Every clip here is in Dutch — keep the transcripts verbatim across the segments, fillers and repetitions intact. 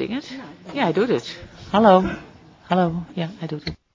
ding het? Ja, hij doet het. Hallo. Hallo. Ja, hij doet het.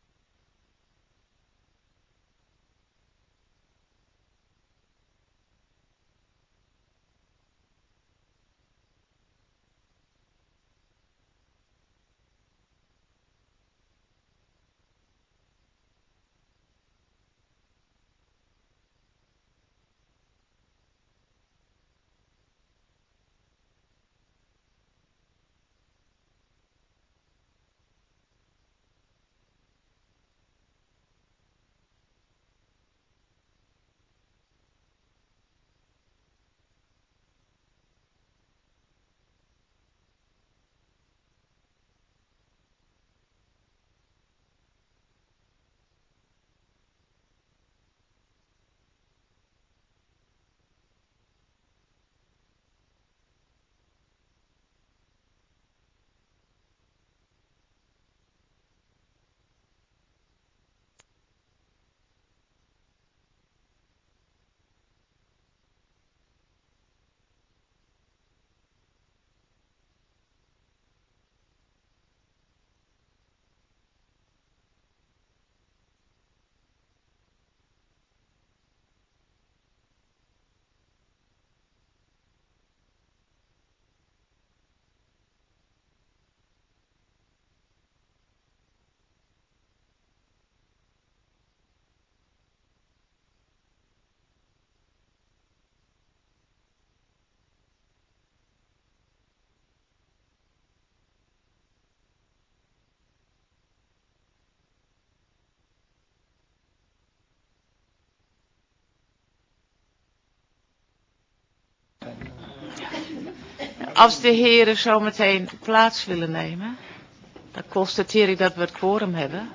Als de heren zometeen plaats willen nemen, dan constateer ik dat we het quorum hebben.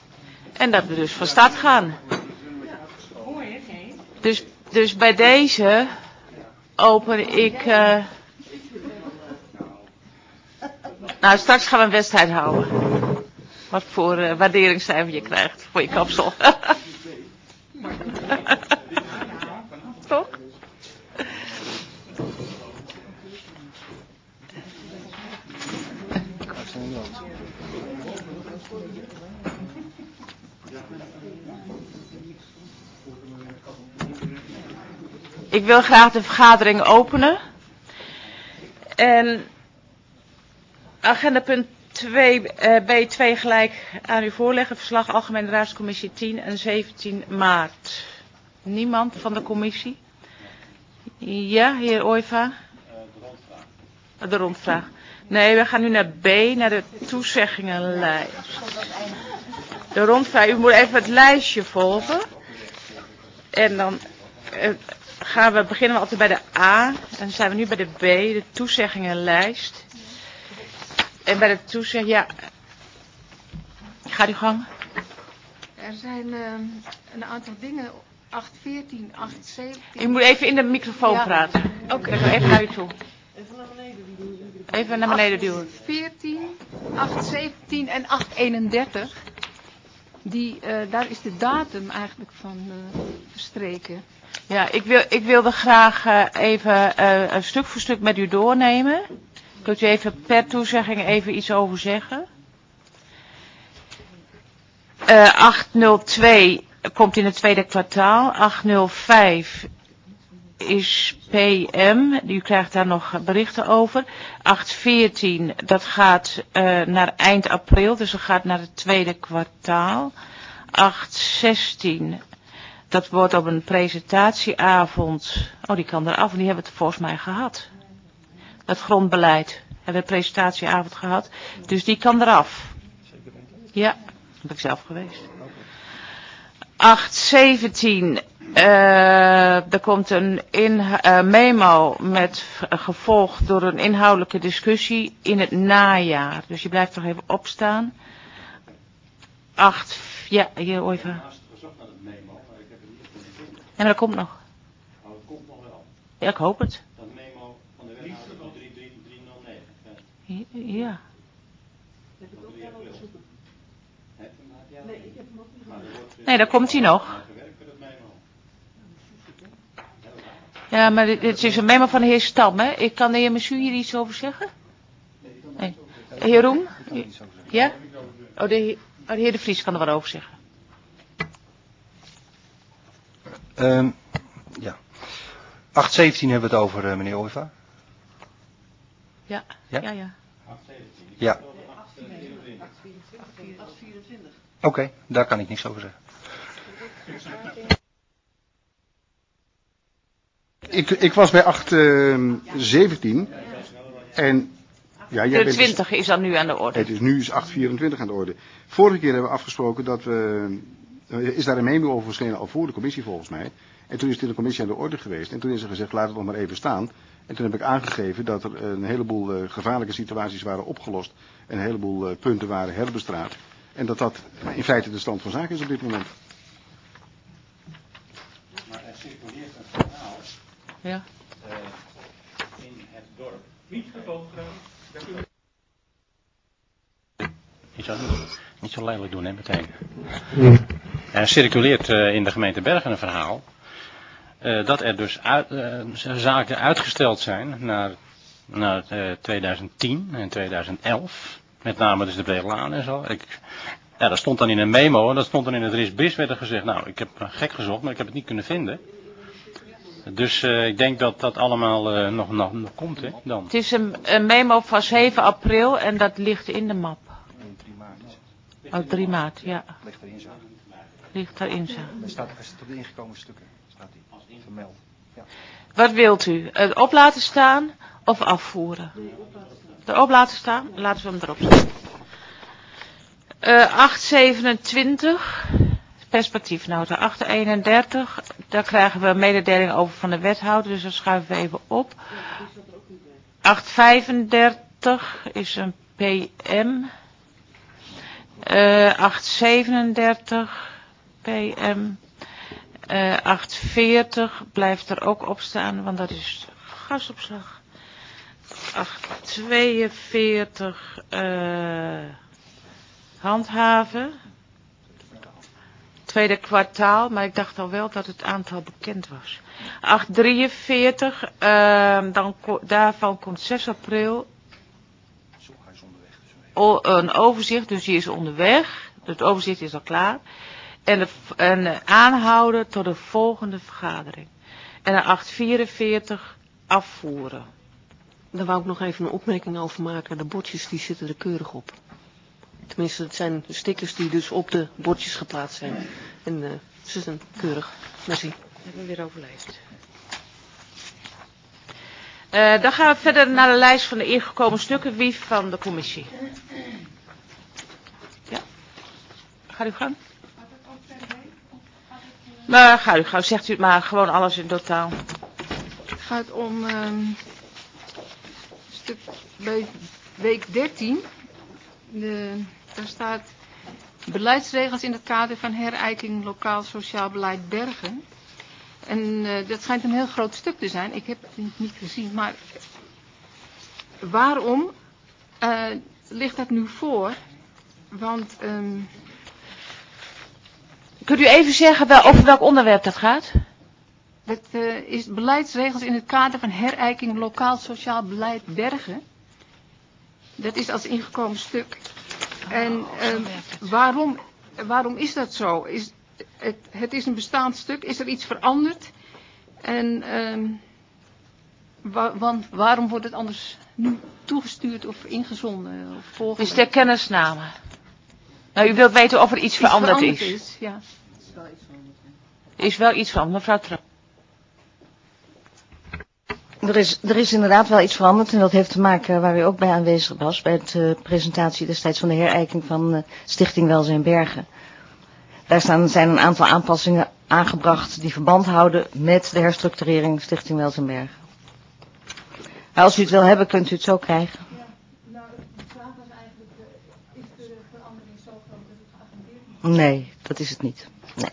En dat we dus van start gaan. Dus, dus bij deze open ik... Uh... Nou, straks gaan we een wedstrijd houden. Wat voor uh, waarderingscijfer je krijgt voor je kapsel. Toch? Ik wil graag de vergadering openen. En agenda punt twee, uh, B twee gelijk aan u voorleggen. Verslag Algemene Raadscommissie tien en zeventien maart. Niemand van de commissie? Ja, heer Oiva? Uh, de rondvraag. De rondvraag. Nee, we gaan nu naar B, naar de toezeggingenlijst. De rondvraag, u moet even het lijstje volgen. En dan uh, gaan we, beginnen we altijd bij de A. En dan zijn we nu bij de B, de toezeggingenlijst. En bij de toezegging, ja. Gaat uw gang. Er zijn uh, een aantal dingen, acht veertien, acht zeventien. U moet even in de microfoon ja. praten. Oké. Okay. Even naar u toe. Even naar beneden duwen. Even naar beneden duwen. acht veertien, acht zeventien en acht eenendertig. Die, uh, daar is de datum eigenlijk van uh, verstreken. Ja, ik, wil, ik wilde graag uh, even uh, een stuk voor stuk met u doornemen. Kunt u even per toezegging even iets over zeggen? Uh, achthonderdtwee komt in het tweede kwartaal. achthonderdvijf is P M. U krijgt daar nog berichten over. achthonderdveertien, dat gaat uh, naar eind april. Dus dat gaat naar het tweede kwartaal. achthonderdzestien, dat wordt op een presentatieavond. Oh, die kan eraf. Die hebben we het volgens mij gehad. Dat grondbeleid. Hebben we een presentatieavond gehad. Dus die kan eraf. Ja, dat ben ik zelf geweest. acht zeventien. Uh, er komt een in, uh, memo met uh, gevolgd door een inhoudelijke discussie in het najaar. Dus je blijft nog even opstaan. acht. Ja, hier Oiva. En dat komt nog. Oh, het komt nog wel. Ja, ik hoop het. Dat memo van de wethouder van drie drie drie nul negen. Ja. Heb je het ook wel opzoeken? Nee, ik heb hem ook niet gehad. Nee, daar komt hij nog. Ja, maar dit, dit is een memo van de heer Stam, hè? Ik kan de heer Messu hier iets over zeggen? Nee. heer Roem? Ja? Oh, de, heer, oh, de heer De Vries kan er wat over zeggen. Um, ja. acht zeventien hebben we het over, uh, meneer Ooiva. Ja, ja, ja. ja. ja. Oké, okay, daar kan ik niks over zeggen. Ik, ik was bij acht zeventien en ja, jij bent twintig is dan nu aan de orde. Het is nu is acht vierentwintig aan de orde. Vorige keer hebben we afgesproken dat we, is daar een memo over verschenen al voor de commissie volgens mij. En toen is het in de commissie aan de orde geweest. En toen is er gezegd, laat het nog maar even staan. En toen heb ik aangegeven dat er een heleboel uh, gevaarlijke situaties waren opgelost. En een heleboel uh, punten waren herbestraat. En dat dat in feite de stand van zaken is op dit moment. Maar er circuleert een verhaal ja. uh, in het dorp. Niet gevolgd trouwens. Niet zo, niet zo lelijk doen, hè, meteen. Er circuleert uh, in de gemeente Bergen een verhaal. Uh, dat er dus uit, uh, zaken uitgesteld zijn naar, naar uh, twintig tien en twintig elf. Met name dus de Breelaan en zo. Ik, ja, dat stond dan in een memo en dat stond dan in het R I S-B I S werd er gezegd. Nou, ik heb gek gezocht, maar ik heb het niet kunnen vinden. Dus uh, ik denk dat dat allemaal uh, nog, nog, nog komt, hè, dan. Het is een, een memo van zeven april en dat ligt in de map. Oh, drie maart, ja. Ligt erin zo. Ligt erin zo. Er staat, er staat op de ingekomen stukken. Staat die vermeld. Ja. Wat wilt u? Het op laten staan of afvoeren? Erop laten staan? Laten we hem erop staan. Uh, acht zevenentwintig. Perspectiefnota. acht eenendertig. Daar krijgen we een mededeling over van de wethouder. Dus dat schuiven we even op. acht vijfendertig is een P M. Uh, acht zevenendertig P M. Uh, acht veertig blijft er ook op staan, want dat is gasopslag. acht tweeënveertig uh, handhaven. Tweede kwartaal, maar ik dacht al wel dat het aantal bekend was. acht drieënveertig, uh, dan, daarvan komt zes april o, een overzicht, dus die is onderweg. Het overzicht is al klaar. En, de, en de aanhouden tot de volgende vergadering. En de acht vierenveertig afvoeren. Daar wou ik nog even een opmerking over maken. De bordjes die zitten er keurig op. Tenminste, het zijn stickers die dus op de bordjes geplaatst zijn. En uh, ze zijn keurig. Merci. Dat hebben we weer overleefd. Uh, dan gaan we verder naar de lijst van de ingekomen stukken. Wie van de commissie? Ja? Gaat u gang? Maar ga u gang. Zegt u het maar. Gewoon alles in totaal. Het gaat om um, stuk bij week dertien. De, daar staat beleidsregels in het kader van herijking lokaal sociaal beleid Bergen. En uh, dat schijnt een heel groot stuk te zijn. Ik heb het niet gezien. Maar waarom uh, ligt dat nu voor? Want um, kunt u even zeggen wel, over welk onderwerp dat gaat? Dat uh, is beleidsregels in het kader van herijking lokaal sociaal beleid Bergen. Dat is als ingekomen stuk. En uh, waarom, waarom is dat zo? Is, het, het is een bestaand stuk. Is er iets veranderd? En uh, wa, want waarom wordt het anders nu toegestuurd of ingezonden? Of volgende? Het is ter kennisname. Nou, u wilt weten of er iets, iets veranderd, veranderd is. is ja. Er is wel iets veranderd, mevrouw Trap. Er is, er is inderdaad wel iets veranderd en dat heeft te maken waar u ook bij aanwezig was, bij de uh, presentatie destijds van de herijking van uh, Stichting Welzijn Bergen. Daar staan, zijn een aantal aanpassingen aangebracht die verband houden met de herstructurering Stichting Welzijn Bergen. Maar als u het wil hebben, kunt u het zo krijgen. Ja, nou, de vraag was eigenlijk, uh, is de verandering zo groot dat het geagendeerd is? Nee, dat is het niet. Nee.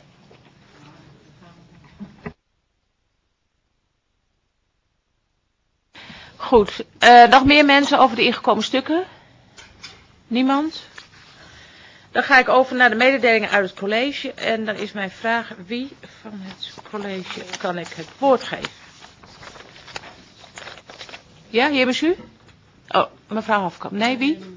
Goed, uh, nog meer mensen over de ingekomen stukken? Niemand? Dan ga ik over naar de mededelingen uit het college. En dan is mijn vraag, wie van het college kan ik het woord geven? Ja, hier is u? Oh, mevrouw Hofkamp. Nee, wie?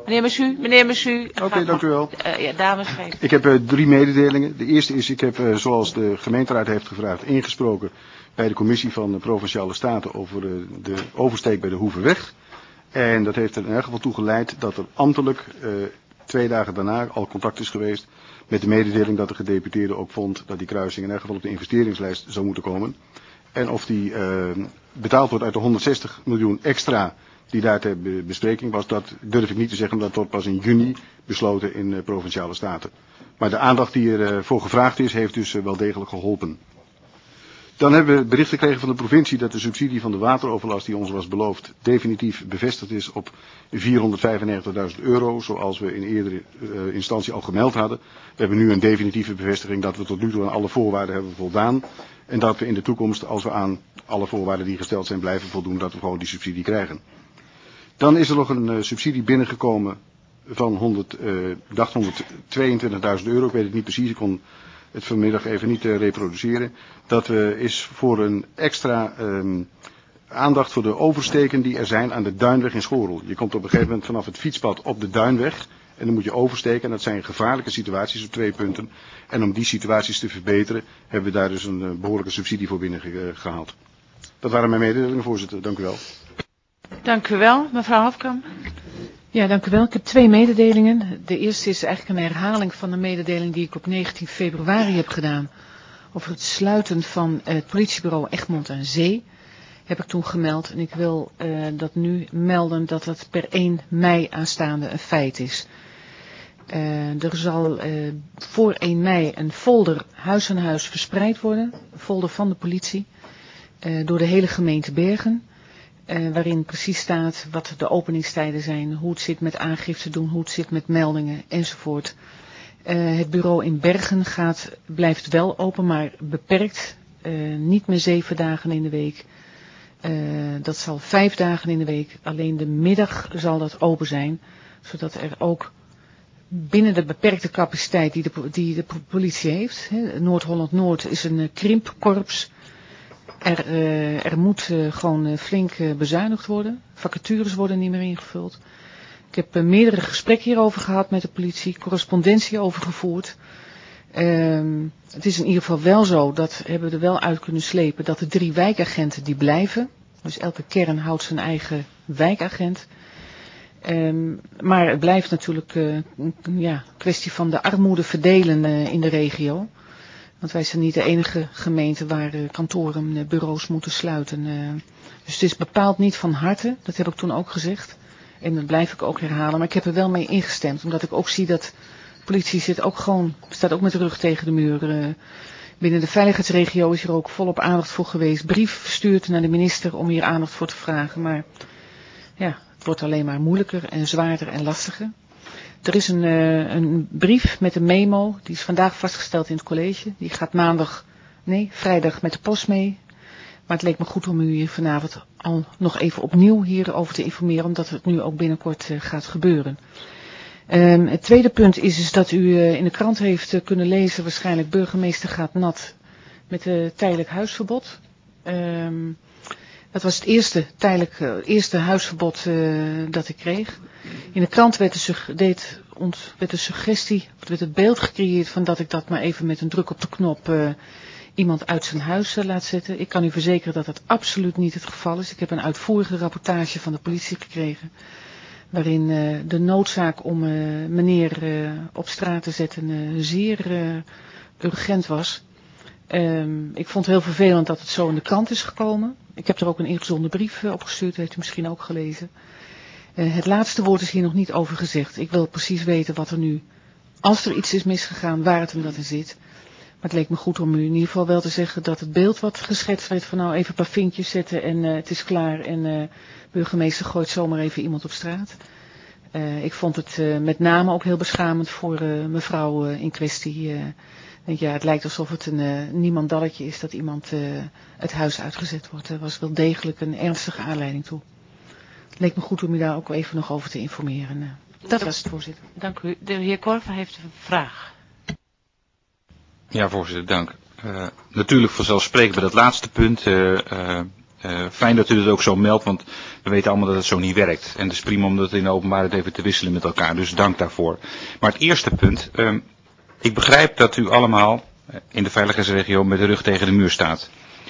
Meneer Messu, meneer Messu. Oké, okay, dank u wel. Uh, ja, dames, geef. Ik heb uh, drie mededelingen. De eerste is, ik heb, uh, zoals de gemeenteraad heeft gevraagd, ingesproken bij de commissie van de Provinciale Staten over de, de oversteek bij de Hoevenweg. En dat heeft er in elk geval toe geleid dat er ambtelijk uh, twee dagen daarna al contact is geweest met de mededeling dat de gedeputeerde ook vond dat die kruising in elk geval op de investeringslijst zou moeten komen. En of die uh, betaald wordt uit de honderdzestig miljoen extra die daar ter bespreking was, dat durf ik niet te zeggen, omdat dat pas in juni besloten in uh, Provinciale Staten. Maar de aandacht die er uh, voor gevraagd is, heeft dus uh, wel degelijk geholpen. Dan hebben we het bericht gekregen van de provincie dat de subsidie van de wateroverlast die ons was beloofd definitief bevestigd is op vierhonderdvijfennegentigduizend euro, zoals we in eerdere uh, instantie al gemeld hadden. We hebben nu een definitieve bevestiging dat we tot nu toe aan alle voorwaarden hebben voldaan. En dat we in de toekomst, als we aan alle voorwaarden die gesteld zijn blijven voldoen, dat we gewoon die subsidie krijgen. Dan is er nog een uh, subsidie binnengekomen van honderd, uh, ik dacht honderdtweeëntwintigduizend euro, ik weet het niet precies, ik kon het vanmiddag even niet uh, reproduceren. Dat uh, is voor een extra um, aandacht voor de oversteken die er zijn aan de Duinweg in Schorel. Je komt op een gegeven moment vanaf het fietspad op de Duinweg en dan moet je oversteken en dat zijn gevaarlijke situaties op twee punten. En om die situaties te verbeteren hebben we daar dus een uh, behoorlijke subsidie voor binnen ge- uh, gehaald. Dat waren mijn mededelingen, voorzitter. Dank u wel. Dank u wel, mevrouw Hofkamp. Ja, dank u wel. Ik heb twee mededelingen. De eerste is eigenlijk een herhaling van de mededeling die ik op negentien februari heb gedaan. Over het sluiten van het politiebureau Egmond aan Zee. Heb ik toen gemeld. En ik wil uh, dat nu melden dat dat per één mei aanstaande een feit is. Uh, er zal uh, voor één mei een folder huis aan huis verspreid worden. Een folder van de politie. Uh, door de hele gemeente Bergen. Uh, waarin precies staat wat de openingstijden zijn, hoe het zit met aangifte doen, hoe het zit met meldingen enzovoort. Uh, het bureau in Bergen gaat, blijft wel open, maar beperkt. Uh, niet meer zeven dagen in de week. Uh, dat zal vijf dagen in de week. Alleen de middag zal dat open zijn, zodat er ook binnen de beperkte capaciteit die de, die de politie heeft. Noord-Holland-Noord is een uh, krimpkorps. Er, uh, er moet uh, gewoon uh, flink uh, bezuinigd worden. Vacatures worden niet meer ingevuld. Ik heb uh, meerdere gesprekken hierover gehad met de politie. Correspondentie over gevoerd. Uh, het is in ieder geval wel zo, dat hebben we er wel uit kunnen slepen, dat de drie wijkagenten die blijven. Dus elke kern houdt zijn eigen wijkagent. Um, maar het blijft natuurlijk uh, ja, kwestie van de armoede verdelen uh, in de regio. Want wij zijn niet de enige gemeente waar uh, kantoren, uh, bureaus moeten sluiten. Uh, dus het is bepaald niet van harte, dat heb ik toen ook gezegd. En dat blijf ik ook herhalen. Maar ik heb er wel mee ingestemd, omdat ik ook zie dat de politie zit ook gewoon, staat ook met de rug tegen de muur. Uh, binnen de veiligheidsregio is er ook volop aandacht voor geweest. Brief verstuurd naar de minister om hier aandacht voor te vragen. Maar ja, het wordt alleen maar moeilijker en zwaarder en lastiger. Er is een, uh, een brief met een memo, die is vandaag vastgesteld in het college. Die gaat maandag, nee, vrijdag met de post mee. Maar het leek me goed om u hier vanavond al nog even opnieuw hierover te informeren, omdat het nu ook binnenkort uh, gaat gebeuren. Um, het tweede punt is, is dat u uh, in de krant heeft uh, kunnen lezen, waarschijnlijk burgemeester gaat nat met het uh, tijdelijk huisverbod. Um, dat was het eerste, tijdelijk, uh, eerste huisverbod uh, dat ik kreeg. In de krant werd de, sug- deed ont, werd de suggestie, werd het beeld gecreëerd van dat ik dat maar even met een druk op de knop uh, iemand uit zijn huis uh, laat zetten. Ik kan u verzekeren dat dat absoluut niet het geval is. Ik heb een uitvoerige rapportage van de politie gekregen, waarin uh, de noodzaak om uh, meneer uh, op straat te zetten uh, zeer uh, urgent was. Um, ik vond het heel vervelend dat het zo in de krant is gekomen. Ik heb er ook een ingezonden brief uh, opgestuurd, heeft u misschien ook gelezen. Uh, het laatste woord is hier nog niet over gezegd. Ik wil precies weten wat er nu, als er iets is misgegaan, waar het hem dat in zit. Maar het leek me goed om u in ieder geval wel te zeggen dat het beeld wat geschetst werd van nou even een paar vinkjes zetten en uh, het is klaar en uh, burgemeester gooit zomaar even iemand op straat. Uh, ik vond het uh, met name ook heel beschamend voor uh, mevrouw uh, in kwestie. Uh, denk, ja, het lijkt alsof het een uh, niemandalletje is dat iemand uh, het huis uitgezet wordt. Er was wel degelijk een ernstige aanleiding toe. Het leek me goed om u daar ook even nog over te informeren. Uh, dat was het, voorzitter. Dank u. De heer Korver heeft een vraag. Ja, voorzitter, dank. Uh, natuurlijk vanzelfsprekend bij dat laatste punt. Uh, uh, Uh, fijn dat u dat ook zo meldt, want we weten allemaal dat het zo niet werkt. En het is prima om dat in de openbaarheid even te wisselen met elkaar, dus dank daarvoor. Maar het eerste punt, uh, ik begrijp dat u allemaal in de veiligheidsregio met de rug tegen de muur staat.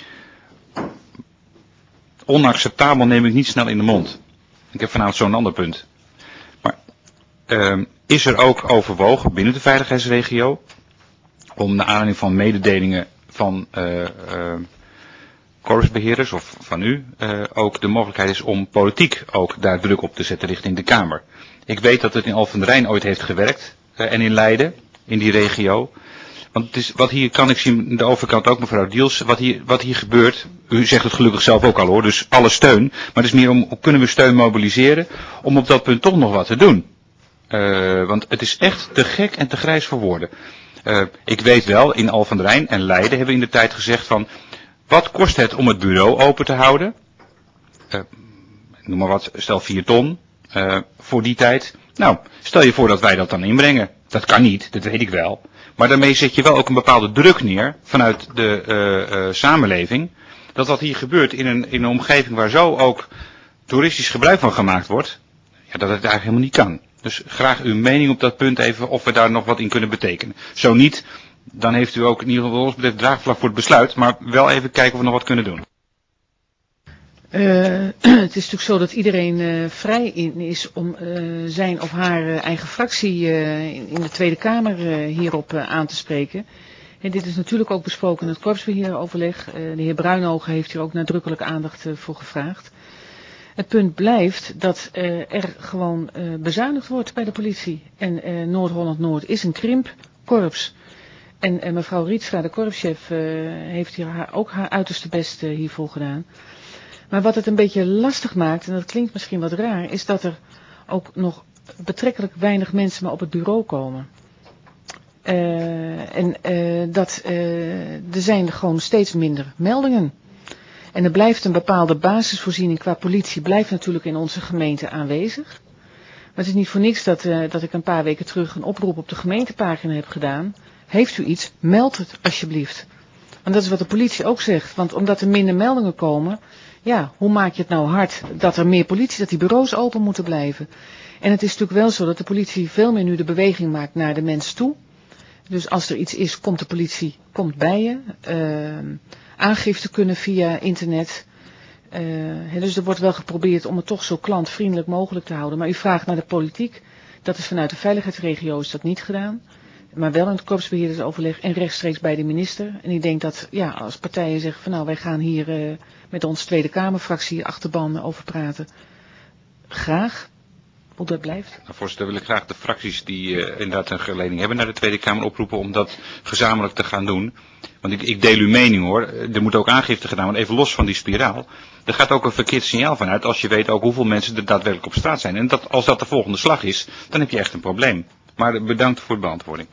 Onacceptabel neem ik niet snel in de mond. Ik heb vanavond zo'n ander punt. Maar uh, is er ook overwogen binnen de veiligheidsregio om naar aanleiding van mededelingen van uh, uh, korpsbeheerders of van u uh, ook de mogelijkheid is om politiek ook daar druk op te zetten richting de Kamer? Ik weet dat het in Alphen aan den Rijn ooit heeft gewerkt uh, en in Leiden, in die regio. Want het is, wat hier kan ik zien, aan de overkant ook mevrouw Diels, wat hier, wat hier gebeurt, u zegt het gelukkig zelf ook al hoor, dus alle steun. Maar het is meer om, kunnen we steun mobiliseren om op dat punt toch nog wat te doen. Uh, want het is echt te gek en te grijs voor woorden. Uh, ik weet wel, in Alphen aan den Rijn en Leiden hebben we in de tijd gezegd van, wat kost het om het bureau open te houden? Uh, noem maar wat, stel vier ton uh, voor die tijd. Nou, stel je voor dat wij dat dan inbrengen. Dat kan niet, dat weet ik wel. Maar daarmee zet je wel ook een bepaalde druk neer vanuit de uh, uh, samenleving. Dat wat hier gebeurt in een, in een omgeving waar zo ook toeristisch gebruik van gemaakt wordt. Ja, dat het eigenlijk helemaal niet kan. Dus graag uw mening op dat punt even of we daar nog wat in kunnen betekenen. Zo niet, dan heeft u ook in ieder geval wat ons betreft draagvlak voor het besluit. Maar wel even kijken of we nog wat kunnen doen. Uh, het is natuurlijk zo dat iedereen uh, vrij in is om uh, zijn of haar uh, eigen fractie uh, in, in de Tweede Kamer uh, hierop uh, aan te spreken. En dit is natuurlijk ook besproken in het korpsbeheeroverleg. Uh, de heer Bruinhogen heeft hier ook nadrukkelijk aandacht uh, voor gevraagd. Het punt blijft dat uh, er gewoon uh, bezuinigd wordt bij de politie. En uh, Noord-Holland-Noord is een krimpkorps. En uh, mevrouw Rietstra, de korpschef, uh, heeft hier haar, ook haar uiterste best uh, hiervoor gedaan. Maar wat het een beetje lastig maakt, en dat klinkt misschien wat raar, is dat er ook nog betrekkelijk weinig mensen maar op het bureau komen. Uh, en uh, dat uh, er zijn gewoon steeds minder meldingen. En er blijft een bepaalde basisvoorziening qua politie, blijft natuurlijk in onze gemeente aanwezig. Maar het is niet voor niks dat, uh, dat ik een paar weken terug een oproep op de gemeentepagina heb gedaan. Heeft u iets, meld het alsjeblieft. Want dat is wat de politie ook zegt. Want omdat er minder meldingen komen, ja, hoe maak je het nou hard dat er meer politie, dat die bureaus open moeten blijven. En het is natuurlijk wel zo dat de politie veel meer nu de beweging maakt naar de mens toe. Dus als er iets is, komt de politie, komt bij je. Uh, aangifte kunnen via internet. Uh, dus er wordt wel geprobeerd om het toch zo klantvriendelijk mogelijk te houden. Maar u vraagt naar de politiek. Dat is vanuit de veiligheidsregio is dat niet gedaan. Maar wel in het korpsbeheerdersoverleg en rechtstreeks bij de minister. En ik denk dat ja, als partijen zeggen van nou wij gaan hier uh, met onze Tweede Kamerfractie achterban over praten. Graag. Hoe dat blijft. Nou, voorzitter, wil ik graag de fracties die uh, inderdaad een geleiding hebben naar de Tweede Kamer oproepen om dat gezamenlijk te gaan doen. Want ik, ik deel uw mening hoor. Er moet ook aangifte gedaan worden, even los van die spiraal. Er gaat ook een verkeerd signaal vanuit als je weet ook hoeveel mensen er daadwerkelijk op straat zijn. En dat, als dat de volgende slag is, dan heb je echt een probleem. Maar bedankt voor de beantwoording.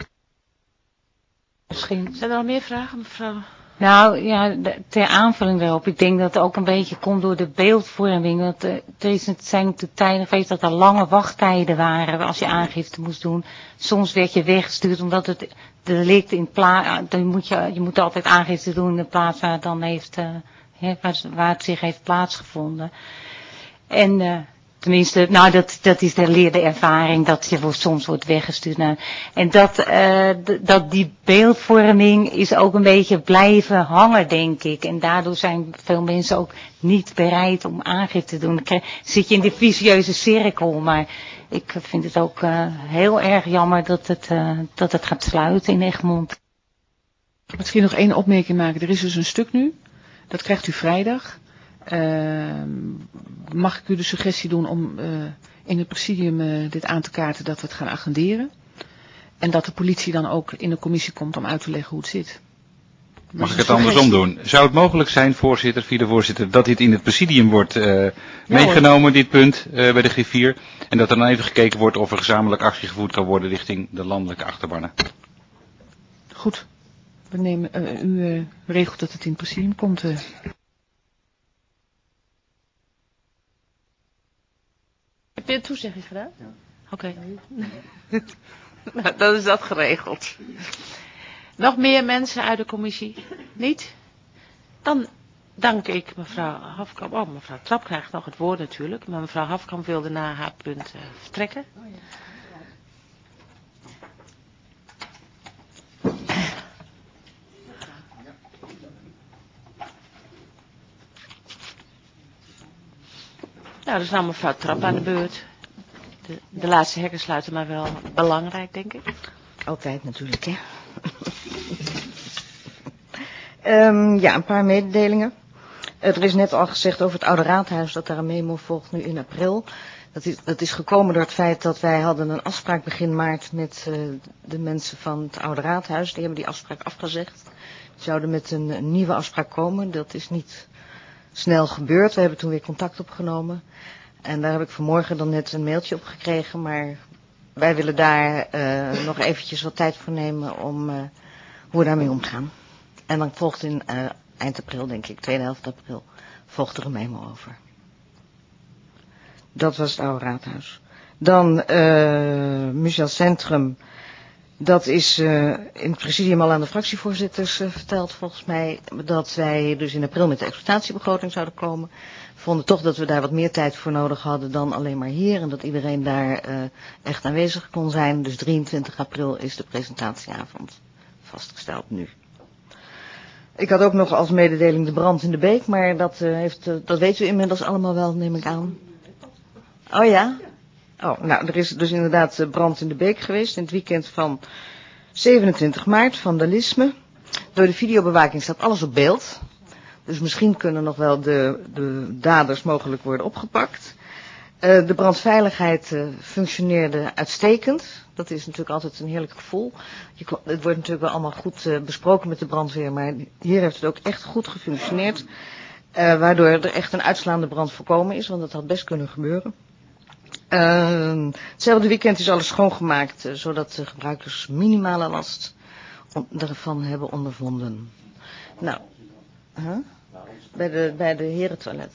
Misschien. Zijn er al meer vragen, mevrouw? Nou ja, ter aanvulling daarop. Ik denk dat het ook een beetje komt door de beeldvorming. Want uh, er is, het zijn natuurlijk tijden geweest dat er lange wachttijden waren als je aangifte moest doen. Soms werd je weggestuurd omdat het delict in plaats, dan moet je, je moet altijd aangifte doen in de plaats waar het dan heeft, uh, he, waar, waar het zich heeft plaatsgevonden. En uh, tenminste, nou dat, dat is de geleerde ervaring dat je wordt, soms wordt weggestuurd. Nou, en dat, uh, d- dat die beeldvorming is ook een beetje blijven hangen, denk ik. En daardoor zijn veel mensen ook niet bereid om aangifte te doen. Dan krijg, zit je in die vicieuze cirkel. Maar ik vind het ook uh, heel erg jammer dat het, uh, dat het gaat sluiten in Egmond. Misschien nog één opmerking maken. Er is dus een stuk nu. Dat krijgt u vrijdag. Uh, mag ik u de suggestie doen om uh, in het presidium uh, dit aan te kaarten dat we het gaan agenderen. En dat de politie dan ook in de commissie komt om uit te leggen hoe het zit. Dat Mag ik het andersom doen? Zou het mogelijk zijn, voorzitter, via de voorzitter, dat dit in het presidium wordt uh, ja, meegenomen, hoor. Dit punt uh, bij de griffier. En dat er dan even gekeken wordt of er gezamenlijk actie gevoerd kan worden richting de landelijke achterbannen. Goed. We nemen, uh, u uh, regelt dat het in het presidium komt. Uh. Heb je een toezegging gedaan? Ja. Oké. Okay. Nou, dan is dat geregeld. Nog meer mensen uit de commissie? Niet? Dan dank ik mevrouw Hafkamp. Oh, mevrouw Trap krijgt nog het woord natuurlijk. Maar mevrouw Hafkamp wilde na haar punt uh, vertrekken. Nou, dat is nou mevrouw Trap aan de beurt. De, de laatste hekken sluiten, maar wel belangrijk, denk ik. Altijd natuurlijk, hè. um, ja, een paar mededelingen. Uh, er is net al gezegd over het Oude Raadhuis dat daar een memo volgt nu in april. Dat is, dat is gekomen door het feit dat wij hadden een afspraak begin maart met uh, de mensen van het Oude Raadhuis. Die hebben die afspraak afgezegd. Die zouden met een, een nieuwe afspraak komen. Dat is niet snel gebeurd. We hebben toen weer contact opgenomen. En daar heb ik vanmorgen dan net een mailtje op gekregen. Maar wij willen daar uh, nog eventjes wat tijd voor nemen om uh, hoe we daarmee omgaan. En dan volgt in uh, eind april, denk ik, tweede helft april, volgt er een memo over. Dat was het Oude Raadhuis. Dan uh, Museum Centrum. Dat is uh, in het presidium al aan de fractievoorzitters uh, verteld volgens mij. Dat wij dus in april met de exploitatiebegroting zouden komen. We vonden toch dat we daar wat meer tijd voor nodig hadden dan alleen maar hier. En dat iedereen daar uh, echt aanwezig kon zijn. Dus drieëntwintig april is de presentatieavond vastgesteld nu. Ik had ook nog als mededeling de brand in de Beek. Maar dat, uh, heeft, uh, dat weten we inmiddels allemaal wel, neem ik aan. Oh ja? Oh, nou, er is dus inderdaad uh, brand in de Beek geweest in het weekend van zevenentwintig maart, vandalisme. Door de videobewaking staat alles op beeld. Dus misschien kunnen nog wel de, de daders mogelijk worden opgepakt. Uh, de brandveiligheid uh, functioneerde uitstekend. Dat is natuurlijk altijd een heerlijk gevoel. Je, het wordt natuurlijk wel allemaal goed uh, besproken met de brandweer, maar hier heeft het ook echt goed gefunctioneerd. Uh, waardoor er echt een uitslaande brand voorkomen is, want dat had best kunnen gebeuren. Uh, hetzelfde weekend is alles schoongemaakt, uh, zodat de gebruikers minimale last on- ervan hebben ondervonden. Nou, huh? bij, de, bij de herentoilet.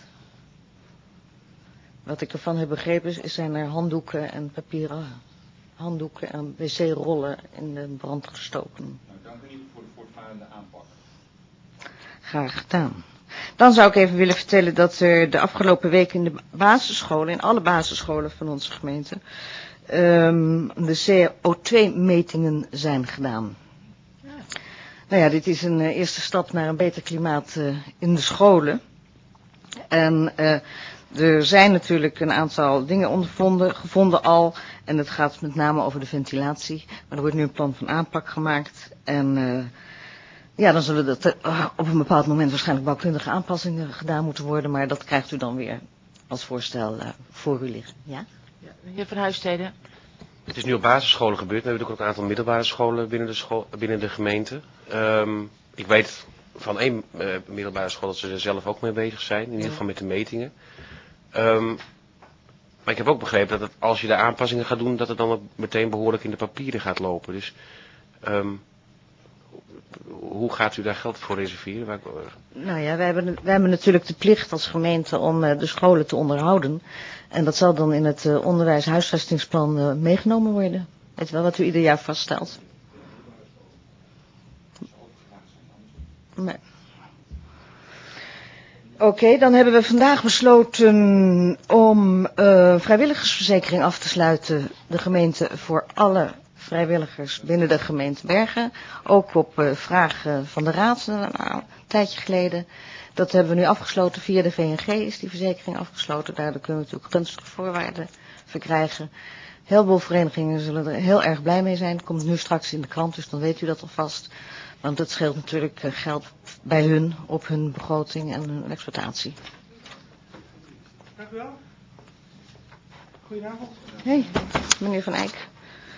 Wat ik ervan heb begrepen is, zijn er handdoeken en papieren handdoeken en wc-rollen in de brand gestoken. Nou, dank u voor de voortvarende aanpak. Graag gedaan. Dan zou ik even willen vertellen dat er de afgelopen week in de basisscholen, in alle basisscholen van onze gemeente, um, de C O twee metingen zijn gedaan. Ja. Nou ja, dit is een uh, eerste stap naar een beter klimaat uh, in de scholen. En uh, er zijn natuurlijk een aantal dingen ondervonden, gevonden al. En het gaat met name over de ventilatie. Maar er wordt nu een plan van aanpak gemaakt. En uh, ja, dan zullen er uh, op een bepaald moment waarschijnlijk bouwkundige aanpassingen gedaan moeten worden. Maar dat krijgt u dan weer als voorstel uh, voor u liggen. Ja? Ja, meneer Van Huisteden. Het is nu op basisscholen gebeurd. We hebben ook een aantal middelbare scholen binnen de, school, binnen de gemeente. Um, ik weet van één uh, middelbare school dat ze er zelf ook mee bezig zijn. In ieder geval met de metingen. Um, maar ik heb ook begrepen dat het, als je de aanpassingen gaat doen, dat het dan ook meteen behoorlijk in de papieren gaat lopen. Dus um, hoe gaat u daar geld voor reserveren? Waar... Nou ja, wij hebben, wij hebben natuurlijk de plicht als gemeente om uh, de scholen te onderhouden. En dat zal dan in het uh, onderwijs-huisvestingsplan uh, meegenomen worden. Weet je wel wat u ieder jaar vaststelt? Nee. Oké, okay, dan hebben we vandaag besloten om uh, vrijwilligersverzekering af te sluiten. De gemeente voor alle vrijwilligers binnen de gemeente Bergen. Ook op uh, vraag uh, van de raad uh, een tijdje geleden. Dat hebben we nu afgesloten via de V N G is die verzekering afgesloten. Daardoor kunnen we natuurlijk gunstige voorwaarden verkrijgen. Heel veel verenigingen zullen er heel erg blij mee zijn. Het komt nu straks in de krant, dus dan weet u dat alvast. Want het scheelt natuurlijk uh, geld bij hun op hun begroting en hun exploitatie. Dank u wel. Goedenavond. Hey, meneer Van Eyck.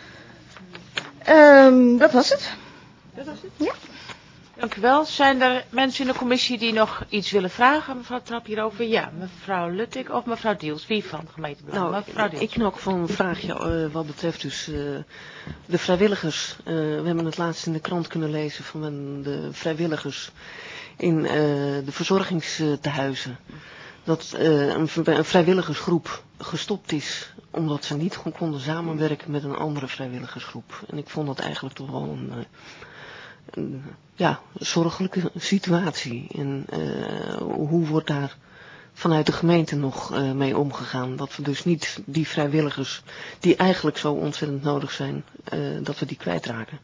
Um, dat was het. Dat was het? Ja. Dank u wel. Zijn er mensen in de commissie die nog iets willen vragen, mevrouw Trap, hierover? Ja, mevrouw Luttig of mevrouw Diels. Wie van gemeentebelang? Nou, mevrouw Diels. ik nog van een vraagje uh, wat betreft dus uh, de vrijwilligers. Uh, we hebben het laatst in de krant kunnen lezen van de vrijwilligers in uh, de verzorgingstehuizen. Dat uh, een, een vrijwilligersgroep gestopt is omdat ze niet goed konden samenwerken met een andere vrijwilligersgroep. En ik vond dat eigenlijk toch wel een... Uh, een ja, zorgelijke situatie. En uh, hoe wordt daar vanuit de gemeente nog uh, mee omgegaan? Dat we dus niet die vrijwilligers, die eigenlijk zo ontzettend nodig zijn, uh, dat we die kwijtraken.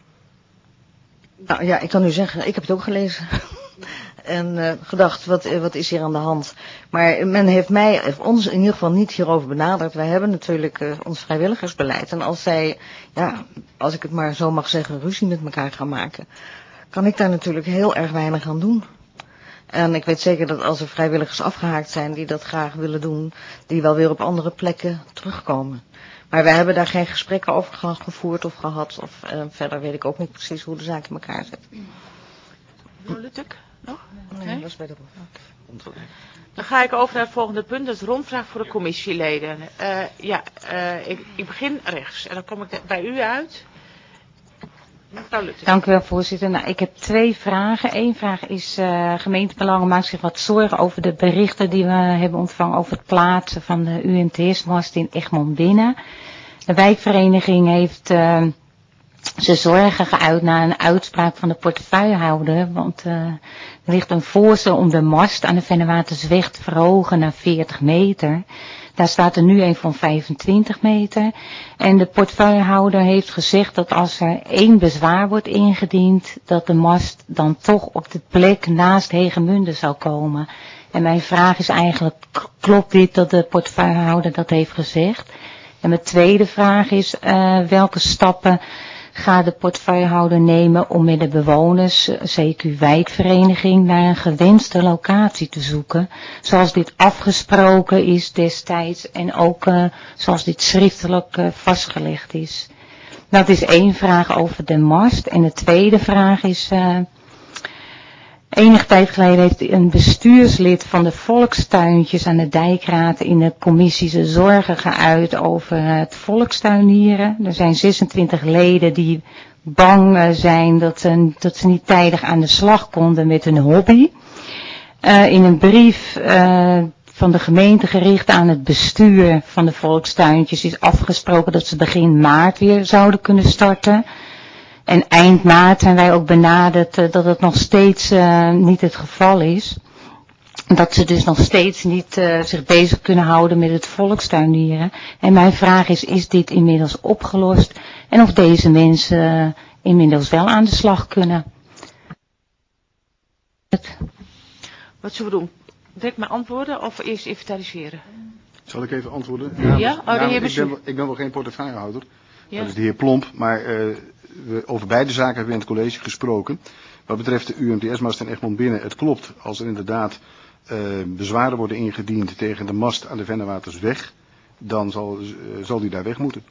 Nou ja, ik kan u zeggen, ik heb het ook gelezen. En uh, gedacht, wat, wat is hier aan de hand? Maar men heeft mij, heeft ons in ieder geval niet hierover benaderd. Wij hebben natuurlijk uh, ons vrijwilligersbeleid. En als zij, ja, als ik het maar zo mag zeggen, ruzie met elkaar gaan maken, kan ik daar natuurlijk heel erg weinig aan doen. En ik weet zeker dat als er vrijwilligers afgehaakt zijn die dat graag willen doen, die wel weer op andere plekken terugkomen. Maar wij hebben daar geen gesprekken over gevoerd of gehad. Of uh, verder weet ik ook niet precies hoe de zaak in elkaar zit. Mevrouw Lutuk, nog? Nee, Nee? dat is bij de okay. Dan ga ik over naar het volgende punt, dat is de rondvraag voor de commissieleden. Uh, ja, uh, ik, ik begin rechts en dan kom ik bij u uit. Mevrouw Lutuk. Dank u wel, voorzitter. Nou, ik heb twee vragen. Eén vraag is, uh, gemeentebelangen maakt zich wat zorgen over de berichten die we hebben ontvangen over het plaatsen van de U M T S-mast in Egmond Binnen. De wijkvereniging heeft uh, zijn zorgen geuit naar een uitspraak van de portefeuillehouder, want uh, er ligt een voorstel om de mast aan de Vennewatersweg te verhogen naar veertig meter. Daar staat er nu een van vijfentwintig meter. En de portefeuillehouder heeft gezegd dat als er één bezwaar wordt ingediend, dat de mast dan toch op de plek naast Hegemunde zou komen. En mijn vraag is eigenlijk, klopt dit dat de portefeuillehouder dat heeft gezegd? En mijn tweede vraag is, uh, welke stappen gaat de portefeuillehouder nemen om met de bewoners, C Q wijkvereniging, naar een gewenste locatie te zoeken, zoals dit afgesproken is destijds en ook uh, zoals dit schriftelijk uh, vastgelegd is. Dat is één vraag over de mast. En de tweede vraag is, uh, enige tijd geleden heeft een bestuurslid van de volkstuintjes aan de dijkraad in de commissie zijn zorgen geuit over het volkstuinieren. Er zijn zesentwintig leden die bang zijn dat ze, dat ze niet tijdig aan de slag konden met hun hobby. Uh, in een brief uh, van de gemeente gericht aan het bestuur van de volkstuintjes is afgesproken dat ze begin maart weer zouden kunnen starten. En eind maart zijn wij ook benaderd uh, dat het nog steeds uh, niet het geval is. Dat ze dus nog steeds niet uh, zich bezig kunnen houden met het volkstuinieren. En mijn vraag is, is dit inmiddels opgelost? En of deze mensen uh, inmiddels wel aan de slag kunnen? Wat zullen we doen? Direct maar antwoorden of eerst inventariseren? Zal ik even antwoorden? Ja? ja? Oh, nou, ik, ben wel, ik ben wel geen portefeuillehouder. Ja? Dat is de heer Plomp. Maar uh, we, over beide zaken hebben we in het college gesproken. Wat betreft de U M T S-mast in Egmond Binnen, het klopt als er inderdaad uh, bezwaren worden ingediend tegen de mast aan de Vennewatersweg, dan zal, uh, zal die daar weg moeten.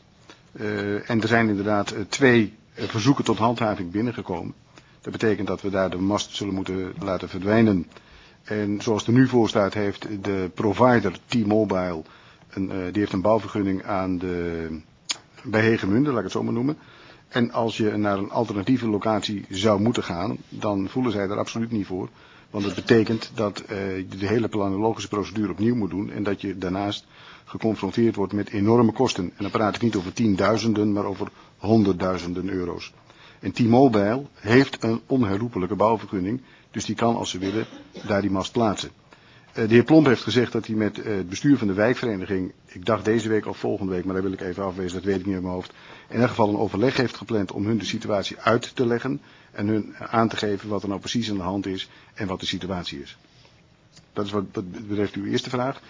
Uh, en er zijn inderdaad uh, twee uh, verzoeken tot handhaving binnengekomen. Dat betekent dat we daar de mast zullen moeten laten verdwijnen. En zoals het er nu voor staat heeft de provider T-Mobile, een, uh, die heeft een bouwvergunning aan de, bij Hegemunde, laat ik het zo maar noemen. En als je naar een alternatieve locatie zou moeten gaan, dan voelen zij daar absoluut niet voor. Want dat betekent dat uh, je de hele planologische procedure opnieuw moet doen en dat je daarnaast geconfronteerd wordt met enorme kosten. En dan praat ik niet over tienduizenden, maar over honderdduizenden euro's. En T-Mobile heeft een onherroepelijke bouwvergunning, dus die kan als ze willen daar die mast plaatsen. Uh, de heer Plomp heeft gezegd dat hij met uh, het bestuur van de wijkvereniging, ik dacht deze week of volgende week, maar daar wil ik even afwezen, dat weet ik niet uit mijn hoofd, in ieder geval een overleg heeft gepland om hun de situatie uit te leggen en hun aan te geven wat er nou precies aan de hand is en wat de situatie is. Dat is wat, wat betreft uw eerste vraag.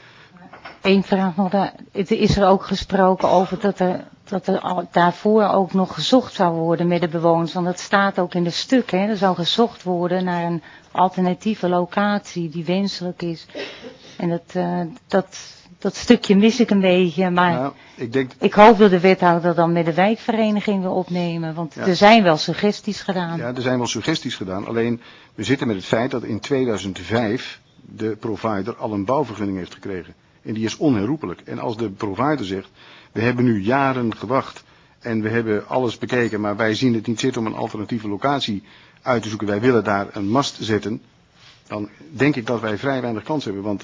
Eén vraag nog, daar. Het is er ook gesproken over dat er, dat er al daarvoor ook nog gezocht zou worden met de bewoners. Want dat staat ook in de stuk, hè. Er zou gezocht worden naar een alternatieve locatie die wenselijk is. En dat, uh, dat, dat stukje mis ik een beetje, maar nou, ik, denk... ik hoop dat de wethouder dan met de wijkvereniging wil opnemen. Want ja. Er zijn wel suggesties gedaan. Ja, er zijn wel suggesties gedaan. Alleen, we zitten met het feit dat in tweeduizend vijf de provider al een bouwvergunning heeft gekregen. En die is onherroepelijk. En als de provider zegt, we hebben nu jaren gewacht en we hebben alles bekeken, maar wij zien het niet zitten om een alternatieve locatie uit te zoeken. Wij willen daar een mast zetten. Dan denk ik dat wij vrij weinig kans hebben. Want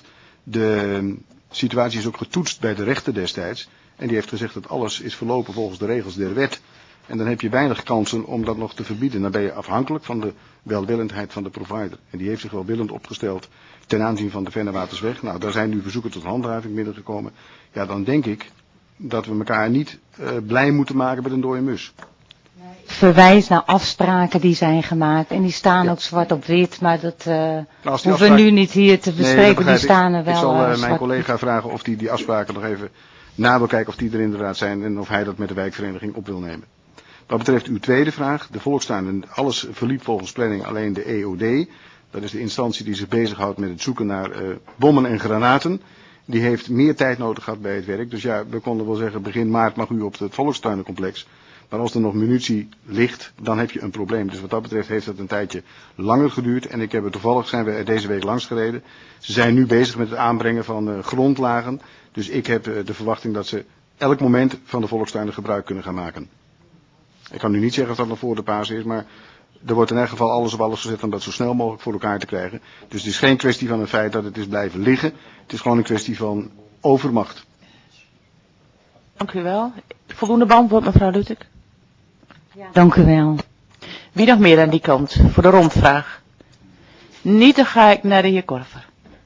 de situatie is ook getoetst bij de rechter destijds. En die heeft gezegd dat alles is verlopen volgens de regels der wet. En dan heb je weinig kansen om dat nog te verbieden. Dan ben je afhankelijk van de welwillendheid van de provider. En die heeft zich welwillend opgesteld ten aanzien van de Vennewatersweg. Nou, daar zijn nu verzoeken tot handhaving binnengekomen. Ja, dan denk ik dat we elkaar niet uh, blij moeten maken met een dode mus. Verwijs naar afspraken die zijn gemaakt. En die staan ja. ook zwart op wit. Maar dat uh, nou, hoeven afspraak... we nu niet hier te bespreken. Nee, die staan er wel. Ik zal uh, uh, mijn collega vragen of die die afspraken nog even na wil kijken of die er inderdaad zijn. En of hij dat met de wijkvereniging op wil nemen. Wat betreft uw tweede vraag. De Volkstuin. En alles verliep volgens planning, alleen de E O D. Dat is de instantie die zich bezighoudt met het zoeken naar uh, bommen en granaten. Die heeft meer tijd nodig gehad bij het werk. Dus ja, we konden wel zeggen begin maart mag u op het Volkstuinencomplex. Maar als er nog munitie ligt, dan heb je een probleem. Dus wat dat betreft heeft het een tijdje langer geduurd. En ik heb er toevallig, zijn we er deze week langs gereden. Ze zijn nu bezig met het aanbrengen van uh, grondlagen. Dus ik heb uh, de verwachting dat ze elk moment van de Volkstuinen gebruik kunnen gaan maken. Ik kan nu niet zeggen of dat nog voor de Pasen is, maar er wordt in elk geval alles op alles gezet om dat zo snel mogelijk voor elkaar te krijgen. Dus het is geen kwestie van het feit dat het is blijven liggen. Het is gewoon een kwestie van overmacht. Dank u wel. Voldoende beantwoord, mevrouw Lutek. Ja. Dank u wel. Wie nog meer aan die kant voor de rondvraag? Niet, dan ga ik naar de heer Korver.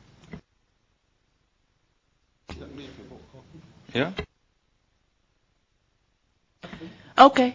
Ja? Oké. Okay.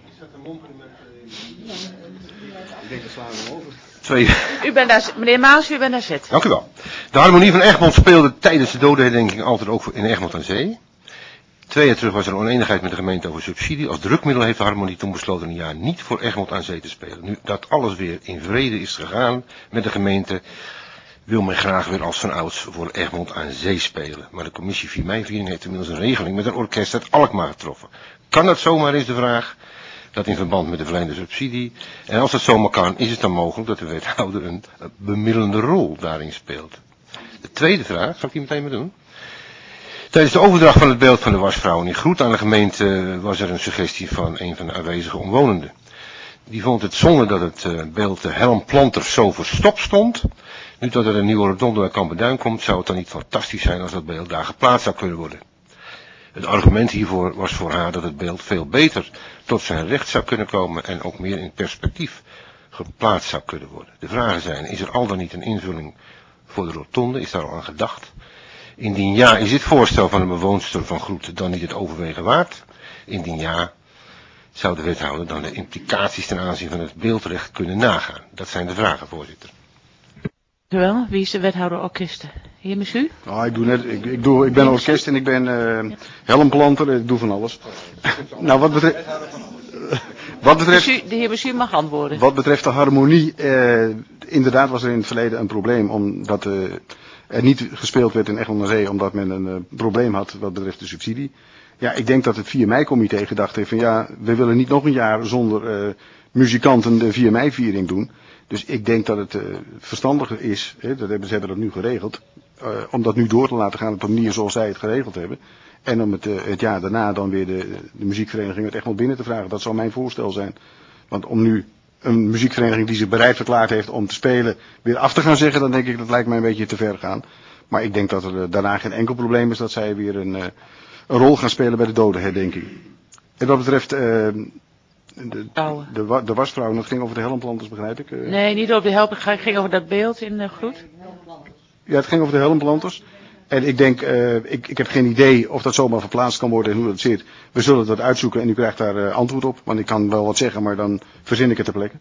Twee. U bent daar, meneer Maas, u bent daar zit. Dank u wel. De Harmonie van Egmond speelde tijdens de dodenherdenking altijd ook in Egmond aan Zee. Twee jaar terug was er oneenigheid met de gemeente over subsidie. Als drukmiddel heeft de Harmonie toen besloten een jaar niet voor Egmond aan Zee te spelen. Nu dat alles weer in vrede is gegaan met de gemeente, wil men graag weer als vanouds voor Egmond aan Zee spelen. Maar de commissie vier mei-viering heeft inmiddels een regeling met een orkest uit Alkmaar getroffen. Kan dat zomaar, is de vraag. Dat in verband met de verleende subsidie. En als dat zomaar kan, is het dan mogelijk dat de wethouder een bemiddelende rol daarin speelt. De tweede vraag, zal ik die meteen maar doen. Tijdens de overdracht van het beeld van de wasvrouw in Groet aan de gemeente was er een suggestie van een van de aanwezige omwonenden. Die vond het zonde dat het beeld de Helm Planter zo verstopt stond. Nu dat er een nieuwe rotonde bij Kampenduin komt, zou het dan niet fantastisch zijn als dat beeld daar geplaatst zou kunnen worden. Het argument hiervoor was voor haar dat het beeld veel beter tot zijn recht zou kunnen komen en ook meer in perspectief geplaatst zou kunnen worden. De vragen zijn, is er al dan niet een invulling voor de rotonde? Is daar al aan gedacht? Indien ja, is dit voorstel van de bewoonster van Groet dan niet het overwegen waard? Indien ja, zou de wethouder dan de implicaties ten aanzien van het beeldrecht kunnen nagaan? Dat zijn de vragen, voorzitter. Wel, wie is de wethouder orkesten? Heer Messu? Nou, ik doe net, ik, ik, doe, ik ben orkest en ik ben uh, helmplanter, ik doe van alles. Nou, wat betreft... Wat betreft, de heer Messu mag antwoorden. Wat betreft de harmonie, uh, inderdaad was er in het verleden een probleem, omdat uh, er niet gespeeld werd in Egmond aan Zee, omdat men een uh, probleem had wat betreft de subsidie. Ja, ik denk dat het vier mei-comité gedacht heeft van ja, we willen niet nog een jaar zonder uh, muzikanten de vier mei-viering doen. Dus ik denk dat het uh, verstandiger is, hè, dat hebben, ze hebben dat nu geregeld, uh, om dat nu door te laten gaan op de manier zoals zij het geregeld hebben. En om het, uh, het jaar daarna dan weer de, de muziekvereniging het Egmond binnen te vragen. Dat zou mijn voorstel zijn. Want om nu een muziekvereniging die zich bereid verklaard heeft om te spelen weer af te gaan zeggen, dan denk ik dat lijkt mij een beetje te ver gaan. Maar ik denk dat er uh, daarna geen enkel probleem is dat zij weer een, uh, een rol gaan spelen bij de dodenherdenking. En wat betreft... Uh, De, de, de wasvrouw, dat ging over de helmplanters, begrijp ik? Uh... Nee, niet over de helm, het ging over dat beeld in uh, Groet. Ja, het ging over de helmplanters. En ik denk, uh, ik, ik heb geen idee of dat zomaar verplaatst kan worden en hoe dat zit. We zullen dat uitzoeken en u krijgt daar uh, antwoord op. Want ik kan wel wat zeggen, maar dan verzin ik het ter plekke.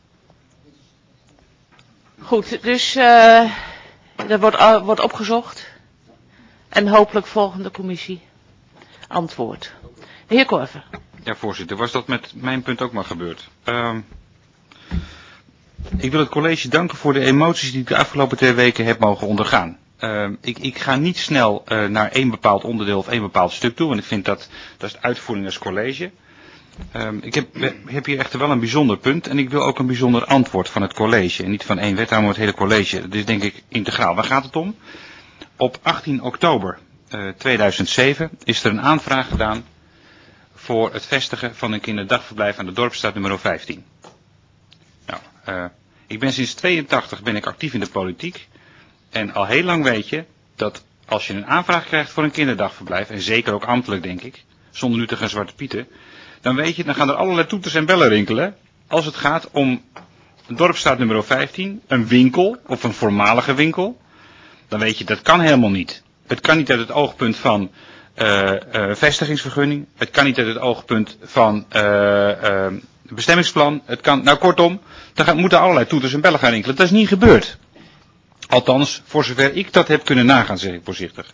Goed, dus uh, dat wordt, uh, wordt opgezocht. En hopelijk volgende commissie antwoord. De heer Korver. Ja, voorzitter, was dat met mijn punt ook maar gebeurd? Uh, ik wil het college danken voor de emoties die ik de afgelopen twee weken heb mogen ondergaan. Uh, ik, ik ga niet snel uh, naar één bepaald onderdeel of één bepaald stuk toe, want ik vind dat, dat is de uitvoering als college. Uh, ik heb, heb hier echter wel een bijzonder punt en ik wil ook een bijzonder antwoord van het college. En niet van één wethouder, maar het hele college. Dat is denk ik integraal. Waar gaat het om? Op achttien oktober uh, tweeduizend zeven is er een aanvraag gedaan voor het vestigen van een kinderdagverblijf aan de Dorpsstraat nummer vijftien. Nou, uh, ik ben sinds tweeëntachtig ben ik actief in de politiek. En al heel lang weet je dat als je een aanvraag krijgt voor een kinderdagverblijf, en zeker ook ambtelijk denk ik, zonder nu te gaan zwarte pieten, dan weet je, dan gaan er allerlei toeters en bellen rinkelen als het gaat om Dorpsstraat nummer vijftien, een winkel of een voormalige winkel. Dan weet je, dat kan helemaal niet. Het kan niet uit het oogpunt van uh, uh, vestigingsvergunning. Het kan niet uit het oogpunt van uh, uh, bestemmingsplan. Het kan, nou kortom, dan gaan, moeten allerlei toeters en bellen gaan rinkelen. Dat is niet gebeurd. Althans, voor zover ik dat heb kunnen nagaan, zeg ik voorzichtig.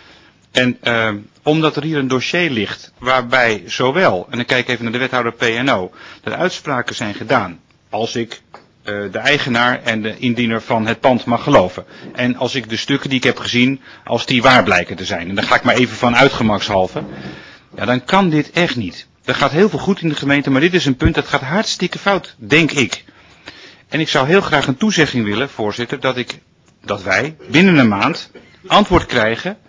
En uh, omdat er hier een dossier ligt waarbij zowel, en dan kijk ik even naar de wethouder P N O, dat uitspraken zijn gedaan, als ik uh, de eigenaar en de indiener van het pand mag geloven. En als ik de stukken die ik heb gezien, als die waar blijken te zijn. En daar ga ik maar even van uitgemakshalve. Ja, dan kan dit echt niet. Er gaat heel veel goed in de gemeente, maar dit is een punt dat gaat hartstikke fout, denk ik. En ik zou heel graag een toezegging willen, voorzitter, dat ik, dat wij binnen een maand antwoord krijgen.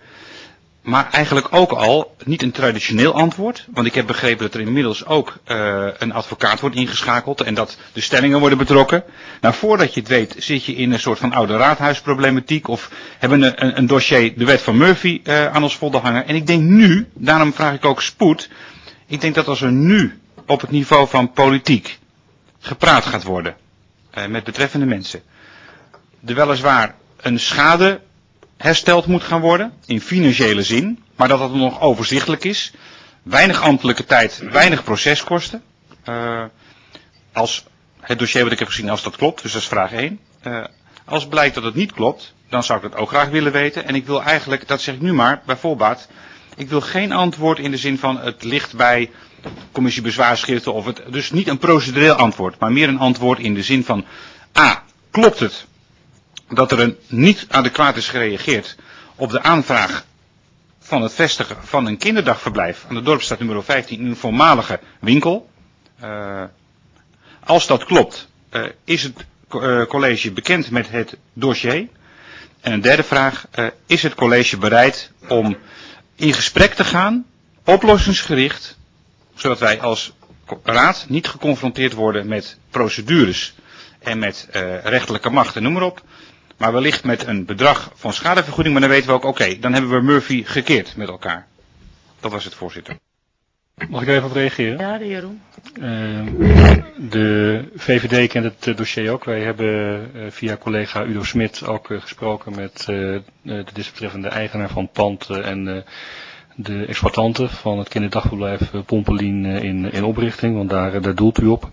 Maar eigenlijk ook al niet een traditioneel antwoord. Want ik heb begrepen dat er inmiddels ook uh, een advocaat wordt ingeschakeld. En dat de stellingen worden betrokken. Nou, voordat je het weet zit je in een soort van oude raadhuisproblematiek. Of hebben een, een, een dossier de wet van Murphy uh, aan ons volle hangen. En ik denk nu, daarom vraag ik ook spoed. Ik denk dat als er nu op het niveau van politiek gepraat gaat worden. Uh, met betreffende mensen. Er weliswaar een schade hersteld moet gaan worden, in financiële zin, maar dat dat nog overzichtelijk is. Weinig ambtelijke tijd, weinig proceskosten. Uh, als het dossier wat ik heb gezien, als dat klopt, dus dat is vraag één. Uh, als blijkt dat het niet klopt, dan zou ik dat ook graag willen weten. En ik wil eigenlijk, dat zeg ik nu maar, bij voorbaat, ik wil geen antwoord in de zin van het ligt bij commissie bezwaarschriften, of het, dus niet een procedureel antwoord, maar meer een antwoord in de zin van, A, klopt het dat er een niet adequaat is gereageerd op de aanvraag van het vestigen van een kinderdagverblijf aan de Dorpsstraat nummer vijftien in een voormalige winkel. Uh, als dat klopt, uh, is het uh, college bekend met het dossier? En een derde vraag, uh, is het college bereid om in gesprek te gaan, oplossingsgericht, zodat wij als raad niet geconfronteerd worden met procedures en met uh, rechterlijke macht en noem maar op. Maar wellicht met een bedrag van schadevergoeding, maar dan weten we ook, oké, okay, dan hebben we Murphy gekeerd met elkaar. Dat was het, voorzitter. Mag ik even op reageren? Ja, de heer Roem. Uh, de V V D kent het uh, dossier ook. Wij hebben uh, via collega Udo Smit ook uh, gesproken met uh, de desbetreffende eigenaar van het pand uh, en uh, de exploitanten van het kinderdagverblijf uh, Pompelien uh, in, in oprichting, want daar, uh, daar doelt u op.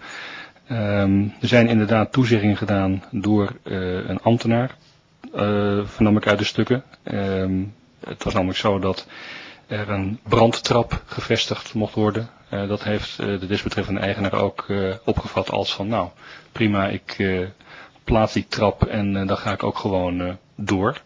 Um, er zijn inderdaad toezeggingen gedaan door uh, een ambtenaar, uh, vernam ik uit de stukken. Um, het was namelijk zo dat er een brandtrap gevestigd mocht worden. Uh, dat heeft uh, de desbetreffende eigenaar ook uh, opgevat als van, nou prima, ik uh, plaats die trap en uh, dan ga ik ook gewoon uh, door.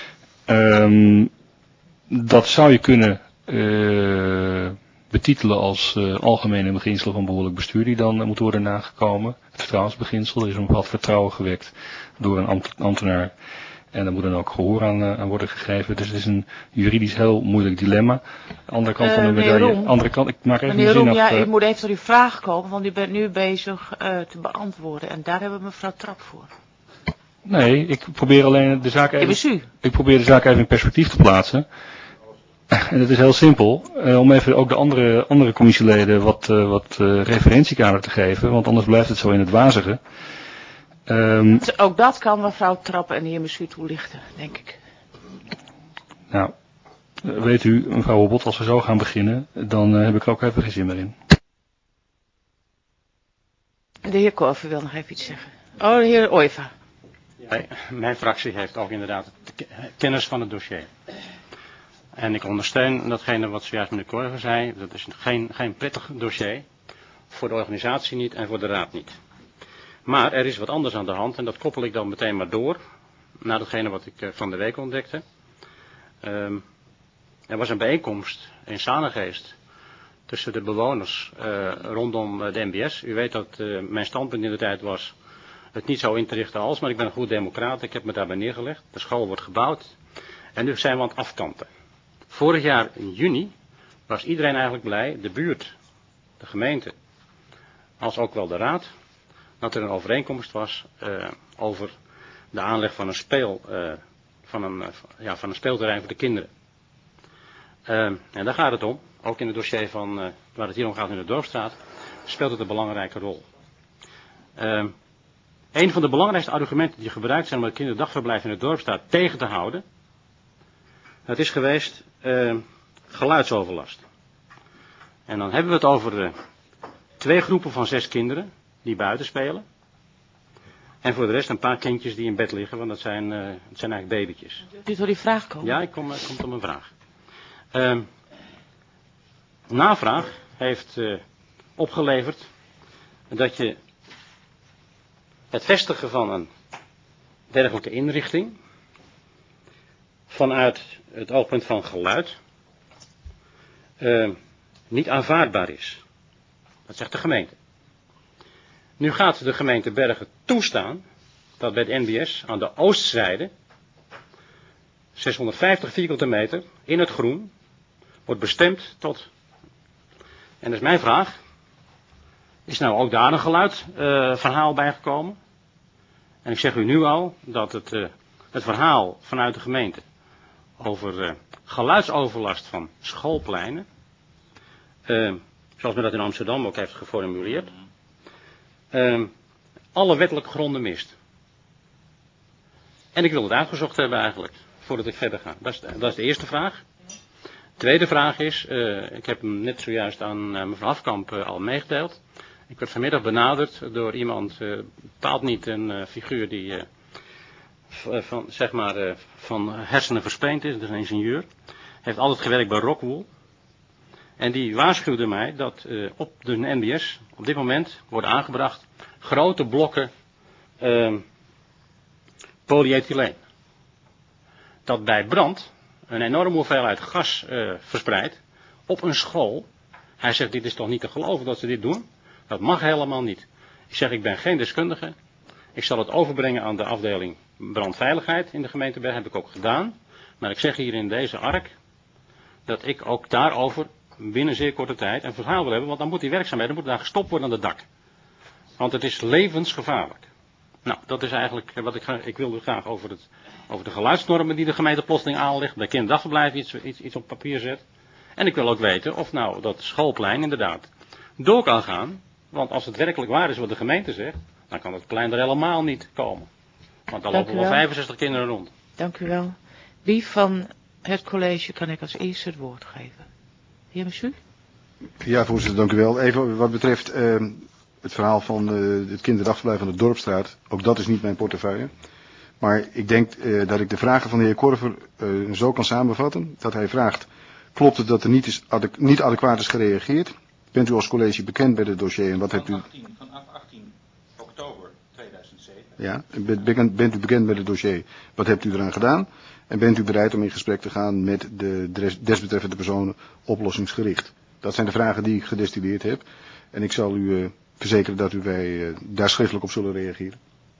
Um, dat zou je kunnen uh, betitelen als uh, algemene beginselen van behoorlijk bestuur die dan uh, moeten worden nagekomen. Het vertrouwensbeginsel, er is een bepaald vertrouwen gewekt door een ambt, ambtenaar en daar moet dan ook gehoor aan, uh, aan worden gegeven. Dus het is een juridisch heel moeilijk dilemma. Andere kant uh, van de medaille, Roem, andere kant, ik maak even meneer een zin Roem, af. Ja, Uh, ik moet even tot uw vraag komen, want u bent nu bezig uh, te beantwoorden en daar hebben we mevrouw Trap voor. Nee, ik probeer alleen de zaak even, ik probeer de zaak even in perspectief te plaatsen. En het is heel simpel, uh, om even ook de andere, andere commissieleden wat, uh, wat uh, referentiekader te geven, want anders blijft het zo in het wazige. Um, ook dat kan mevrouw Trap en de heer Messuur toelichten, denk ik. Nou, weet u, mevrouw Hobbot, als we zo gaan beginnen, dan uh, heb ik er ook even geen zin meer in. De heer Korver wil nog even iets zeggen. Oh, de heer Oiva. Ja, mijn fractie heeft ook inderdaad kennis van het dossier. En ik ondersteun datgene wat zojuist meneer Korver zei. Dat is geen, geen prettig dossier. Voor de organisatie niet en voor de raad niet. Maar er is wat anders aan de hand en dat koppel ik dan meteen maar door. Naar datgene wat ik uh, van de week ontdekte. Um, er was een bijeenkomst in Sanegeest. Tussen de bewoners uh, rondom uh, de M B S. U weet dat uh, mijn standpunt in de tijd was. Het niet zo in te richten als. Maar ik ben een goed democraat. Ik heb me daarbij neergelegd. De school wordt gebouwd. En nu zijn we aan het afkanten. Vorig jaar in juni was iedereen eigenlijk blij, de buurt, de gemeente, als ook wel de raad, dat er een overeenkomst was uh, over de aanleg van een, speel, uh, van, een, uh, ja, van een speelterrein voor de kinderen. Uh, en daar gaat het om. ook in het dossier van, uh, waar het hier om gaat in de Dorpsstraat, speelt het een belangrijke rol. Uh, een van de belangrijkste argumenten die gebruikt zijn om het kinderdagverblijf in de Dorpsstraat tegen te houden, dat is geweest uh, geluidsoverlast. En dan hebben we het over uh, twee groepen van zes kinderen die buiten spelen. En voor de rest een paar kindjes die in bed liggen, want dat zijn, uh, dat zijn eigenlijk babytjes. Kunt u door die vraag komen? Ja, ik kom, uh, kom tot mijn vraag. Uh, navraag heeft uh, opgeleverd dat je het vestigen van een dergelijke inrichting vanuit het oogpunt van geluid uh, niet aanvaardbaar is. Dat zegt de gemeente. Nu gaat de gemeente Bergen toestaan dat bij de N B S aan de oostzijde zeshonderdvijftig vierkante meter in het groen wordt bestemd tot. En dat is mijn vraag. Is nou ook daar een geluidverhaal uh, bij gekomen? En ik zeg u nu al dat het, uh, het verhaal vanuit de gemeente over uh, geluidsoverlast van schoolpleinen, uh, zoals men dat in Amsterdam ook heeft geformuleerd, uh, alle wettelijke gronden mist. En ik wil het uitgezocht hebben eigenlijk, voordat ik verder ga. Dat is de, dat is de eerste vraag. Tweede vraag is, uh, ik heb hem net zojuist aan uh, mevrouw Hafkamp uh, al meegedeeld. Ik werd vanmiddag benaderd door iemand, uh, bepaald niet een uh, figuur die uh, v- van, zeg maar, uh, van hersenen verspeend is, dat is een ingenieur. Heeft altijd gewerkt bij Rockwool. En die waarschuwde mij dat uh, op de N B S op dit moment worden aangebracht grote blokken uh, polyethyleen. Dat bij brand een enorme hoeveelheid gas uh, verspreidt op een school. Hij zegt, dit is toch niet te geloven dat ze dit doen? Dat mag helemaal niet. Ik zeg, ik ben geen deskundige. Ik zal het overbrengen aan de afdeling brandveiligheid in de gemeente Bergen. Heb ik ook gedaan. Maar ik zeg hier in deze ark dat ik ook daarover binnen zeer korte tijd een verhaal wil hebben. Want dan moet die werkzaamheden moet daar gestopt worden aan het dak. Want het is levensgevaarlijk. Nou, dat is eigenlijk wat ik, ik wilde graag over, het, over de geluidsnormen die de gemeente plotseling aanlegt. Bij kinderdagverblijf iets, iets, iets op papier zet. En ik wil ook weten of nou dat schoolplein inderdaad door kan gaan. Want als het werkelijk waar is wat de gemeente zegt, dan kan het plein er helemaal niet komen. Want dan lopen wel vijfenzestig kinderen rond. Dank u wel. Wie van het college kan ik als eerste het woord geven? Heer Messu? Ja, voorzitter, dank u wel. Even wat betreft uh, het verhaal van uh, het kinderdagverblijf van de Dorpsstraat. Ook dat is niet mijn portefeuille. Maar ik denk uh, dat ik de vragen van de heer Korver uh, zo kan samenvatten. Dat hij vraagt, klopt het dat er niet, is adek- niet adequaat is gereageerd? Bent u als college bekend bij het dossier en wat hebt u... Vanaf achttien oktober tweeduizend zeven. Ja, bent, bekend, bent u bekend met het dossier? Wat hebt u eraan gedaan? En bent u bereid om in gesprek te gaan met de desbetreffende personen oplossingsgericht? Dat zijn de vragen die ik gedestilleerd heb. En ik zal u uh, verzekeren dat u wij uh, daar schriftelijk op zullen reageren.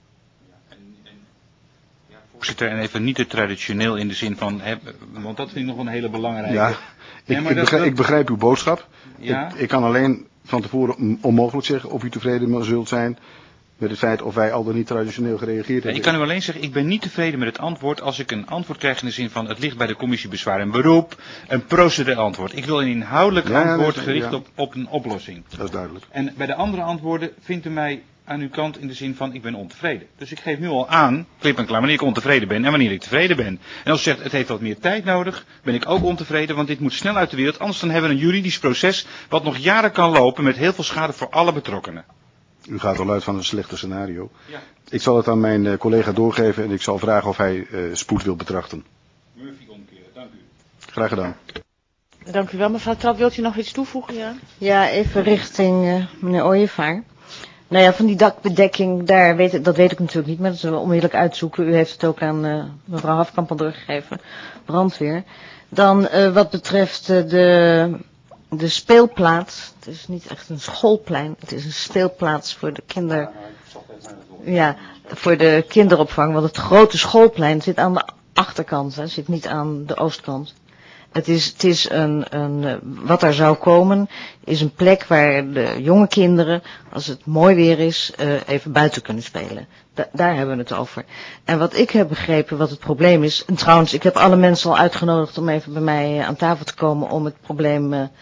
Voorzitter, en even niet te traditioneel in de zin van, hè, want dat vind ik nog een hele belangrijke. Ja, ik, nee, maar ik, begrijp, dat... ik begrijp uw boodschap. Ja? Ik, ik kan alleen van tevoren onmogelijk zeggen of u tevreden zult zijn met het feit of wij al dan niet traditioneel gereageerd hebben. Ik kan u alleen zeggen, ik ben niet tevreden met het antwoord als ik een antwoord krijg in de zin van het ligt bij de commissie bezwaar en beroep, een procedurair antwoord. Ik wil een inhoudelijk ja, antwoord ja, gericht ja. op, op een oplossing. Dat is duidelijk. En bij de andere antwoorden vindt u mij aan uw kant in de zin van ik ben ontevreden. Dus ik geef nu al aan, klip en klaar, wanneer ik ontevreden ben en wanneer ik tevreden ben. En als u zegt het heeft wat meer tijd nodig, ben ik ook ontevreden, want dit moet snel uit de wereld. Anders dan hebben we een juridisch proces wat nog jaren kan lopen met heel veel schade voor alle betrokkenen. U gaat al uit van een slechte scenario. Ja. Ik zal het aan mijn uh, collega doorgeven en ik zal vragen of hij uh, spoed wil betrachten. Murphy omkeren, dank u. Graag gedaan. Dank u wel. Mevrouw Trap, wilt u nog iets toevoegen? Ja, Ja, even richting uh, meneer Ooyevaar. Nou ja, van die dakbedekking, daar weet, dat weet ik natuurlijk niet, maar dat zullen we onmiddellijk uitzoeken. U heeft het ook aan uh, mevrouw Hafkamp al doorgegeven, brandweer. Dan uh, wat betreft uh, de, de speelplaats, het is niet echt een schoolplein, het is een speelplaats voor de kinder... Ja, voor de kinderopvang, want het grote schoolplein zit aan de achterkant, hè, zit niet aan de oostkant. Het is, het is een, een, wat er zou komen, is een plek waar de jonge kinderen, als het mooi weer is, uh, even buiten kunnen spelen. Da- daar hebben we het over. En wat ik heb begrepen, wat het probleem is, en trouwens, ik heb alle mensen al uitgenodigd om even bij mij uh, aan tafel te komen om het probleem uh,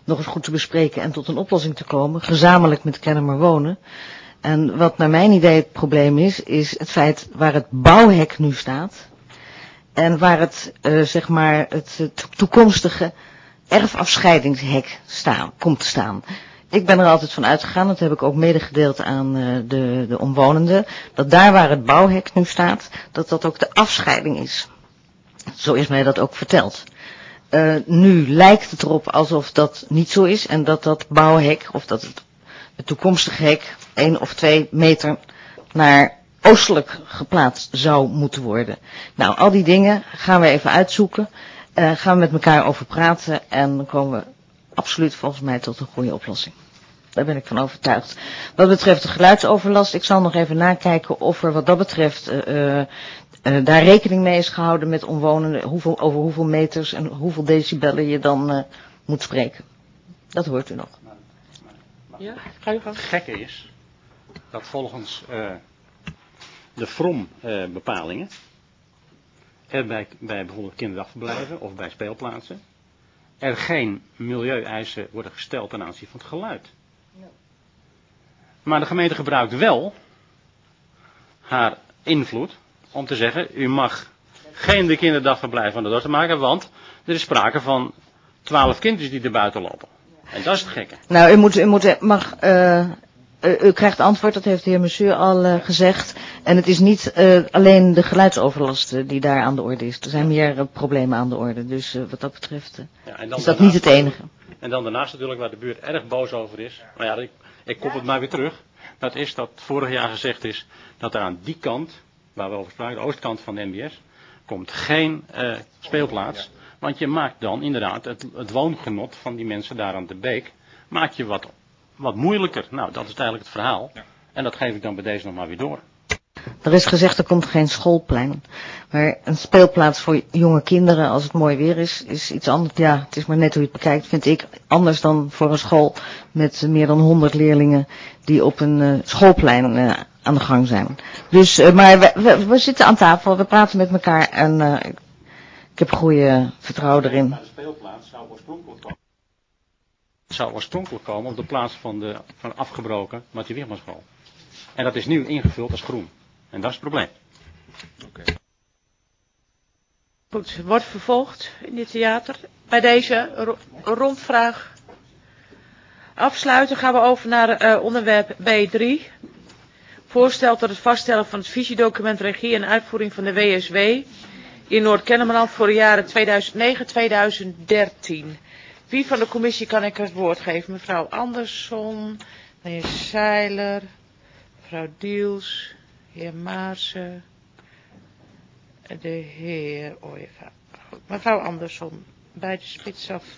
nog eens goed te bespreken en tot een oplossing te komen, gezamenlijk met Kennemer Wonen. En wat naar mijn idee het probleem is, is het feit waar het bouwhek nu staat en waar het, uh, zeg maar, het uh, toekomstige erfafscheidingshek staan, komt te staan. Ik ben er altijd van uitgegaan, dat heb ik ook medegedeeld aan uh, de, de omwonenden, dat daar waar het bouwhek nu staat, dat dat ook de afscheiding is. Zo is mij dat ook verteld. Uh, nu lijkt het erop alsof dat niet zo is en dat dat bouwhek, of dat het, het toekomstige hek, één of twee meter naar oostelijk geplaatst zou moeten worden. Nou, al die dingen gaan we even uitzoeken, uh, gaan we met elkaar over praten en dan komen we absoluut volgens mij tot een goede oplossing. Daar ben ik van overtuigd. Wat betreft de geluidsoverlast, ik zal nog even nakijken of er wat dat betreft uh, uh, daar rekening mee is gehouden met omwonenden, hoeveel, over hoeveel meters en hoeveel decibellen je dan uh, moet spreken. Dat hoort u nog. Ja, ga je gang. Het gekke is dat volgens uh, de V R O M-bepalingen uh, er bij, bij bijvoorbeeld kinderdagverblijven of bij speelplaatsen er geen milieueisen worden gesteld ten aanzien van het geluid. No. Maar de gemeente gebruikt wel haar invloed om te zeggen, u mag geen de kinderdagverblijf aan de dorp maken, want er is sprake van twaalf kinderen die er buiten lopen. En dat is het gekke. Nou, u moet, u moet, mag, uh, uh, u krijgt antwoord, dat heeft de heer Monsieur al uh, gezegd. En het is niet uh, alleen de geluidsoverlast uh, die daar aan de orde is. Er zijn meer uh, problemen aan de orde. Dus uh, wat dat betreft uh, ja, is dat niet het enige. En dan daarnaast natuurlijk waar de buurt erg boos over is. Maar ja, ik, ik kop het maar weer terug. Dat is dat vorig jaar gezegd is dat er aan die kant, waar we over spraken, de oostkant van de M B S, komt geen uh, speelplaats. Want je maakt dan inderdaad het, het woongenot van die mensen daar aan de beek, maak je wat, wat moeilijker. Nou, dat is eigenlijk het verhaal. Ja. En dat geef ik dan bij deze nog maar weer door. Er is gezegd, er komt geen schoolplein. Maar een speelplaats voor jonge kinderen, als het mooi weer is, is iets anders. Ja, het is maar net hoe je het bekijkt, vind ik. Anders dan voor een school met uh, meer dan honderd leerlingen die op een uh, schoolplein uh, aan de gang zijn. Dus, uh, maar we, we, we zitten aan tafel, we praten met elkaar en uh, ik heb goede vertrouwen erin. De speelplaats zou oorspronkelijk komen. zou oorspronkelijk komen op de plaats van de van afgebroken Mattie Wigmanschool. En dat is nu ingevuld als groen. En dat is het probleem. Okay. Goed, wordt vervolgd in dit theater. Bij deze ro rondvraag afsluiten gaan we over naar uh, onderwerp B drie. Voorstel tot het vaststellen van het visiedocument regie en uitvoering van de W S W in Noord-Kennemerland voor de jaren tweeduizend negen tot tweeduizend dertien. Wie van de commissie kan ik het woord geven? Mevrouw Andersson, meneer Seiler, mevrouw Diels, heer Maarsen, de heer Ooyeva. Mevrouw Andersson, bij de spits af.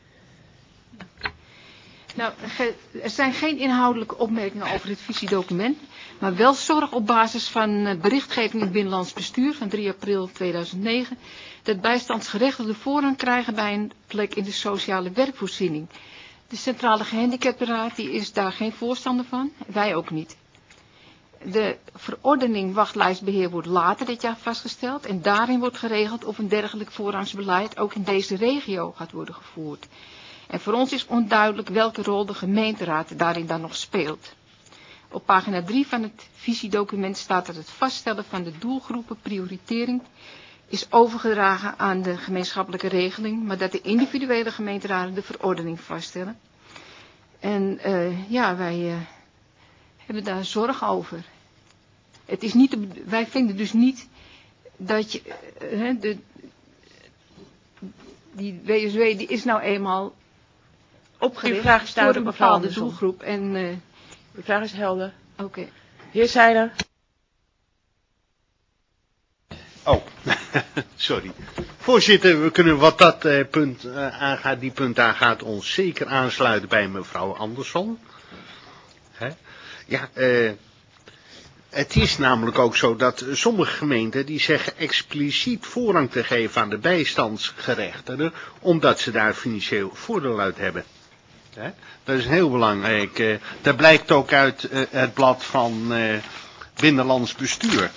Nou, er zijn geen inhoudelijke opmerkingen over het visiedocument, maar wel zorg op basis van berichtgeving in het Binnenlands Bestuur van drie april tweeduizend negen, dat bijstandsgerechtigden voorrang krijgen bij een plek in de sociale werkvoorziening. De Centrale Gehandicaptenraad die is daar geen voorstander van, wij ook niet. De verordening wachtlijstbeheer wordt later dit jaar vastgesteld en daarin wordt geregeld of een dergelijk voorrangsbeleid ook in deze regio gaat worden gevoerd. En voor ons is onduidelijk welke rol de gemeenteraad daarin dan nog speelt. Op pagina drie van het visiedocument staat dat het vaststellen van de doelgroepen prioritering is overgedragen aan de gemeenschappelijke regeling, maar dat de individuele gemeenteraden de verordening vaststellen. En uh, ja, wij uh, hebben daar zorg over. Het is niet, wij vinden dus niet dat je, uh, de, die W S W die is nou eenmaal opgericht vraag is voor een bepaalde doelgroep. En, uh, de vraag is helder. Oké. Okay. Heer Seiler. Oh, sorry. Voorzitter, we kunnen wat dat uh, punt uh, aangaat, die punt aangaat, ons zeker aansluiten bij mevrouw Andersson. Hè? Ja, uh, het is namelijk ook zo dat sommige gemeenten die zeggen expliciet voorrang te geven aan de bijstandsgerechtigden, omdat ze daar financieel voordeel uit hebben. Hè? Dat is heel belangrijk. Uh, dat blijkt ook uit uh, het blad van uh, Binnenlands Bestuur.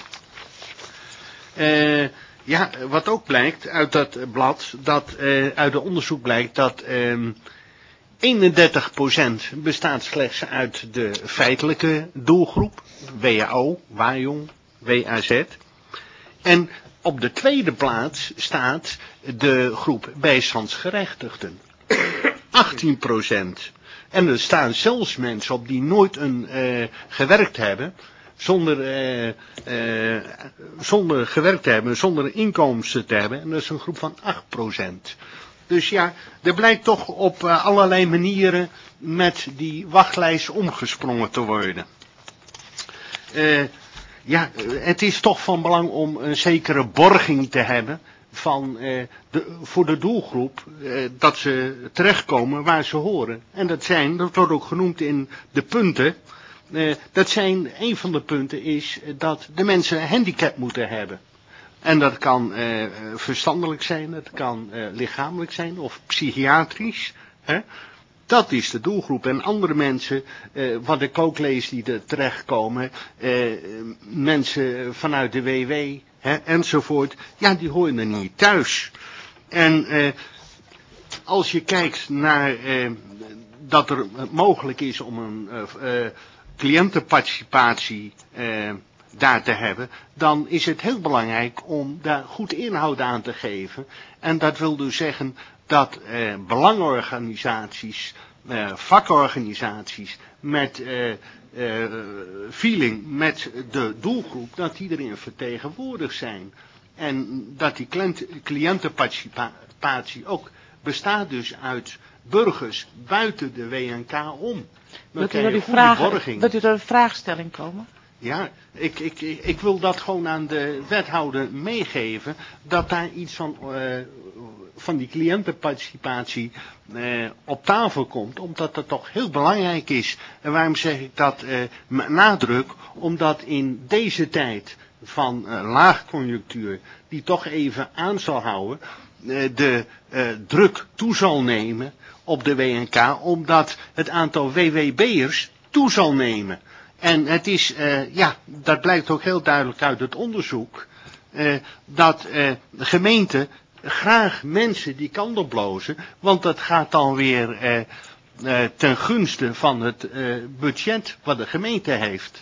Uh, ja, wat ook blijkt uit dat blad, dat uh, uit de onderzoek blijkt dat uh, eenendertig procent bestaat slechts uit de feitelijke doelgroep, W A O, Wajong, W A Z. En op de tweede plaats staat de groep bijstandsgerechtigden, achttien procent. En er staan zelfs mensen op die nooit een, uh, gewerkt hebben, zonder, uh, uh, zonder gewerkt te hebben, zonder een inkomsten te hebben. En dat is een groep van acht procent. Dus ja, er blijkt toch op uh, allerlei manieren met die wachtlijst omgesprongen te worden. Uh, ja, het is toch van belang om een zekere borging te hebben van, uh, de, voor de doelgroep, uh, dat ze terechtkomen waar ze horen. En dat zijn, dat wordt ook genoemd in de punten, uh, dat zijn, een van de punten is dat de mensen een handicap moeten hebben. En dat kan uh, verstandelijk zijn, dat kan uh, lichamelijk zijn of psychiatrisch. Hè? Dat is de doelgroep. En andere mensen, uh, wat ik ook lees die er terechtkomen, uh, mensen vanuit de W W, hè, enzovoort, ja, die horen er niet thuis. En uh, als je kijkt naar uh, dat er mogelijk is om een uh, uh, cliëntenparticipatie uh, daar te hebben, dan is het heel belangrijk om daar goed inhoud aan te geven. En dat wil dus zeggen dat eh, belangenorganisaties, eh, vakorganisaties met eh, eh, feeling met de doelgroep, dat die erin vertegenwoordigd zijn. En dat die cliëntenparticipatie ook bestaat dus uit burgers buiten de W N K om. Wilt u door die vragen, wilt u door de vraagstelling komen? Ja, ik, ik, ik wil dat gewoon aan de wethouder meegeven, dat daar iets van, uh, van die cliëntenparticipatie uh, op tafel komt, omdat dat toch heel belangrijk is. En waarom zeg ik dat uh, met nadruk? Omdat in deze tijd van uh, laagconjunctuur, die toch even aan zal houden, uh, de uh, druk toe zal nemen op de W N K, omdat het aantal W W B'ers toe zal nemen. En het is, uh, ja, dat blijkt ook heel duidelijk uit het onderzoek, uh, dat uh, de gemeente graag mensen die kant op lozen, want dat gaat dan weer uh, uh, ten gunste van het uh, budget wat de gemeente heeft.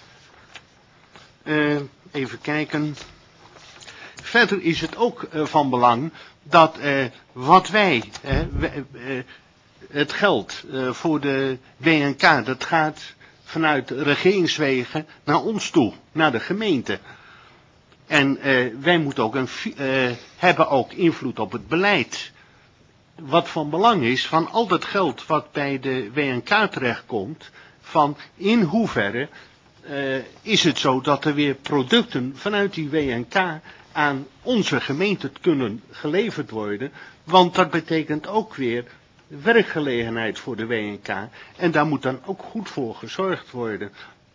Uh, even kijken. Verder is het ook uh, van belang dat uh, wat wij, uh, we, uh, het geld uh, voor de W N K, dat gaat vanuit regeringswegen naar ons toe, naar de gemeente. En uh, wij moeten ook een, uh, hebben ook invloed op het beleid. Wat van belang is, van al dat geld wat bij de W N K terechtkomt, van in hoeverre uh, is het zo dat er weer producten vanuit die W N K aan onze gemeente kunnen geleverd worden, want dat betekent ook weer werkgelegenheid voor de W N K. En daar moet dan ook goed voor gezorgd worden.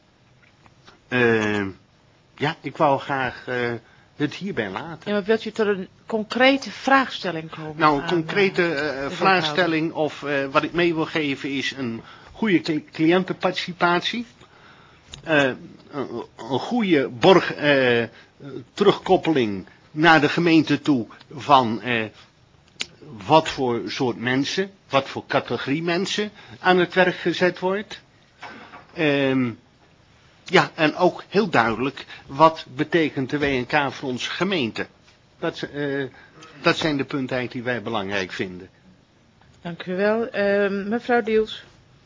Uh, ja, ik wou graag uh, het hierbij laten. Ja, maar wilt u tot een concrete vraagstelling komen? Nou, een aan, concrete uh, vraagstelling of uh, wat ik mee wil geven is een goede cliëntenparticipatie. Uh, een, een goede borg, uh, terugkoppeling naar de gemeente toe van uh, wat voor soort mensen, wat voor categorie mensen aan het werk gezet wordt. Um, ja, en ook heel duidelijk, wat betekent de W N K voor onze gemeente? Dat, uh, dat zijn de punten die wij belangrijk vinden. Dank u wel. Uh, mevrouw Diels.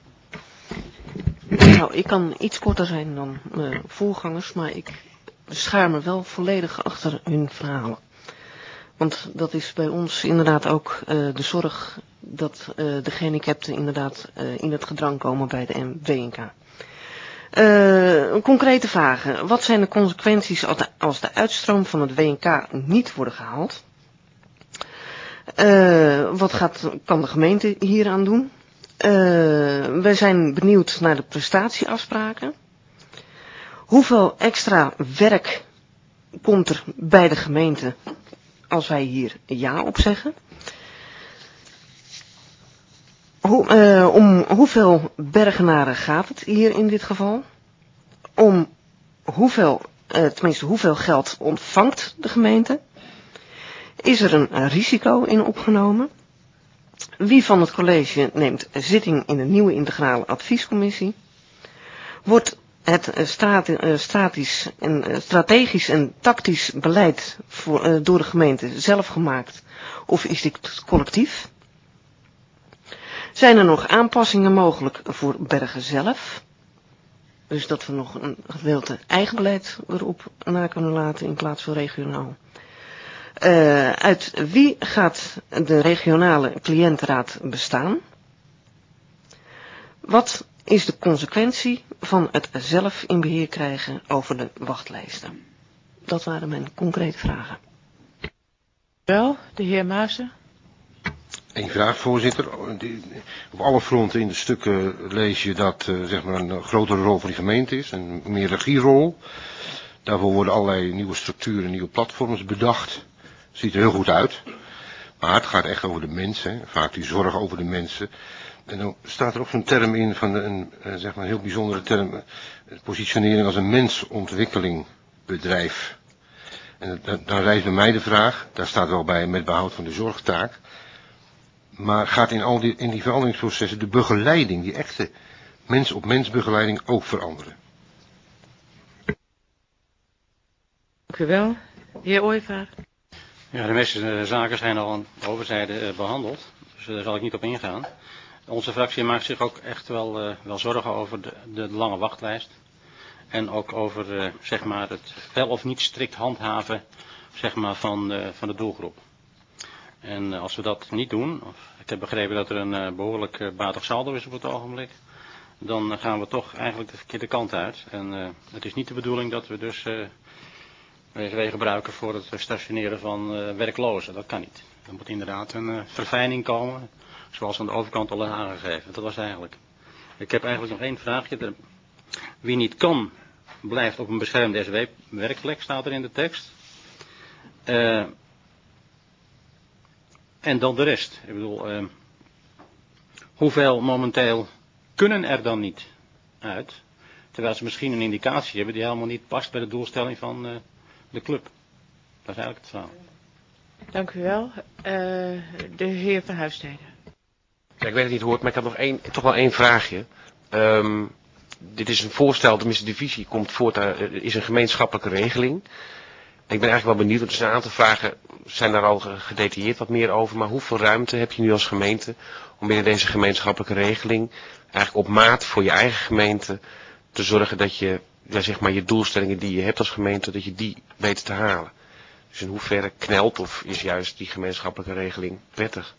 Nou, ik kan iets korter zijn dan uh, voorgangers, maar ik schaar me wel volledig achter hun verhalen. Want dat is bij ons inderdaad ook uh, de zorg dat uh, de gehandicapten inderdaad uh, in het gedrang komen bij de W N K. Uh, concrete vragen. Wat zijn de consequenties als de, als de uitstroom van het W N K niet worden gehaald? Uh, wat gaat, kan de gemeente hieraan doen? Uh, wij zijn benieuwd naar de prestatieafspraken. Hoeveel extra werk komt er bij de gemeente als wij hier ja op zeggen? Hoe, uh, om hoeveel Bergenaren gaat het hier in dit geval? Om hoeveel, uh, tenminste hoeveel geld ontvangt de gemeente? Is er een uh, risico in opgenomen? Wie van het college neemt zitting in de nieuwe integrale adviescommissie? Wordt het strate, stratisch en, strategisch en tactisch beleid voor, uh, door de gemeente zelf gemaakt of is dit collectief? Zijn er nog aanpassingen mogelijk voor Bergen zelf? Dus dat we nog een gedeelte eigen beleid erop na kunnen laten in plaats van regionaal. Uh, uit wie gaat de regionale cliëntenraad bestaan? Wat is de consequentie van het zelf in beheer krijgen over de wachtlijsten? Dat waren mijn concrete vragen. Wel, de heer Maassen. Eén vraag, voorzitter. Op alle fronten in de stukken lees je dat uh, zeg maar een grotere rol van die gemeente is, een meer regierol. Daarvoor worden allerlei nieuwe structuren, nieuwe platforms bedacht. Ziet er heel goed uit. Maar het gaat echt over de mensen, vaak die zorg over de mensen. En dan staat er ook zo'n term in van een, uh, zeg maar een heel bijzondere term, uh, positionering als een mensontwikkelingbedrijf. En dan, dan rijst bij mij de vraag, daar staat wel bij met behoud van de zorgtaak. Maar gaat in al die, in die veranderingsprocessen de begeleiding, die echte mens-op-mens begeleiding ook veranderen? Dank u wel. De heer Ooyevaar. Ja, de meeste uh, zaken zijn al aan de overzijde uh, behandeld, dus uh, daar zal ik niet op ingaan. Onze fractie maakt zich ook echt wel, uh, wel zorgen over de, de lange wachtlijst. En ook over uh, zeg maar het wel of niet strikt handhaven zeg maar, van, uh, van de doelgroep. En uh, als we dat niet doen, of, ik heb begrepen dat er een uh, behoorlijk uh, batig saldo is op het ogenblik, dan uh, gaan we toch eigenlijk de verkeerde kant uit. En uh, het is niet de bedoeling dat we dus uh, W S W gebruiken voor het stationeren van uh, werklozen. Dat kan niet. Er moet inderdaad een uh, verfijning komen, zoals aan de overkant al is aangegeven. Dat was eigenlijk. Ik heb eigenlijk nog één vraagje. De, wie niet kan, blijft op een beschermde S W-werkplek, staat er in de tekst. Uh, en dan de rest. Ik bedoel, uh, hoeveel momenteel kunnen er dan niet uit? Terwijl ze misschien een indicatie hebben die helemaal niet past bij de doelstelling van uh, de club. Dat is eigenlijk het verhaal. Dank u wel. Uh, de heer Van Huisteden. Ja, ik weet het niet hoe het, maar ik had nog één, toch wel één vraagje. Um, dit is een voorstel, tenminste de visie komt voort uit, uh, is een gemeenschappelijke regeling. Ik ben eigenlijk wel benieuwd, want er zijn een aantal vragen, zijn daar al gedetailleerd wat meer over, maar hoeveel ruimte heb je nu als gemeente om binnen deze gemeenschappelijke regeling eigenlijk op maat voor je eigen gemeente te zorgen dat je, ja, zeg maar, je doelstellingen die je hebt als gemeente, dat je die weet te halen. Dus in hoeverre knelt of is juist die gemeenschappelijke regeling wettig?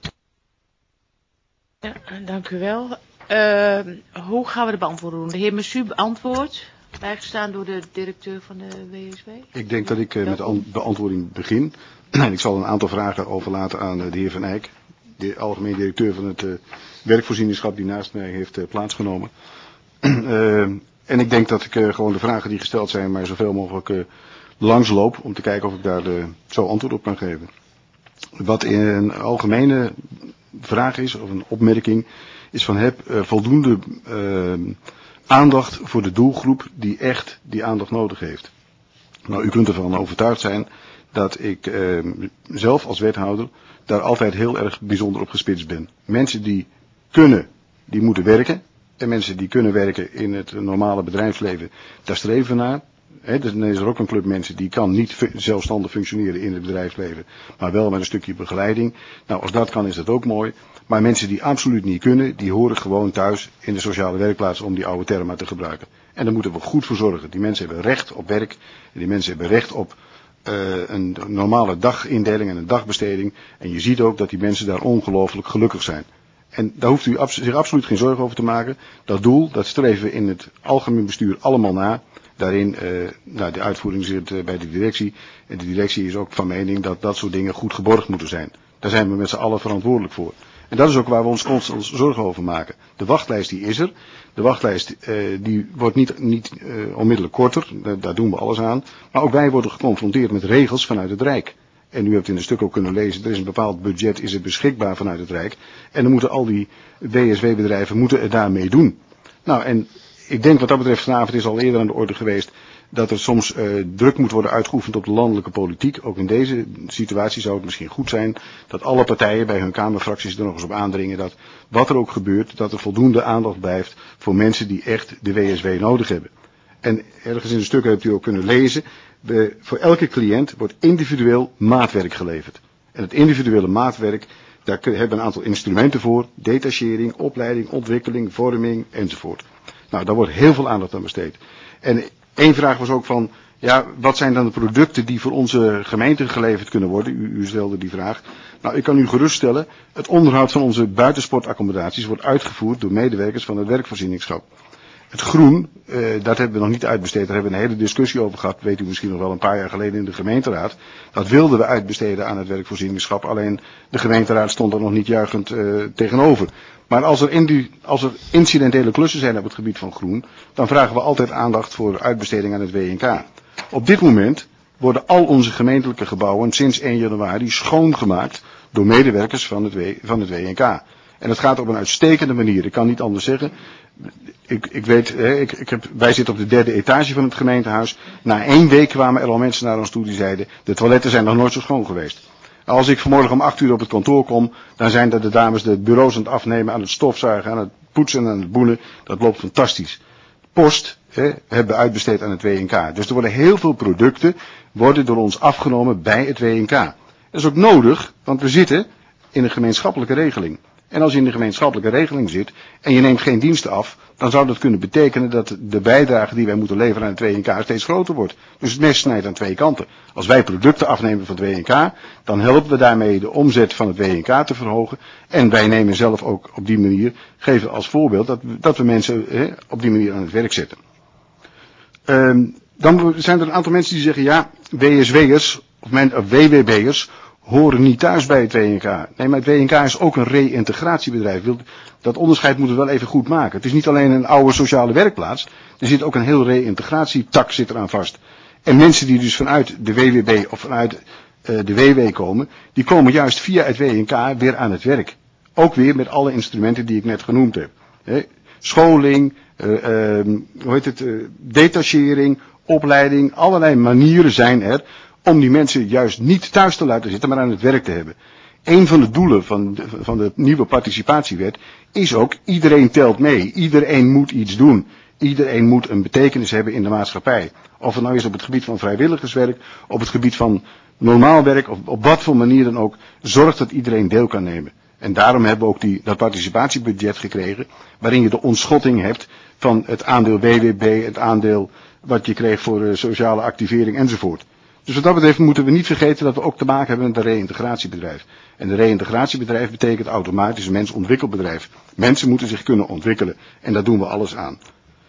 Ja, dank u wel. Uh, hoe gaan we de beantwoording doen? De heer Messu beantwoordt, bijgestaan door de directeur van de W S W. Ik denk dat ik uh, met de beantwoording begin. En ik zal een aantal vragen overlaten aan uh, de heer Van Eyck, de algemeen directeur van het uh, werkvoorzieningschap die naast mij heeft uh, plaatsgenomen. uh, en ik denk dat ik uh, gewoon de vragen die gesteld zijn maar zoveel mogelijk uh, langsloop om te kijken of ik daar uh, zo antwoord op kan geven. Wat een algemene vraag is, of een opmerking, is van heb uh, voldoende uh, aandacht voor de doelgroep die echt die aandacht nodig heeft. Nou, u kunt ervan overtuigd zijn dat ik uh, zelf als wethouder daar altijd heel erg bijzonder op gespitst ben. Mensen die kunnen, die moeten werken. En mensen die kunnen werken in het normale bedrijfsleven, daar streven we naar. He, dan is er ook een club mensen die kan niet fu- zelfstandig functioneren in het bedrijfsleven, maar wel met een stukje begeleiding. Nou, als dat kan is dat ook mooi. Maar mensen die absoluut niet kunnen, die horen gewoon thuis in de sociale werkplaats, om die oude term maar te gebruiken. En daar moeten we goed voor zorgen. Die mensen hebben recht op werk. En die mensen hebben recht op uh, een normale dagindeling en een dagbesteding. En je ziet ook dat die mensen daar ongelooflijk gelukkig zijn. En daar hoeft u abs- zich absoluut geen zorgen over te maken. Dat doel, dat streven we in het algemeen bestuur allemaal na. Daarin, uh, nou, de uitvoering zit uh, bij de directie. En de directie is ook van mening dat dat soort dingen goed geborgd moeten zijn. Daar zijn we met z'n allen verantwoordelijk voor. En dat is ook waar we ons constant zorgen over maken. De wachtlijst die is er. De wachtlijst uh, die wordt niet, niet uh, onmiddellijk korter. Daar, daar doen we alles aan. Maar ook wij worden geconfronteerd met regels vanuit het Rijk. En u hebt in een stuk ook kunnen lezen, er is een bepaald budget, is er beschikbaar vanuit het Rijk. En dan moeten al die W S W-bedrijven moeten het daarmee doen. Nou, en ik denk wat dat betreft vanavond is al eerder aan de orde geweest. dat er soms uh, druk moet worden uitgeoefend op de landelijke politiek. Ook in deze situatie zou het misschien goed zijn dat alle partijen bij hun Kamerfracties er nog eens op aandringen dat wat er ook gebeurt, dat er voldoende aandacht blijft voor mensen die echt de W S W nodig hebben. En ergens in de stukken hebt u ook kunnen lezen, de, voor elke cliënt wordt individueel maatwerk geleverd. En het individuele maatwerk, daar hebben we een aantal instrumenten voor, detachering, opleiding, ontwikkeling, vorming enzovoort. Nou, daar wordt heel veel aandacht aan besteed. En één vraag was ook van, ja, wat zijn dan de producten die voor onze gemeente geleverd kunnen worden? U, u stelde die vraag. Nou, ik kan u geruststellen, het onderhoud van onze buitensportaccommodaties wordt uitgevoerd door medewerkers van het werkvoorzieningschap. Het groen, uh, dat hebben we nog niet uitbesteed. Daar hebben we een hele discussie over gehad. Weet u misschien nog wel een paar jaar geleden in de gemeenteraad. Dat wilden we uitbesteden aan het werkvoorzieningschap. Alleen de gemeenteraad stond er nog niet juichend uh, tegenover. Maar als er, in die, als er incidentele klussen zijn op het gebied van groen, dan vragen we altijd aandacht voor uitbesteding aan het W N K. Op dit moment worden al onze gemeentelijke gebouwen sinds één januari schoongemaakt door medewerkers van het, w, van het W N K. En dat gaat op een uitstekende manier. Ik kan niet anders zeggen. Ik, ik weet, hè, ik, ik heb, wij zitten op de derde etage van het gemeentehuis. Na één week kwamen er al mensen naar ons toe die zeiden, de toiletten zijn nog nooit zo schoon geweest. Als ik vanmorgen om acht uur op het kantoor kom, dan zijn er de dames de bureaus aan het afnemen, aan het stofzuigen, aan het poetsen en aan het boenen. Dat loopt fantastisch. Post hè, hebben we uitbesteed aan het W N K. Dus er worden heel veel producten worden door ons afgenomen bij het W N K. Dat is ook nodig, want we zitten in een gemeenschappelijke regeling. En als je in de gemeenschappelijke regeling zit en je neemt geen diensten af, dan zou dat kunnen betekenen dat de bijdrage die wij moeten leveren aan het W N K steeds groter wordt. Dus het mes snijdt aan twee kanten. Als wij producten afnemen van het W N K, dan helpen we daarmee de omzet van het W N K te verhogen. En wij nemen zelf ook op die manier, geven als voorbeeld dat we, dat we mensen hè, op die manier aan het werk zetten. Um, dan zijn er een aantal mensen die zeggen, ja, W S W'ers of, of W W B'ers horen niet thuis bij het W N K. Nee, maar het W N K is ook een reïntegratiebedrijf. Dat onderscheid moeten we wel even goed maken. Het is niet alleen een oude sociale werkplaats. Er zit ook een heel reïntegratietak zit eraan vast. En mensen die dus vanuit de W W B of vanuit uh, de W W komen, die komen juist via het W N K weer aan het werk. Ook weer met alle instrumenten die ik net genoemd heb. He, scholing, uh, uh, hoe heet het, uh, detachering, opleiding, allerlei manieren zijn er om die mensen juist niet thuis te laten zitten, maar aan het werk te hebben. Een van de doelen van de, van de nieuwe participatiewet is ook, iedereen telt mee. Iedereen moet iets doen. Iedereen moet een betekenis hebben in de maatschappij. Of het nou is op het gebied van vrijwilligerswerk, op het gebied van normaal werk, of op wat voor manier dan ook, zorgt dat iedereen deel kan nemen. En daarom hebben we ook die, dat participatiebudget gekregen, waarin je de ontschotting hebt van het aandeel W W B, het aandeel wat je kreeg voor uh, sociale activering enzovoort. Dus wat dat betreft moeten we niet vergeten dat we ook te maken hebben met een reïntegratiebedrijf. En een reïntegratiebedrijf betekent automatisch een mensontwikkelbedrijf. Mensen moeten zich kunnen ontwikkelen. En daar doen we alles aan.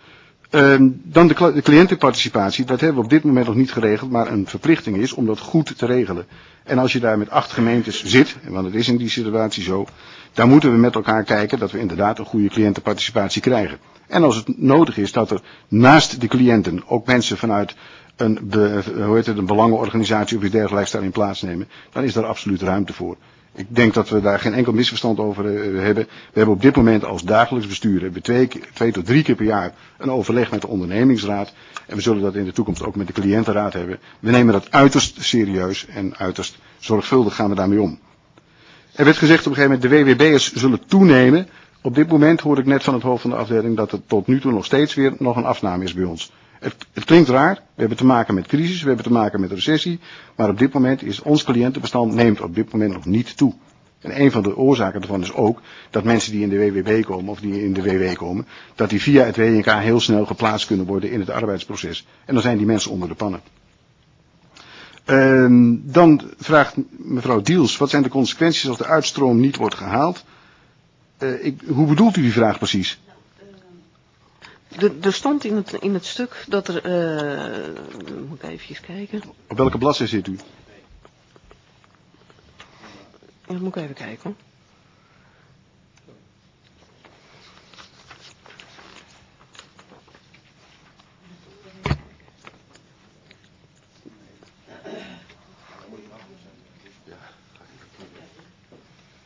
Um, dan de, de cliëntenparticipatie. Dat hebben we op dit moment nog niet geregeld. Maar een verplichting is om dat goed te regelen. En als je daar met acht gemeentes zit. Want het is in die situatie zo. Dan moeten we met elkaar kijken dat we inderdaad een goede cliëntenparticipatie krijgen. En als het nodig is dat er naast de cliënten ook mensen vanuit een, be, hoe heet het, een belangenorganisatie of iets dergelijks daarin plaatsnemen, dan is daar absoluut ruimte voor. Ik denk dat we daar geen enkel misverstand over uh, hebben. We hebben op dit moment als dagelijks bestuur hebben twee, twee tot drie keer per jaar een overleg met de ondernemingsraad. En we zullen dat in de toekomst ook met de cliëntenraad hebben. We nemen dat uiterst serieus en uiterst zorgvuldig gaan we daarmee om. Er werd gezegd op een gegeven moment de W W B'ers zullen toenemen. Op dit moment hoor ik net van het hoofd van de afdeling dat het tot nu toe nog steeds weer nog een afname is bij ons. Het, het klinkt raar, we hebben te maken met crisis, we hebben te maken met recessie, maar op dit moment is ons cliëntenbestand neemt op dit moment nog niet toe. En een van de oorzaken daarvan is ook dat mensen die in de W W B komen of die in de W W komen, dat die via het W N K heel snel geplaatst kunnen worden in het arbeidsproces. En dan zijn die mensen onder de pannen. Uh, dan vraagt mevrouw Diels, wat zijn de consequenties als de uitstroom niet wordt gehaald? Uh, ik, hoe bedoelt u die vraag precies? Er stond in het, in het stuk dat er, uh, moet ik even kijken. Op welke bladzijde zit u? Ja, moet ik even kijken hoor.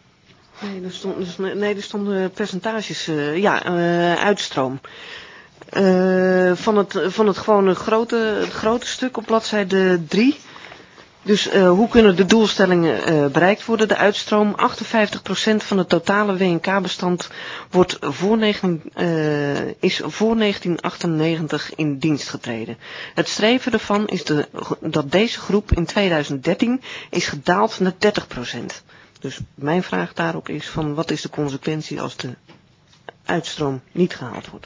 Nee, er stonden, nee, er stonden percentages, uh, ja, uh, uitstroom. Uh, van, het, van het gewone grote, het grote stuk op bladzijde drie. Dus uh, hoe kunnen de doelstellingen uh, bereikt worden? De uitstroom, achtenvijftig procent van het totale W N K-bestand wordt voor negentien, uh, is voor negentien achtennegentig in dienst getreden. Het streven ervan is de, dat deze groep in tweeduizend dertien is gedaald naar dertig procent. Dus mijn vraag daarop is van wat is de consequentie als de uitstroom niet gehaald wordt?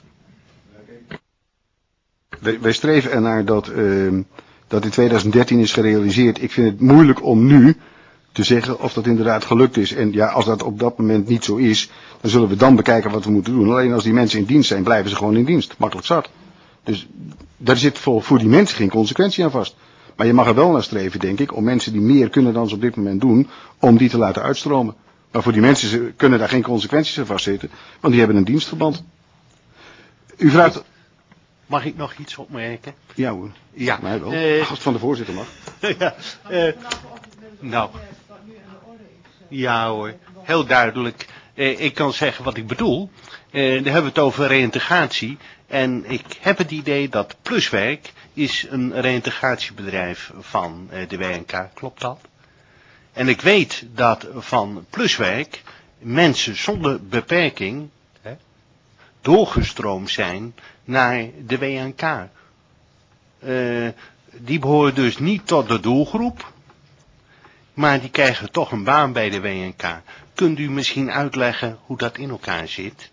Wij, wij streven ernaar dat, uh, dat in tweeduizend dertien is gerealiseerd. Ik vind het moeilijk om nu te zeggen of dat inderdaad gelukt is. En ja, als dat op dat moment niet zo is, dan zullen we dan bekijken wat we moeten doen. Alleen als die mensen in dienst zijn, blijven ze gewoon in dienst. Makkelijk zat. Dus daar zit voor, voor die mensen geen consequentie aan vast. Maar je mag er wel naar streven, denk ik, om mensen die meer kunnen dan ze op dit moment doen, om die te laten uitstromen. Maar voor die mensen ze kunnen daar geen consequenties aan vastzitten, want die hebben een dienstverband. U vraagt... Mag ik nog iets opmerken? Ja hoor, ja. mij wel. Uh, Als het van de voorzitter mag. ja, uh, nou. Ja hoor, heel duidelijk. Uh, ik kan zeggen wat ik bedoel. Uh, dan hebben we het over reïntegratie. En ik heb het idee dat Pluswerk is een reïntegratiebedrijf van uh, de W N K. Klopt dat? En ik weet dat van Pluswerk mensen zonder beperking hè, doorgestroomd zijn naar de W N K. Uh, die behoren dus niet tot de doelgroep, maar die krijgen toch een baan bij de W N K. Kunt u misschien uitleggen hoe dat in elkaar zit?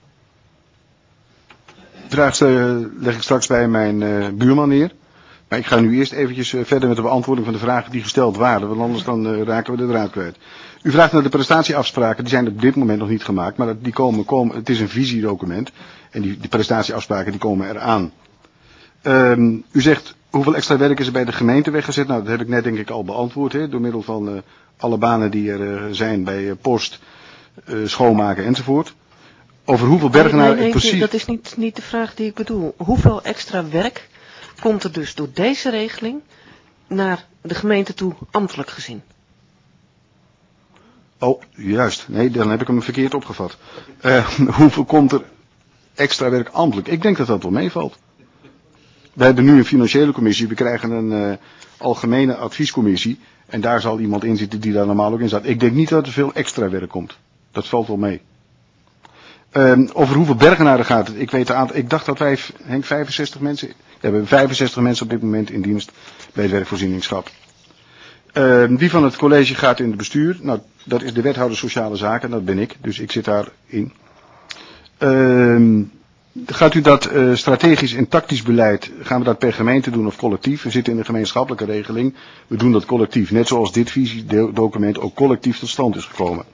De vraag uh, leg ik straks bij mijn uh, buurman neer. Maar ik ga nu eerst eventjes uh, verder met de beantwoording van de vragen die gesteld waren, want anders dan uh, raken we de draad kwijt. U vraagt naar de prestatieafspraken, die zijn op dit moment nog niet gemaakt, maar die komen, komen het is een visiedocument en die, die prestatieafspraken die komen eraan. Um, u zegt, hoeveel extra werk is er bij de gemeente weggezet? Nou, dat heb ik net denk ik al beantwoord, hè, door middel van uh, alle banen die er uh, zijn bij uh, post, uh, schoonmaken enzovoort. Over hoeveel Bergenaren nee, nee, nee, precies... dat is niet, niet de vraag die ik bedoel. Hoeveel extra werk komt er dus door deze regeling naar de gemeente toe, ambtelijk gezien? Oh, juist. Nee, dan heb ik hem verkeerd opgevat. Uh, hoeveel komt er extra werk ambtelijk? Ik denk dat dat wel meevalt. We hebben nu een financiële commissie, we krijgen een uh, algemene adviescommissie. En daar zal iemand in zitten die daar normaal ook in zat. Ik denk niet dat er veel extra werk komt. Dat valt wel mee. Um, over hoeveel Bergenaren gaat het? Ik weet de aantal, ik dacht dat wij, Henk, vijfenzestig mensen, ja, we hebben vijfenzestig mensen op dit moment in dienst bij het werkvoorzieningschap. Um, wie van het college gaat in het bestuur? Nou, dat is de wethouder sociale zaken, dat ben ik, dus ik zit daarin. Um, gaat u dat uh, strategisch en tactisch beleid, gaan we dat per gemeente doen of collectief? We zitten in de gemeenschappelijke regeling, we doen dat collectief, net zoals dit visiedocument ook collectief tot stand is gekomen.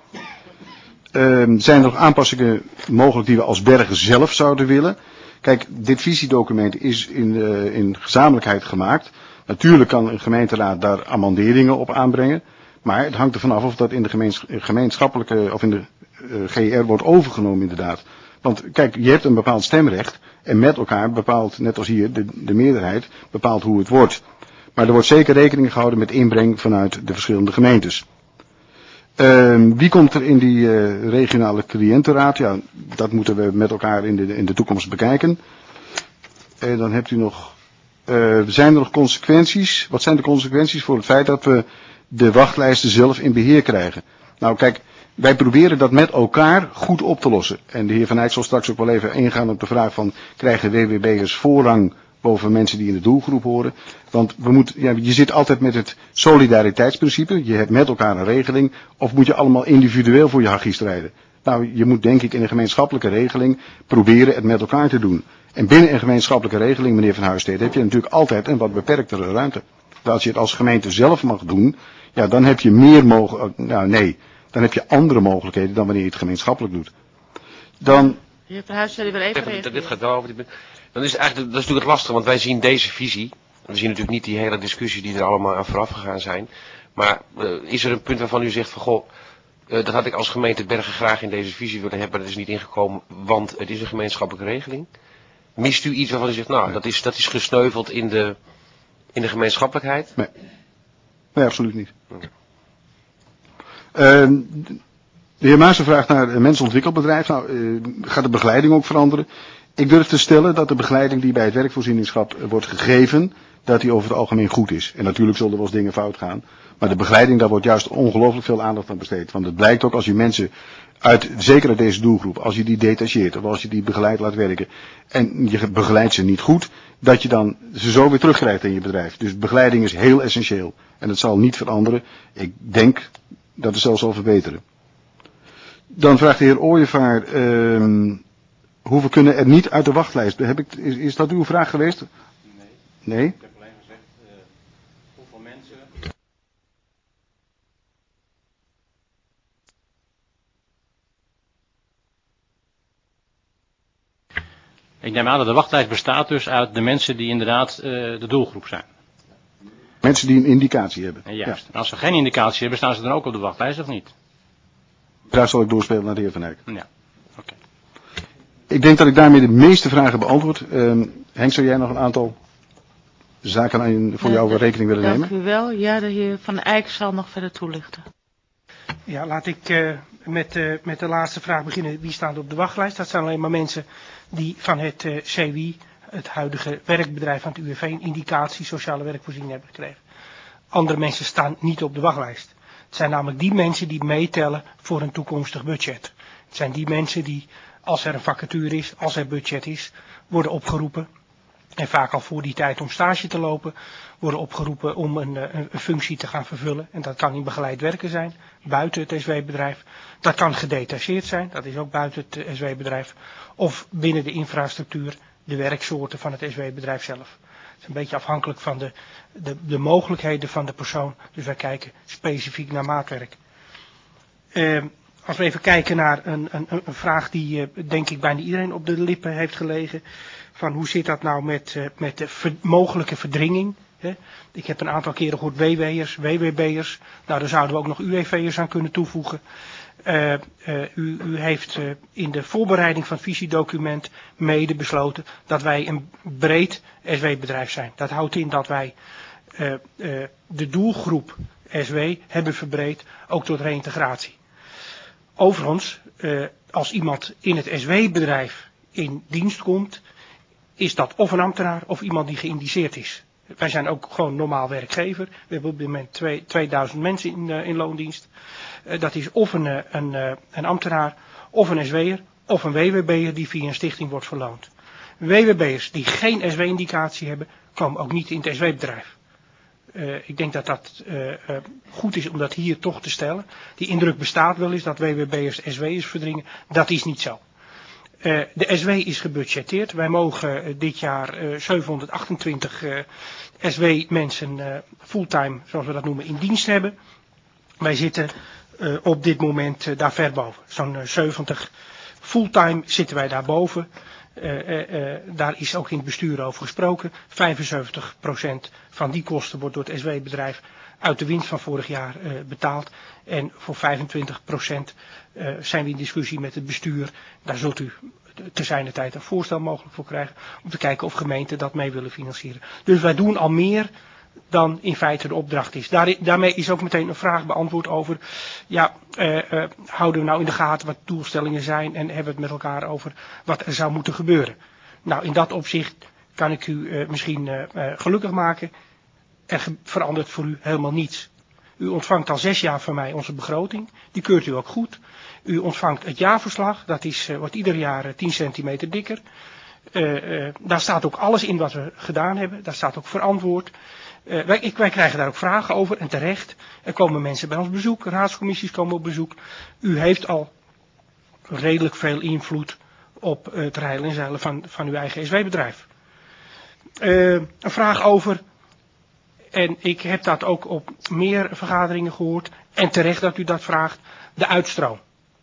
Uh, zijn er nog aanpassingen mogelijk die we als Bergen zelf zouden willen? Kijk, dit visiedocument is in, uh, in gezamenlijkheid gemaakt. Natuurlijk kan een gemeenteraad daar amenderingen op aanbrengen. Maar het hangt ervan af of dat in de gemeens, gemeenschappelijke of in de uh, G R wordt overgenomen inderdaad. Want kijk, je hebt een bepaald stemrecht. En met elkaar bepaalt, net als hier, de, de meerderheid bepaalt hoe het wordt. Maar er wordt zeker rekening gehouden met inbreng vanuit de verschillende gemeentes. Uh, wie komt er in die uh, regionale cliëntenraad? Ja, dat moeten we met elkaar in de, in de toekomst bekijken. En dan hebt u nog, uh, zijn er nog consequenties? Wat zijn de consequenties voor het feit dat we de wachtlijsten zelf in beheer krijgen? Nou kijk, wij proberen dat met elkaar goed op te lossen. En de heer Van Eyck zal straks ook wel even ingaan op de vraag van, krijgen W W B'ers voorrang boven mensen die in de doelgroep horen? Want we moeten, ja, je zit altijd met het solidariteitsprincipe. Je hebt met elkaar een regeling. Of moet je allemaal individueel voor je hachie strijden? Nou, je moet denk ik in een gemeenschappelijke regeling proberen het met elkaar te doen. En binnen een gemeenschappelijke regeling, meneer Van Huisstede, heb je natuurlijk altijd een wat beperktere ruimte. Dus als je het als gemeente zelf mag doen, ja, dan heb je meer mogelijk, nou nee, dan heb je andere mogelijkheden dan wanneer je het gemeenschappelijk doet. Dan... Heer Van Huisstede wil even reageren. Dit gaat wel over die... Dan is het eigenlijk, dat is natuurlijk het lastige, want wij zien deze visie. We zien natuurlijk niet die hele discussie die er allemaal aan vooraf gegaan zijn. Maar uh, is er een punt waarvan u zegt van goh, uh, dat had ik als gemeente Bergen graag in deze visie willen hebben, maar dat is niet ingekomen, want het is een gemeenschappelijke regeling. Mist u iets waarvan u zegt, nou, dat is, dat is gesneuveld in de, in de gemeenschappelijkheid? Nee. Nee, absoluut niet. Okay. Uh, de heer Maassen vraagt naar een mensontwikkelbedrijf. Nou, uh, gaat de begeleiding ook veranderen? Ik durf te stellen dat de begeleiding die bij het werkvoorzieningschap wordt gegeven, dat die over het algemeen goed is. En natuurlijk zullen er wel eens dingen fout gaan. Maar de begeleiding, daar wordt juist ongelooflijk veel aandacht aan besteed. Want het blijkt ook als je mensen uit, zeker uit deze doelgroep, als je die detacheert of als je die begeleid laat werken en je begeleidt ze niet goed, dat je dan ze zo weer terugkrijgt in je bedrijf. Dus begeleiding is heel essentieel. En het zal niet veranderen. Ik denk dat het zelfs zal verbeteren. Dan vraagt de heer Ooyevaar, uh, hoeveel kunnen er niet uit de wachtlijst? Heb ik, is, is dat uw vraag geweest? Nee. Nee? Ik heb alleen gezegd uh, hoeveel mensen... Ik neem aan dat de wachtlijst bestaat dus uit de mensen die inderdaad uh, de doelgroep zijn. Mensen die een indicatie hebben. En juist. Ja. En als ze geen indicatie hebben, staan ze dan ook op de wachtlijst of niet? Daar zal ik doorspelen naar de heer Van Eyck. Ja, oké. Okay. Ik denk dat ik daarmee de meeste vragen beantwoord. Uh, Henk, zou jij nog een aantal zaken aan, voor jou rekening willen Dank nemen? Dank u wel. Ja, de heer Van Eyck zal nog verder toelichten. Ja, laat ik uh, met, uh, met de laatste vraag beginnen. Wie staat op de wachtlijst? Dat zijn alleen maar mensen die van het uh, C W I, het huidige werkbedrijf van het U W V, een indicatie sociale werkvoorziening hebben gekregen. Andere mensen staan niet op de wachtlijst. Het zijn namelijk die mensen die meetellen voor een toekomstig budget. Het zijn die mensen die, als er een vacature is, als er budget is, worden opgeroepen. En vaak al voor die tijd om stage te lopen, worden opgeroepen om een, een, een functie te gaan vervullen. En dat kan in begeleid werken zijn, buiten het S W-bedrijf. Dat kan gedetacheerd zijn, dat is ook buiten het S W-bedrijf. Of binnen de infrastructuur, de werksoorten van het S W-bedrijf zelf. Het is een beetje afhankelijk van de, de, de mogelijkheden van de persoon. Dus wij kijken specifiek naar maatwerk. Uh, als we even kijken naar een, een, een vraag die uh, denk ik bijna iedereen op de lippen heeft gelegen. Van hoe zit dat nou met, uh, met de ver, mogelijke verdringing. Hè? Ik heb een aantal keren gehoord W W'ers, W W B'ers. Nou, daar zouden we ook nog U E V'ers aan kunnen toevoegen. Uh, uh, u, u heeft uh, in de voorbereiding van het visiedocument mede besloten dat wij een breed S W-bedrijf zijn. Dat houdt in dat wij uh, uh, de doelgroep S W hebben verbreed, ook tot reïntegratie. Overigens, uh, als iemand in het S W-bedrijf in dienst komt, is dat of een ambtenaar of iemand die geïndiceerd is. Wij zijn ook gewoon normaal werkgever. We hebben op dit moment twee, tweeduizend mensen in, uh, in loondienst. Uh, dat is of een, uh, een, uh, een ambtenaar, of een S W'er, of een W W B'er die via een stichting wordt verloond. W W B'ers die geen S W-indicatie hebben, komen ook niet in het S W-bedrijf. Uh, ik denk dat dat uh, uh, goed is om dat hier toch te stellen. Die indruk bestaat wel eens dat W W B'ers S W'ers verdringen. Dat is niet zo. Uh, de S W is gebudgeteerd. Wij mogen uh, dit jaar uh, zevenhonderdachtentwintig uh, S W-mensen uh, fulltime, zoals we dat noemen, in dienst hebben. Wij zitten uh, op dit moment uh, daar ver boven. Zo'n uh, zeventig fulltime zitten wij daar boven. Uh, uh, uh, daar is ook in het bestuur over gesproken. vijfenzeventig procent van die kosten wordt door het S W-bedrijf uit de winst van vorig jaar uh, betaald. En voor vijfentwintig procent uh, zijn we in discussie met het bestuur. Daar zult u te zijner tijd een voorstel mogelijk voor krijgen. Om te kijken of gemeenten dat mee willen financieren. Dus wij doen al meer dan in feite de opdracht is. Daar, daarmee is ook meteen een vraag beantwoord over. Ja, uh, uh, houden we nou in de gaten wat doelstellingen zijn. En hebben we het met elkaar over wat er zou moeten gebeuren. Nou, in dat opzicht kan ik u uh, misschien uh, uh, gelukkig maken. Er verandert voor u helemaal niets. U ontvangt al zes jaar van mij onze begroting. Die keurt u ook goed. U ontvangt het jaarverslag. Dat is, uh, wordt ieder jaar uh, tien centimeter dikker. Uh, uh, daar staat ook alles in wat we gedaan hebben. Daar staat ook verantwoord. Uh, wij, ik, wij krijgen daar ook vragen over en terecht. Er komen mensen bij ons bezoek. Raadscommissies komen op bezoek. U heeft al redelijk veel invloed op uh, het rijlen en zeilen van, van uw eigen S W-bedrijf. Uh, een vraag over... En ik heb dat ook op meer vergaderingen gehoord. En terecht dat u dat vraagt. De uitstroom.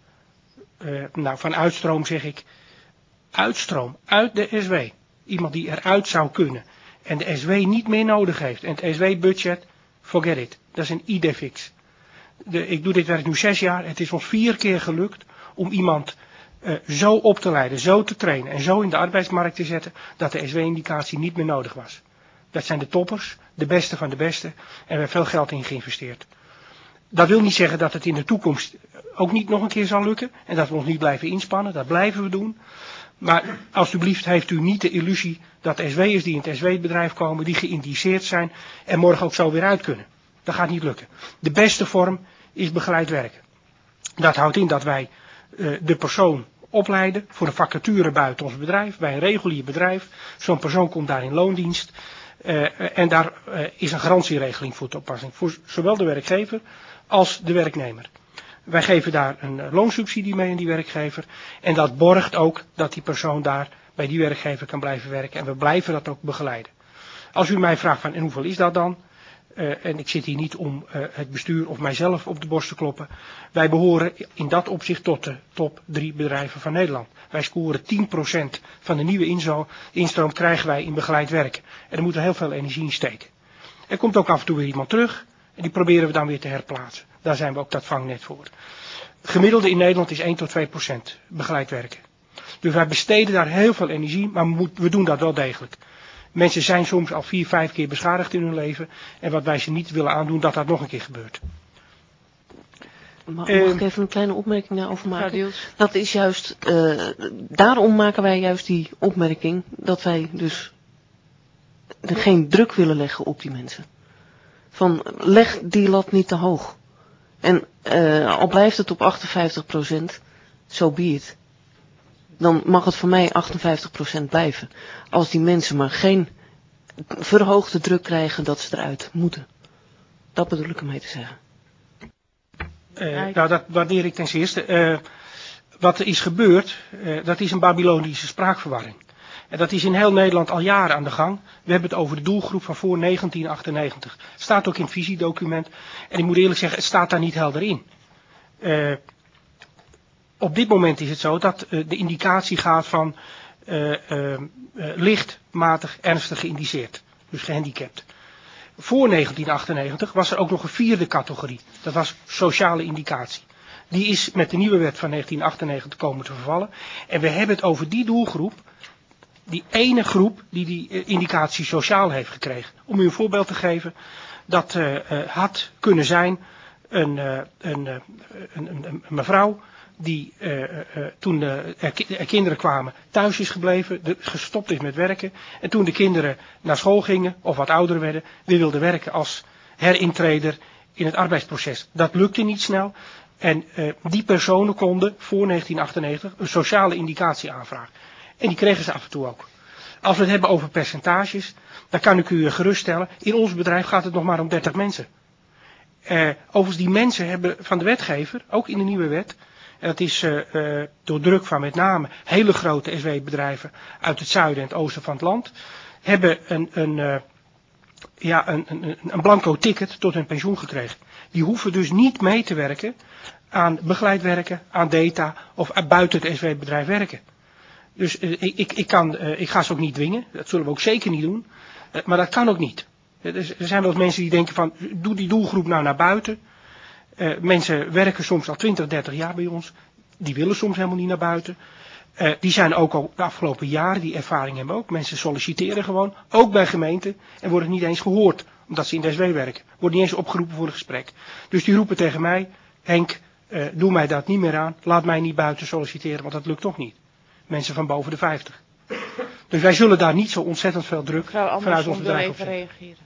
Uh, nou, van uitstroom zeg ik. Uitstroom uit de S W. Iemand die eruit zou kunnen. En de S W niet meer nodig heeft. En het S W-budget, forget it. Dat is een idee-fix. De, ik doe dit werk nu zes jaar. Het is ons vier keer gelukt om iemand uh, zo op te leiden, zo te trainen en zo in de arbeidsmarkt te zetten, dat de S W-indicatie niet meer nodig was. Dat zijn de toppers, de beste van de beste. En we hebben veel geld in geïnvesteerd. Dat wil niet zeggen dat het in de toekomst ook niet nog een keer zal lukken. En dat we ons niet blijven inspannen. Dat blijven we doen. Maar alsjeblieft heeft u niet de illusie dat S W'ers die in het S W-bedrijf komen, die geïndiceerd zijn en morgen ook zo weer uit kunnen. Dat gaat niet lukken. De beste vorm is begeleid werken. Dat houdt in dat wij uh, de persoon opleiden voor een vacature buiten ons bedrijf, bij een regulier bedrijf. Zo'n persoon komt daar in loondienst uh, en daar uh, is een garantieregeling voor toepassing. Voor zowel de werkgever als de werknemer. Wij geven daar een uh, loonsubsidie mee aan die werkgever. En dat borgt ook dat die persoon daar bij die werkgever kan blijven werken. En we blijven dat ook begeleiden. Als u mij vraagt van en hoeveel is dat dan? Uh, en ik zit hier niet om uh, het bestuur of mijzelf op de borst te kloppen. Wij behoren in dat opzicht tot de top drie bedrijven van Nederland. Wij scoren tien procent van de nieuwe inzo- instroom krijgen wij in begeleid werken. En er moet er heel veel energie in steken. Er komt ook af en toe weer iemand terug. En die proberen we dan weer te herplaatsen. Daar zijn we ook dat vangnet voor. Gemiddelde in Nederland is één tot twee procent begeleid werken. Dus wij besteden daar heel veel energie, maar we, moet, we doen dat wel degelijk. Mensen zijn soms al vier, vijf keer beschadigd in hun leven. En wat wij ze niet willen aandoen, dat dat nog een keer gebeurt. Mag, mag Uh, ik even een kleine opmerking daarover maken? Dat is juist, uh, daarom maken wij juist die opmerking dat wij dus er geen druk willen leggen op die mensen. Van leg die lat niet te hoog. En uh, al blijft het op achtenvijftig procent, so be it. Dan mag het voor mij achtenvijftig procent blijven. Als die mensen maar geen verhoogde druk krijgen dat ze eruit moeten. Dat bedoel ik ermee te zeggen. Uh, nou, dat waardeer ik ten eerste. Uh, wat er is gebeurd, uh, dat is een Babylonische spraakverwarring. En dat is in heel Nederland al jaren aan de gang. We hebben het over de doelgroep van voor negentien achtennegentig. Staat ook in het visiedocument. En ik moet eerlijk zeggen, het staat daar niet helder in. Uh, op dit moment is het zo dat uh, de indicatie gaat van uh, uh, uh, licht, matig, ernstig geïndiceerd. Dus gehandicapt. Voor negentien achtennegentig was er ook nog een vierde categorie. Dat was sociale indicatie. Die is met de nieuwe wet van negentien achtennegentig komen te vervallen. En we hebben het over die doelgroep. Die ene groep die die uh, indicatie sociaal heeft gekregen. Om u een voorbeeld te geven. Dat uh, uh, had kunnen zijn een, uh, een, uh, een, een, een mevrouw. Die uh, uh, toen uh, er, er kinderen kwamen thuis is gebleven, de, gestopt is met werken. En toen de kinderen naar school gingen of wat ouder werden, weer wilde werken als herintreder in het arbeidsproces. Dat lukte niet snel. En uh, die personen konden voor negentien achtennegentig een sociale indicatie aanvragen. En die kregen ze af en toe ook. Als we het hebben over percentages, dan kan ik u geruststellen, in ons bedrijf gaat het nog maar om dertig mensen. Uh, overigens die mensen hebben van de wetgever, ook in de nieuwe wet, en dat is uh, uh, door druk van met name hele grote S W-bedrijven uit het zuiden en het oosten van het land, hebben een, een, uh, ja, een, een, een blanco ticket tot hun pensioen gekregen. Die hoeven dus niet mee te werken aan begeleid werken, aan data of buiten het S W-bedrijf werken. Dus uh, ik, ik, kan, uh, ik ga ze ook niet dwingen, dat zullen we ook zeker niet doen, uh, maar dat kan ook niet. Er zijn wel eens mensen die denken van, doe die doelgroep nou naar buiten. Uh, mensen werken soms al twintig, dertig jaar bij ons. Die willen soms helemaal niet naar buiten. Uh, die zijn ook al de afgelopen jaren, die ervaring hebben ook. Mensen solliciteren gewoon, ook bij gemeenten. En worden niet eens gehoord, omdat ze in de S W werken. Worden niet eens opgeroepen voor een gesprek. Dus die roepen tegen mij, Henk, uh, doe mij dat niet meer aan. Laat mij niet buiten solliciteren, want dat lukt toch niet. Mensen van boven de vijftig. Dus wij zullen daar niet zo ontzettend veel druk vanuit ons bedrijf op zetten. Reageren.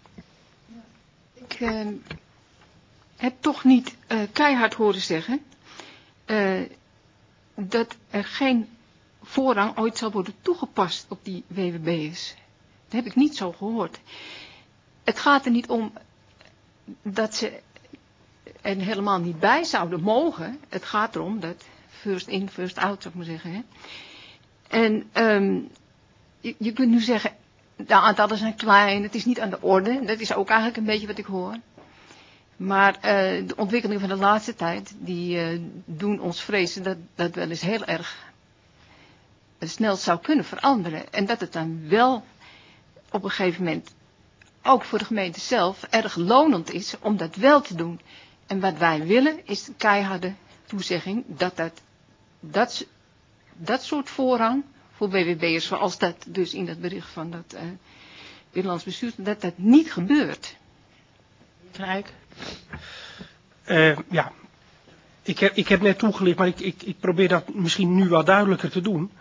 Ik uh, heb toch niet uh, keihard horen zeggen uh, dat er geen voorrang ooit zal worden toegepast op die W W B'ers. Dat heb ik niet zo gehoord. Het gaat er niet om dat ze er helemaal niet bij zouden mogen. Het gaat erom dat first in, first out, zou ik maar zeggen. Hè? En um, je, je kunt nu zeggen, de aantallen zijn klein, het is niet aan de orde. Dat is ook eigenlijk een beetje wat ik hoor. Maar uh, de ontwikkelingen van de laatste tijd, die uh, doen ons vrezen dat dat wel eens heel erg snel zou kunnen veranderen. En dat het dan wel op een gegeven moment, ook voor de gemeente zelf, erg lonend is om dat wel te doen. En wat wij willen is een keiharde toezegging dat dat, dat, dat soort voorrang voor W W B'ers, zoals dat dus in dat bericht van dat uh, Binnenlands Bestuur, dat dat niet gebeurt. Rijk. Uh, ja, ik heb, ik heb net toegelicht, maar ik, ik, ik probeer dat misschien nu wel duidelijker te doen.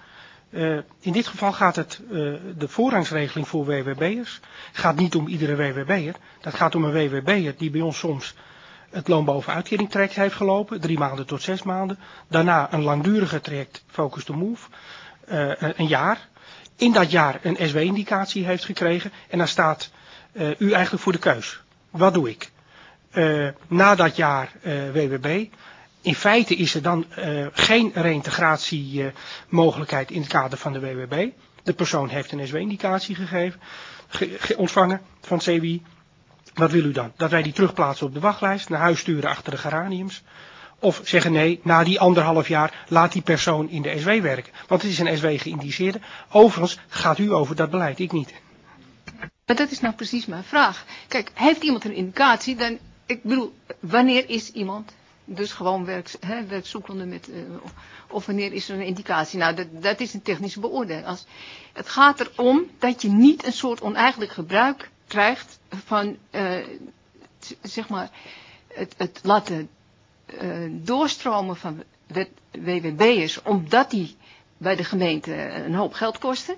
Uh, in dit geval gaat het, uh, de voorrangsregeling voor W W B'ers gaat niet om iedere W W B'er. Dat gaat om een W W B'er die bij ons soms het loon boven uitkering traject heeft gelopen, drie maanden tot zes maanden. Daarna een langduriger traject, Focus to Move, uh, een jaar. In dat jaar een S W-indicatie heeft gekregen en dan staat uh, u eigenlijk voor de keus. Wat doe ik? Uh, na dat jaar uh, W W B, in feite is er dan uh, geen reïntegratiemogelijkheid uh, in het kader van de W W B. De persoon heeft een S W-indicatie gegeven, ge, ge, ontvangen van C W I. Wat wil u dan? Dat wij die terugplaatsen op de wachtlijst, naar huis sturen achter de geraniums? Of zeggen nee, na die anderhalf jaar laat die persoon in de S W werken. Want het is een S W geïndiceerde. Overigens gaat u over dat beleid, ik niet. Maar dat is nou precies mijn vraag. Kijk, heeft iemand een indicatie, dan, ik bedoel, wanneer is iemand dus gewoon werk, hè, werkzoekende met, uh, of wanneer is er een indicatie? Nou, dat, dat is een technische beoordeling. Als, het gaat erom dat je niet een soort oneigenlijk gebruik krijgt van, uh, zeg maar, het, het laten uh, doorstromen van W W B'ers, omdat die bij de gemeente een hoop geld kosten.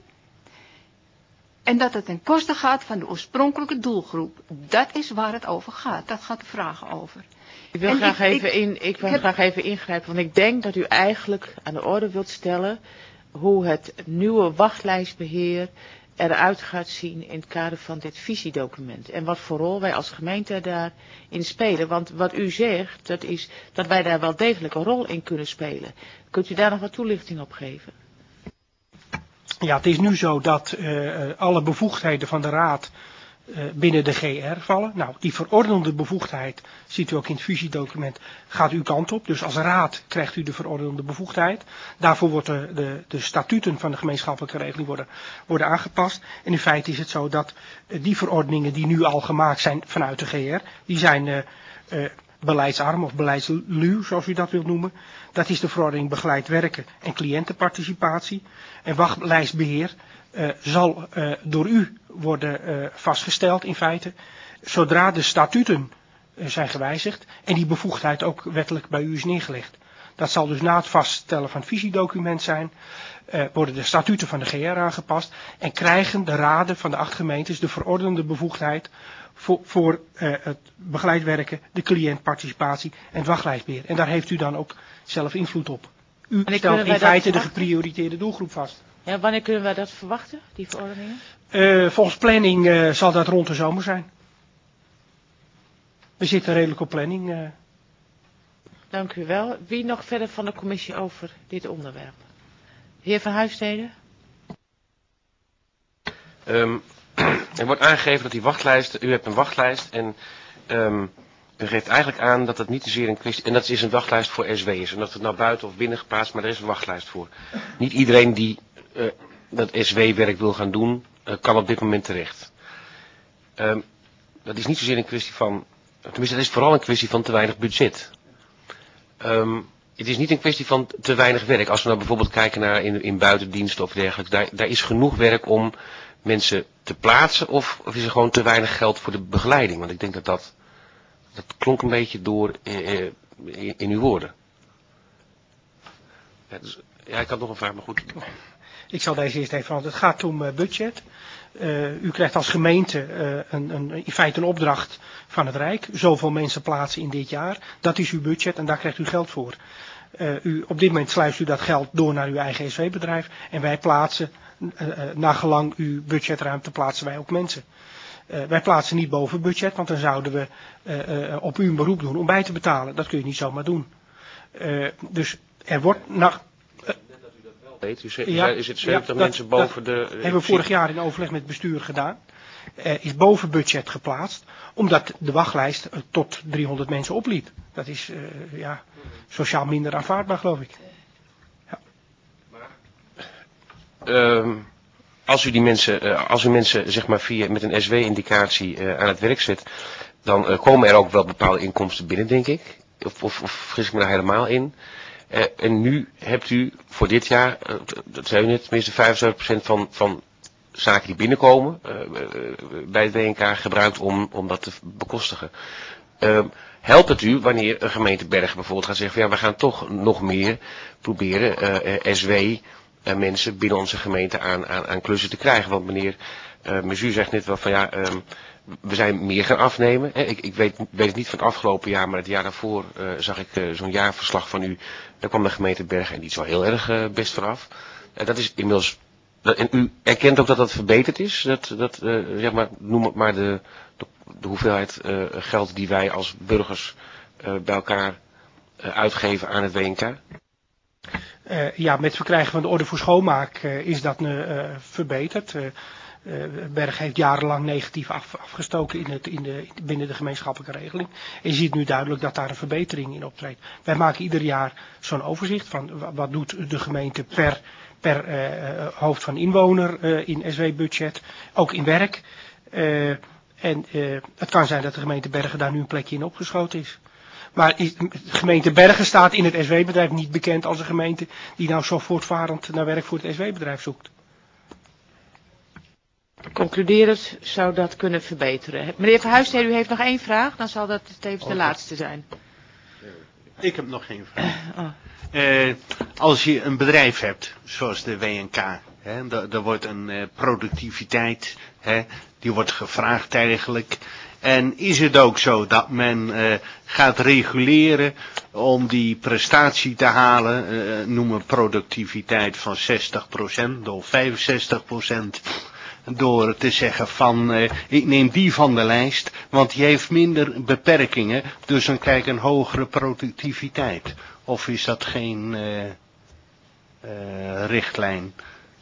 En dat het ten koste gaat van de oorspronkelijke doelgroep. Dat is waar het over gaat. Dat gaat de vraag over. Ik wil, graag, ik, even in, ik wil ik heb... graag even ingrijpen, want ik denk dat u eigenlijk aan de orde wilt stellen hoe het nieuwe wachtlijstbeheer eruit gaat zien in het kader van dit visiedocument. En wat voor rol wij als gemeente daarin spelen. Want wat u zegt, dat is dat wij daar wel degelijk een rol in kunnen spelen. Kunt u daar nog wat toelichting op geven? Ja, het is nu zo dat uh, alle bevoegdheden van de Raad uh, binnen de G R vallen. Nou, die verordenende bevoegdheid, ziet u ook in het visiedocument, gaat uw kant op. Dus als Raad krijgt u de verordenende bevoegdheid. Daarvoor worden de, de, de statuten van de gemeenschappelijke regeling worden, worden aangepast. En in feite is het zo dat uh, die verordeningen die nu al gemaakt zijn vanuit de G R, die zijn uh, uh, beleidsarm of beleidsluw, zoals u dat wilt noemen. Dat is de verordening begeleid werken en cliëntenparticipatie. En wachtlijstbeheer uh, zal uh, door u worden uh, vastgesteld in feite, zodra de statuten uh, zijn gewijzigd en die bevoegdheid ook wettelijk bij u is neergelegd. Dat zal dus na het vaststellen van het visiedocument zijn, uh, worden de statuten van de G R aangepast en krijgen de raden van de acht gemeentes de verordenende bevoegdheid voor, voor uh, het begeleid werken, de cliëntparticipatie en het wachtlijstbeheer. En daar heeft u dan ook zelf invloed op. U stelt in feite de geprioriteerde doelgroep vast. Ja, wanneer kunnen wij dat verwachten, die verordeningen? Uh, volgens planning uh, zal dat rond de zomer zijn. We zitten redelijk op planning. Uh. Dank u wel. Wie nog verder van de commissie over dit onderwerp? Heer Van Huissteden? Um, er wordt aangegeven dat die wachtlijst, u hebt een wachtlijst en um, u geeft eigenlijk aan dat het niet zozeer een kwestie, en dat is een wachtlijst voor S W'ers. En dat het nou buiten of binnen geplaatst, maar er is een wachtlijst voor. Niet iedereen die uh, dat S W-werk wil gaan doen, uh, kan op dit moment terecht. Um, dat is niet zozeer een kwestie van, tenminste dat is vooral een kwestie van te weinig budget. Um, het is niet een kwestie van te weinig werk. Als we nou bijvoorbeeld kijken naar in, in buitendiensten of dergelijks, daar, daar is genoeg werk om mensen te plaatsen, of, of is er gewoon te weinig geld voor de begeleiding? Want ik denk dat dat, dat klonk een beetje door eh, in, in uw woorden. Ja, dus, ja, ik had nog een vraag, maar goed. Ik zal deze eerst even veranderen. Het gaat om uh, budget. Uh, u krijgt als gemeente uh, een, een, in feite een opdracht van het Rijk. Zoveel mensen plaatsen in dit jaar. Dat is uw budget en daar krijgt u geld voor. Uh, u, op dit moment sluist u dat geld door naar uw eigen S W-bedrijf. En wij plaatsen, uh, uh, naar gelang uw budgetruimte, plaatsen wij ook mensen. Uh, wij plaatsen niet boven budget, want dan zouden we uh, uh, op u een beroep doen om bij te betalen. Dat kun je niet zomaar doen. Uh, dus er wordt naar... U zit, ja, u zit zeventig ja, mensen dat, boven dat de... Dat hebben we vorig jaar in overleg met het bestuur gedaan. Uh, is boven budget geplaatst, omdat de wachtlijst uh, tot driehonderd mensen opliep. Dat is uh, ja, sociaal minder aanvaardbaar, geloof ik. Ja. Um, als u die mensen, uh, als u mensen zeg maar via met een S W-indicatie uh, aan het werk zet, dan uh, komen er ook wel bepaalde inkomsten binnen, denk ik. Of, of, of vergis ik me daar helemaal in. Uh, en nu hebt u voor dit jaar, uh, dat zei u net, tenminste vijfenzeventig procent van, van zaken die binnenkomen uh, uh, bij het W N K gebruikt om, om dat te bekostigen. Uh, helpt het u wanneer een gemeente Bergen bijvoorbeeld gaat zeggen van ja, we gaan toch nog meer proberen uh, S W uh, mensen binnen onze gemeente aan, aan, aan klussen te krijgen. Want meneer uh, Mezuur zegt net wel van ja, um, we zijn meer gaan afnemen. Hè. Ik, ik weet, weet het niet van het afgelopen jaar, maar het jaar daarvoor uh, zag ik uh, zo'n jaarverslag van u. Daar kwam de gemeente Bergen en die is wel heel erg uh, best vanaf. Uh, dat is inmiddels... Dat, en u erkent ook dat dat verbeterd is? Dat, dat, uh, zeg maar, noem het maar de, de, de hoeveelheid uh, geld die wij als burgers uh, bij elkaar uh, uitgeven aan het W N K? Uh, ja, met het verkrijgen van de orde voor schoonmaak uh, is dat uh, verbeterd. Uh, uh, Berg heeft jarenlang negatief af, afgestoken in het, in de, binnen de gemeenschappelijke regeling. En je ziet nu duidelijk dat daar een verbetering in optreedt. Wij maken ieder jaar zo'n overzicht van wat doet de gemeente per... per uh, hoofd van inwoner uh, in S W-budget, ook in werk. Uh, en uh, het kan zijn dat de gemeente Bergen daar nu een plekje in opgeschoten is. Maar is, de gemeente Bergen staat in het S W-bedrijf niet bekend als een gemeente die nou zo voortvarend naar werk voor het S W-bedrijf zoekt. Concluderend zou dat kunnen verbeteren. Meneer Verhuijstede, u heeft nog één vraag, dan zal dat tevens de laatste zijn. Ik heb nog geen vraag. Oh. Uh, als je een bedrijf hebt, zoals de W N K, hè, er wordt een uh, productiviteit, hè, die wordt gevraagd eigenlijk. En is het ook zo dat men uh, gaat reguleren om die prestatie te halen, uh, noemen productiviteit van zestig procent of vijfenzestig procent, door te zeggen van uh, ik neem die van de lijst, want die heeft minder beperkingen, dus dan krijg ik een hogere productiviteit. Of is dat geen uh, uh, richtlijn?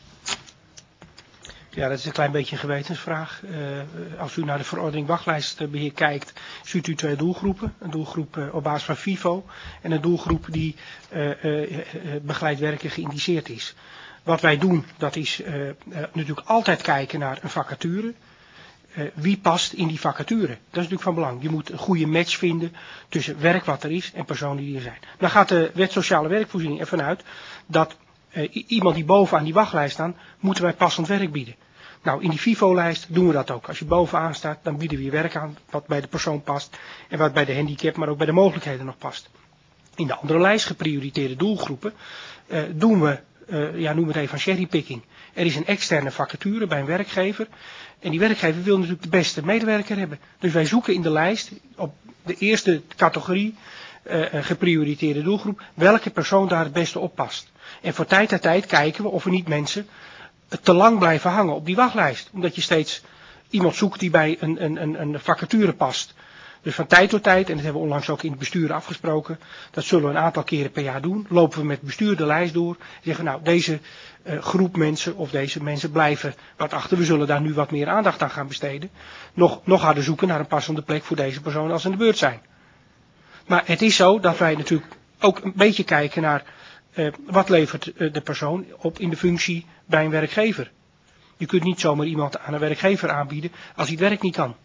Ja, dat is een klein beetje een gewetensvraag. Uh, als u naar de verordening wachtlijstbeheer kijkt, ziet u twee doelgroepen. Een doelgroep uh, op basis van FIFO en een doelgroep die uh, uh, uh, begeleid werken geïndiceerd is. Wat wij doen, dat is uh, uh, natuurlijk altijd kijken naar een vacature. Uh, wie past in die vacature? Dat is natuurlijk van belang. Je moet een goede match vinden tussen werk wat er is en personen die er zijn. Dan gaat de wet sociale werkvoorziening ervan uit dat uh, iemand die bovenaan die wachtlijst staat, moeten wij passend werk bieden. Nou, in die FIFO-lijst doen we dat ook. Als je bovenaan staat, dan bieden we je werk aan wat bij de persoon past en wat bij de handicap, maar ook bij de mogelijkheden nog past. In de andere lijst, geprioriteerde doelgroepen, uh, doen we, uh, ja, noem het even cherrypicking. Er is een externe vacature bij een werkgever. En die werkgever wil natuurlijk de beste medewerker hebben. Dus wij zoeken in de lijst op de eerste categorie uh, geprioriteerde doelgroep welke persoon daar het beste op past. En voor tijd en tijd kijken we of er niet mensen te lang blijven hangen op die wachtlijst. Omdat je steeds iemand zoekt die bij een, een, een vacature past. Dus van tijd tot tijd, en dat hebben we onlangs ook in het bestuur afgesproken, dat zullen we een aantal keren per jaar doen, lopen we met het bestuur de lijst door en zeggen nou deze uh, groep mensen of deze mensen blijven wat achter, we zullen daar nu wat meer aandacht aan gaan besteden, nog, nog harder zoeken naar een passende plek voor deze personen als ze in de beurt zijn. Maar het is zo dat wij natuurlijk ook een beetje kijken naar uh, wat levert uh, de persoon op in de functie bij een werkgever. Je kunt niet zomaar iemand aan een werkgever aanbieden als hij het werk niet kan.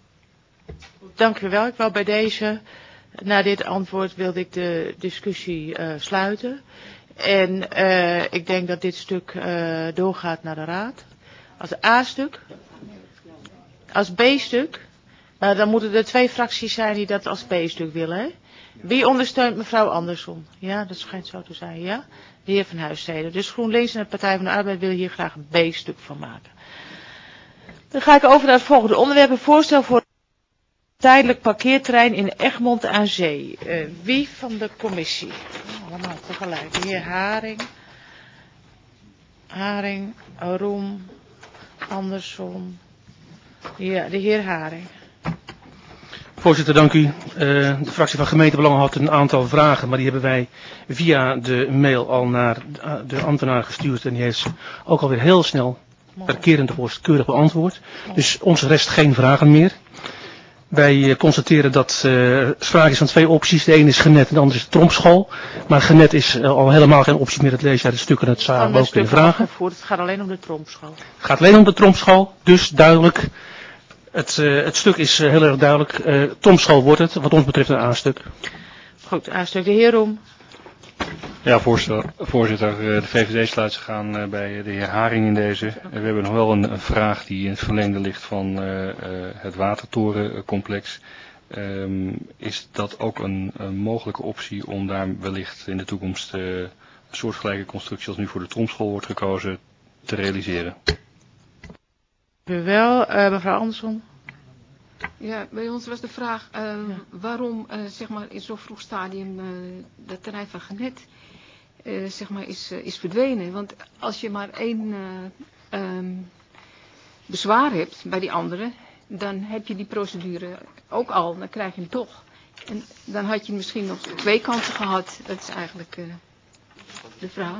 Dank u wel. Ik wou bij deze, na dit antwoord wilde ik de discussie uh, sluiten. En uh, ik denk dat dit stuk uh, doorgaat naar de raad. Als A-stuk. Als B-stuk. Maar dan moeten er twee fracties zijn die dat als B-stuk willen. Hè? Wie ondersteunt mevrouw Andersson? Ja, dat schijnt zo te zijn. Ja? De heer Van Huisstede. Dus GroenLinks en de Partij van de Arbeid willen hier graag een B-stuk van maken. Dan ga ik over naar het volgende onderwerp. Een voorstel voor tijdelijk parkeerterrein in Egmond aan Zee. Uh, wie van de commissie? Oh, allemaal tegelijk. De heer Haring. Haring, Roem, Andersson. Ja, de heer Haring. Voorzitter, dank u. Uh, de fractie van gemeentebelangen had een aantal vragen, maar die hebben wij via de mail al naar de ambtenaar gestuurd. En die heeft ze ook alweer heel snel per kerende post keurig beantwoord. Dus ons rest geen vragen meer. Wij uh, constateren dat uh, sprake is van twee opties. De ene is Genet en de andere is de Trompschool. Maar Genet is uh, al helemaal geen optie meer. Dat lees je uit de stukken het samen ook in de vragen. Het gaat alleen om de Trompschool. Het gaat alleen om de Trompschool. Dus duidelijk. Het, uh, het stuk is uh, heel erg duidelijk. Uh, Trompschool wordt het. Wat ons betreft een A-stuk. Goed, A-stuk. De heer Roem. Ja, voorzitter. voorzitter de V V D sluit zich aan uh, bij de heer Haring in deze. Uh, we hebben nog wel een, een vraag die in het verlengde ligt van uh, uh, het watertorencomplex. Um, is dat ook een, een mogelijke optie om daar wellicht in de toekomst uh, soortgelijke constructie als nu voor de Tromschool wordt gekozen te realiseren. Dank u wel, uh, mevrouw Andersson. Ja, bij ons was de vraag uh, ja. waarom uh, zeg maar in zo'n vroeg stadium uh, dat terrein van Genet uh, zeg maar is, uh, is verdwenen. Want als je maar één uh, um, bezwaar hebt bij die andere, dan heb je die procedure ook al, dan krijg je hem toch. En dan had je misschien nog twee kansen gehad. Dat is eigenlijk uh, de vraag.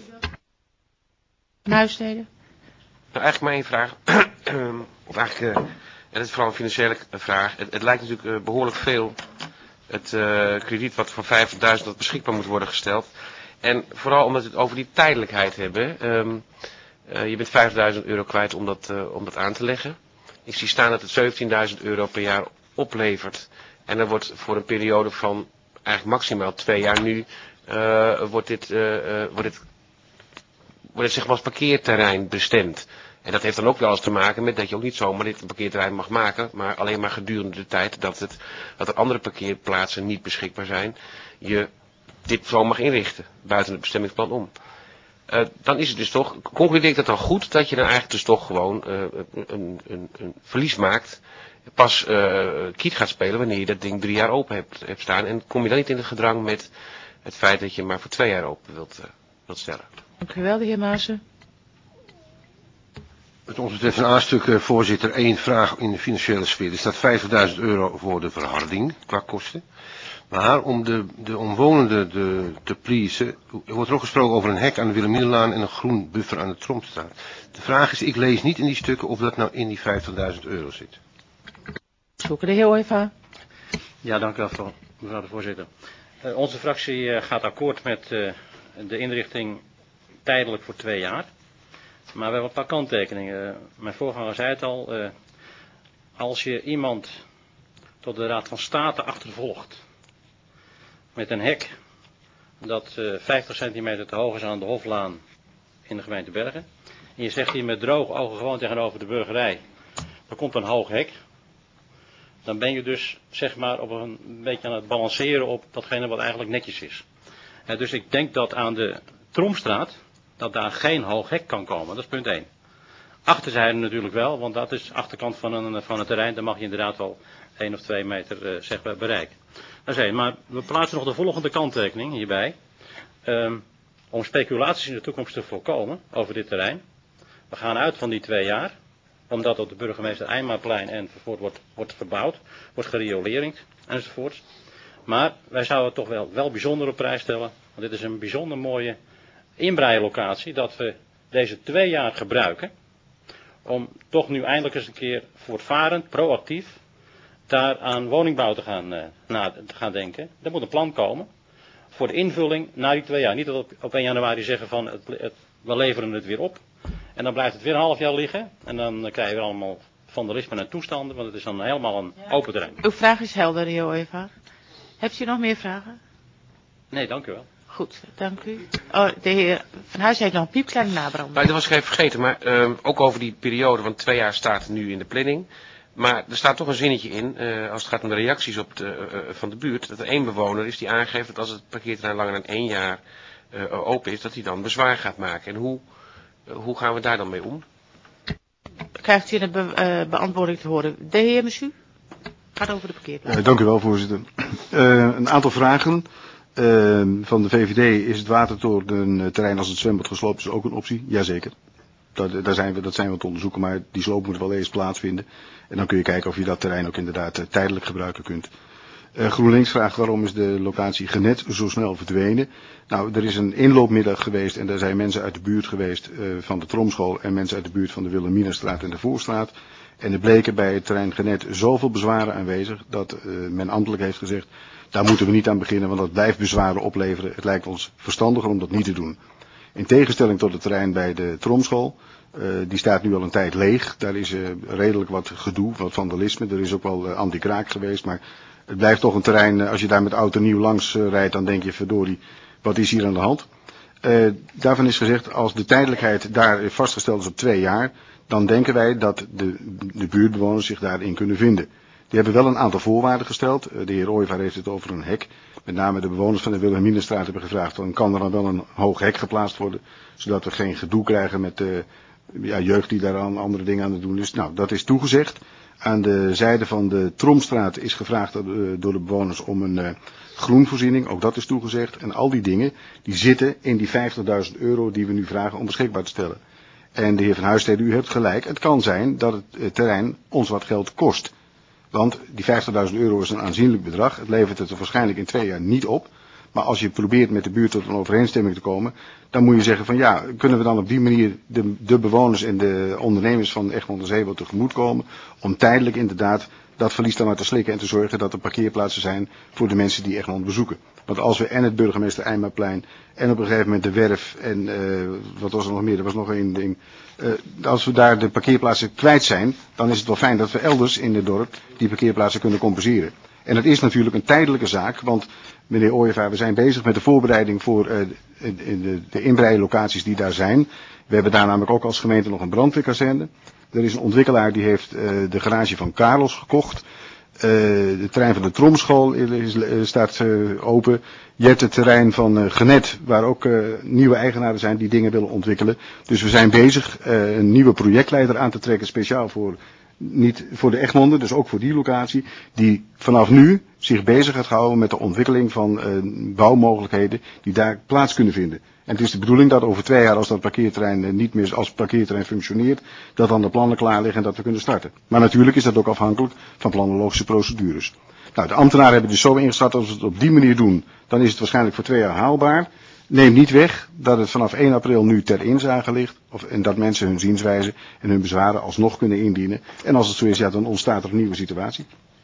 Nuissteden? Nou, eigenlijk maar één vraag. of eigenlijk, uh, en het is vooral een financiële vraag. Het, het lijkt natuurlijk uh, behoorlijk veel. Het uh, krediet wat voor vijftigduizend dat beschikbaar moet worden gesteld. En vooral omdat we het over die tijdelijkheid hebben. Um, uh, je bent vijftigduizend euro kwijt om dat, uh, om dat aan te leggen. Ik zie staan dat het zeventienduizend euro per jaar oplevert. En er wordt voor een periode van eigenlijk maximaal twee jaar nu, uh, wordt dit, uh, uh, wordt dit, wordt dit zeg maar als parkeerterrein bestemd. En dat heeft dan ook wel eens te maken met dat je ook niet zomaar dit parkeerterrein mag maken, maar alleen maar gedurende de tijd dat, het, dat er andere parkeerplaatsen niet beschikbaar zijn, je dit zo mag inrichten, buiten het bestemmingsplan om. Uh, dan is het dus toch, concludeer ik dat dan goed, dat je dan eigenlijk dus toch gewoon uh, een, een, een verlies maakt, pas uh, kiet gaat spelen wanneer je dat ding drie jaar open hebt, hebt staan. En kom je dan niet in het gedrang met het feit dat je maar voor twee jaar open wilt, uh, wilt stellen. Dank u wel, de heer Maassen. Wat ons betreft een aanstuk, uh, voorzitter, één vraag in de financiële sfeer. Er staat vijftigduizend euro voor de verharding qua kosten. Maar om de, de omwonenden de, te pleasen, er wordt er ook gesproken over een hek aan de Wilhelminalaan en een groen buffer aan de Tromstraat. De vraag is, ik lees niet in die stukken of dat nou in die vijftigduizend euro zit. Zoeken de heer Oiva. Ja, dank u wel, mevrouw de voorzitter. Uh, onze fractie uh, gaat akkoord met uh, de inrichting tijdelijk voor twee jaar. Maar we hebben een paar kanttekeningen. Uh, mijn voorganger zei het al. Uh, als je iemand tot de Raad van State achtervolgt met een hek dat uh, vijftig centimeter te hoog is aan de Hoflaan in de gemeente Bergen. En je zegt hier met droge ogen gewoon tegenover de burgerij, er komt een hoog hek. Dan ben je dus zeg maar op een, een beetje aan het balanceren op datgene wat eigenlijk netjes is. Uh, dus ik denk dat aan de Tromstraat, dat daar geen hoog hek kan komen. Dat is punt één. Achterzijde natuurlijk wel, want dat is de achterkant van een, van het terrein. Daar mag je inderdaad wel één of twee meter uh, zeg maar, bereiken. Dat is één. Maar we plaatsen nog de volgende kanttekening hierbij. Um, om speculaties in de toekomst te voorkomen over dit terrein. We gaan uit van die twee jaar. Omdat op de burgemeester Eimaarplein enzovoort wordt, wordt verbouwd. Wordt gerioleerd enzovoort. Maar wij zouden het toch wel, wel bijzonder op prijs stellen. Want dit is een bijzonder mooie inbreilocatie. Dat we deze twee jaar gebruiken. Om toch nu eindelijk eens een keer voortvarend, proactief, daar aan woningbouw te gaan, uh, na, te gaan denken. Er moet een plan komen voor de invulling na die twee jaar. Niet dat we op, op één januari zeggen van het, het, we leveren het weer op. En dan blijft het weer een half jaar liggen. En dan uh, krijgen we allemaal vandalisme en toestanden. Want het is dan helemaal een ja. open terrein. Uw vraag is helder, heer Oeva. Hebt u nog meer vragen? Nee, dank u wel. Goed, dank u. Oh, de heer Van Huis heeft nog een piepkleine nabranding. Nou, dat was ik even vergeten, maar uh, ook over die periode, want twee jaar staat nu in de planning. Maar er staat toch een zinnetje in, uh, als het gaat om de reacties op de, uh, van de buurt, dat er één bewoner is die aangeeft dat als het parkeerterrein langer dan één jaar uh, open is, dat hij dan bezwaar gaat maken. En hoe, uh, hoe gaan we daar dan mee om? Krijgt u een be uh, beantwoording te horen. De heer Messu gaat over de parkeerplaats. Uh, dank u wel, voorzitter. Uh, een aantal vragen. Uh, van de V V D is het watertorenterrein als het zwembad gesloopt is ook een optie? Jazeker. Dat, daar zijn we, dat zijn we te onderzoeken, maar die sloop moet wel eerst plaatsvinden. En dan kun je kijken of je dat terrein ook inderdaad uh, tijdelijk gebruiken kunt. Uh, GroenLinks vraagt waarom is de locatie Genet zo snel verdwenen. Nou, er is een inloopmiddag geweest en daar zijn mensen uit de buurt geweest uh, van de Tromschool en mensen uit de buurt van de Wilhelminastraat en de Voorstraat. En er bleken bij het terrein Genet zoveel bezwaren aanwezig dat uh, men ambtelijk heeft gezegd, daar moeten we niet aan beginnen, want dat blijft bezwaren opleveren. Het lijkt ons verstandiger om dat niet te doen. In tegenstelling tot het terrein bij de Tromschool, uh, die staat nu al een tijd leeg. Daar is uh, redelijk wat gedoe, wat vandalisme. Er is ook wel uh, anti-kraak geweest, maar het blijft toch een terrein, uh, als je daar met oud en nieuw langs uh, rijdt, dan denk je, verdorie, wat is hier aan de hand? Uh, daarvan is gezegd, als de tijdelijkheid daar vastgesteld is op twee jaar, dan denken wij dat de, de buurtbewoners zich daarin kunnen vinden. Die hebben wel een aantal voorwaarden gesteld. Uh, de heer Ooyevaar heeft het over een hek. Met name de bewoners van de Wilhelminastraat hebben gevraagd, dan kan er dan wel een hoog hek geplaatst worden, zodat we geen gedoe krijgen met de ja, jeugd die daar aan andere dingen aan het doen is. Nou, dat is toegezegd. Aan de zijde van de Tromstraat is gevraagd uh, door de bewoners om een uh, groenvoorziening, ook dat is toegezegd. En al die dingen, die zitten in die vijftigduizend euro die we nu vragen om beschikbaar te stellen. En de heer Van Huistede, u hebt gelijk, het kan zijn dat het uh, terrein ons wat geld kost. Want die vijftigduizend euro is een aanzienlijk bedrag. Het levert het er waarschijnlijk in twee jaar niet op. Maar als je probeert met de buurt tot een overeenstemming te komen, dan moet je zeggen van ja, kunnen we dan op die manier de, de bewoners en de ondernemers van Egmond en Zeewolde tegemoetkomen om tijdelijk inderdaad dat verlies dan maar te slikken en te zorgen dat er parkeerplaatsen zijn voor de mensen die Egmond bezoeken. Want als we en het burgemeester Eimerplein en op een gegeven moment de Werf en uh, wat was er nog meer, er was nog één ding. Uh, als we daar de parkeerplaatsen kwijt zijn, dan is het wel fijn dat we elders in het dorp die parkeerplaatsen kunnen compenseren. En dat is natuurlijk een tijdelijke zaak, want meneer Ooyevaar, we zijn bezig met de voorbereiding voor uh, de, de, de inbreilocaties die daar zijn. We hebben daar namelijk ook als gemeente nog een brandweerkazerne. Er is een ontwikkelaar die heeft uh, de garage van Carlos gekocht. Uh, de terrein van de Tromschool is, uh, staat uh, open. Je hebt het terrein van uh, Genet, waar ook uh, nieuwe eigenaren zijn die dingen willen ontwikkelen. Dus we zijn bezig uh, een nieuwe projectleider aan te trekken, speciaal voor, niet voor de Egmonden, dus ook voor die locatie, die vanaf nu zich bezig gaat houden met de ontwikkeling van uh, bouwmogelijkheden die daar plaats kunnen vinden. En het is de bedoeling dat over twee jaar, als dat parkeerterrein niet meer als parkeerterrein functioneert, dat dan de plannen klaar liggen en dat we kunnen starten. Maar natuurlijk is dat ook afhankelijk van planologische procedures. Nou, de ambtenaren hebben dus zo ingeschat, als we het op die manier doen, dan is het waarschijnlijk voor twee jaar haalbaar. Neem niet weg dat het vanaf één april nu ter inzage ligt, of, en dat mensen hun zienswijze en hun bezwaren alsnog kunnen indienen. En als het zo is, ja, dan ontstaat er een nieuwe situatie.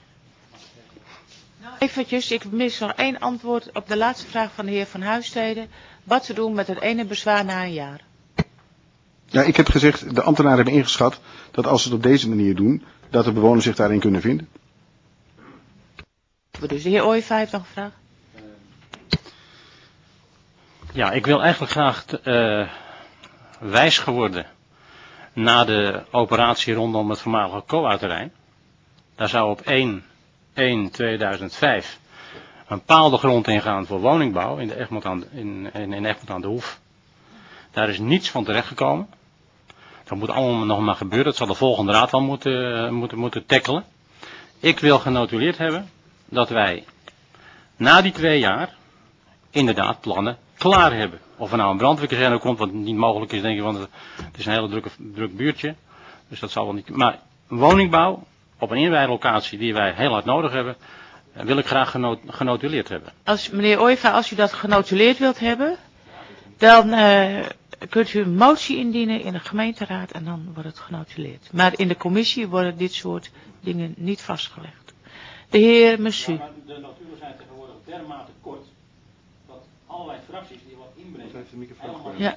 Eventjes, ik mis nog één antwoord op de laatste vraag van de heer Van Huistede. Wat te doen met het ene bezwaar na een jaar? Ja, ik heb gezegd, de ambtenaren hebben ingeschat dat als ze het op deze manier doen, dat de bewoners zich daarin kunnen vinden. Dus de heer Ooyevaar heeft nog een vraag. Ja, ik wil eigenlijk graag uh, wijs geworden na de operatie rondom het voormalige C O A-terrein. Daar zou op één één tweeduizend vijf een paalde grond ingaan voor woningbouw in, de Egmond aan, in, in, in Egmond aan de Hoef. Daar is niets van terechtgekomen. Dat moet allemaal nog maar gebeuren. Dat zal de volgende raad wel moeten, moeten, moeten tackelen. Ik wil genotuleerd hebben dat wij na die twee jaar inderdaad plannen klaar hebben. Of er nou een brandweerkazerne komt, wat niet mogelijk is, denk ik, want het is een hele drukke, druk buurtje. Dus dat zal wel niet. Maar woningbouw op een inwijlocatie die wij heel hard nodig hebben, wil ik graag genot, genotuleerd hebben. Als, meneer Ooyevaar, als u dat genotuleerd wilt hebben, dan uh, kunt u een motie indienen in de gemeenteraad en dan wordt het genotuleerd. Maar in de commissie worden dit soort dingen niet vastgelegd. De heer Messu. Ja, maar de notulen zijn tegenwoordig dermate kort dat allerlei fracties die wat inbrengen. Ja.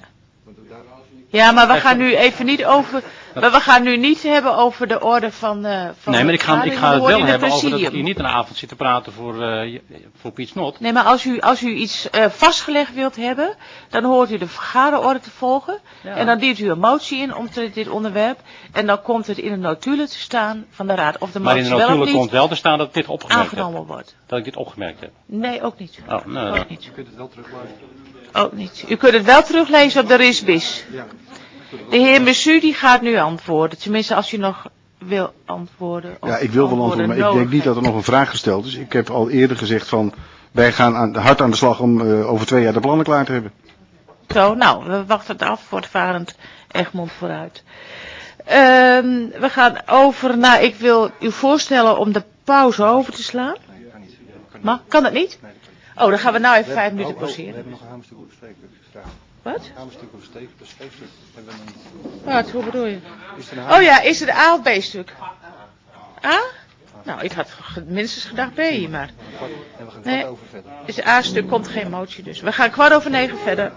Ja, maar we gaan nu even niet over, maar we gaan nu niet hebben over de orde van, uh, van nee, maar ik ga, ik ga het wel hebben over dat ik hier niet een avond zit te praten voor, uh, voor Piet Snot. Nee, maar als u, als u iets uh, vastgelegd wilt hebben, dan hoort u de vergaderorde te volgen. Ja. En dan dient u een motie in omtrent dit onderwerp. En dan komt het in de notulen te staan van de raad. Of de maar motie in de notulen wel komt wel te staan dat dit opgemerkt aangenomen heb. wordt. Dat ik dit opgemerkt heb. Nee, ook niet. Oh, nee, ook nee. niet. U kunt het wel terugluisteren. Ook niet. U kunt het wel teruglezen op de R I S B I S. Ja. De heer Messu die gaat nu antwoorden. Tenminste, als u nog wil antwoorden. Ja, ik wil wel antwoorden, maar ik denk niet dat er nog een vraag gesteld is. Ik heb al eerder gezegd van, wij gaan aan, hard aan de slag om uh, over twee jaar de plannen klaar te hebben. Zo, nou, we wachten het af, voortvarend Egmond vooruit. Uh, we gaan over naar, ik wil u voorstellen om de pauze over te slaan. Maar, kan dat niet? Oh, dan gaan we nou even vijf minuten pauzeren. We hebben nog een hamerstuk over steekstuk gevraagd. Wat? Hamerstuk over steekstuk. Hebben we niet. Wat, hoe bedoel je? Oh ja, is het A of B stuk? A? Nou, ik had minstens gedacht B, maar. Nee, is het A stuk, komt geen motie dus. We gaan kwart over negen verder.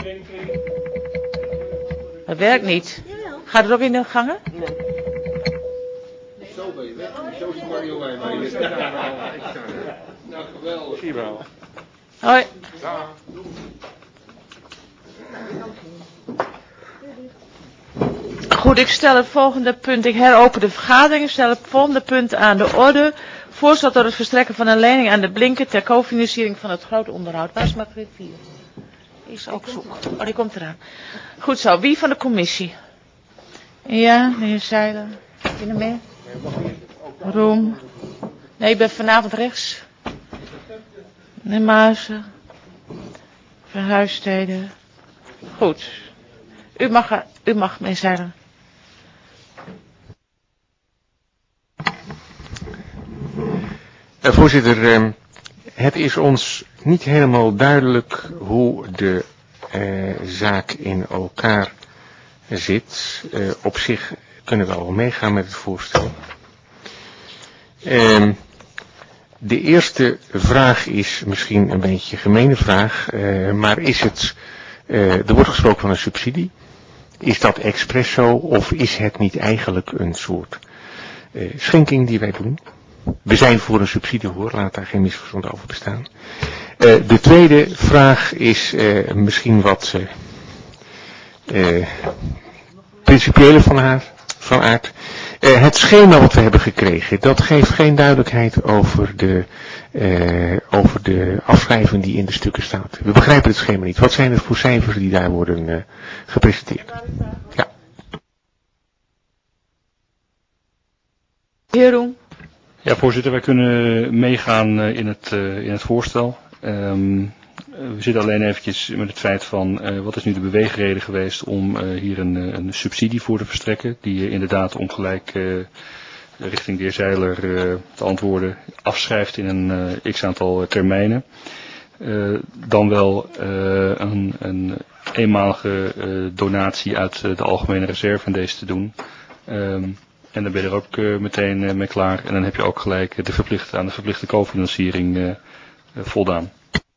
Dat werkt niet. Gaat het ook in de gangen? Nee. Zo ben je weg. Zo is Mario bij mij. Nou, geweldig. Zie je wel. Hoi. Ja. Goed, ik stel het volgende punt. Ik heropen de vergadering. Ik stel het volgende punt aan de orde. Voorstel tot het verstrekken van een lening aan de Blinker ter cofinanciering van het grote onderhoud. Waar is Margriet vier? Die is ook zoek. Oh, die komt eraan. Goed zo. Wie van de commissie? Ja, de heer Zeiler. Heb je er meer? Roem. Nee, ik ben vanavond rechts. De Maarsen. Verhuissteden. Goed. U mag, u mag meneer Zeiler. Uh, voorzitter, uh, het is ons niet helemaal duidelijk hoe de uh, zaak in elkaar zit. Uh, op zich kunnen we al meegaan met het voorstel. Uh, de eerste vraag is misschien een beetje een gemene vraag, uh, maar is het, uh, er wordt gesproken van een subsidie. Is dat expres zo of is het niet eigenlijk een soort uh, schenking die wij doen? We zijn voor een subsidie hoor, laat daar geen misverstand over bestaan. Uh, de tweede vraag is uh, misschien wat uh, uh, principiële van, haar, van aard. Uh, het schema wat we hebben gekregen, dat geeft geen duidelijkheid over de, uh, over de afschrijving die in de stukken staat. We begrijpen het schema niet. Wat zijn het voor cijfers die daar worden uh, gepresenteerd? Ja. Jeroen. Ja, voorzitter, wij kunnen meegaan uh, in, het, uh, in het voorstel. Um, we zitten alleen eventjes met het feit van uh, wat is nu de beweegreden geweest om uh, hier een, een subsidie voor te verstrekken. Die uh, inderdaad om gelijk uh, richting de heer Zeiler uh, te antwoorden afschrijft in een uh, x aantal uh, termijnen. Uh, dan wel uh, een, een eenmalige uh, donatie uit uh, de algemene reserve in deze te doen. Um, En dan ben je er ook uh, meteen uh, mee klaar. En dan heb je ook gelijk uh, de verplichte, aan de verplichte cofinanciering uh, uh, voldaan.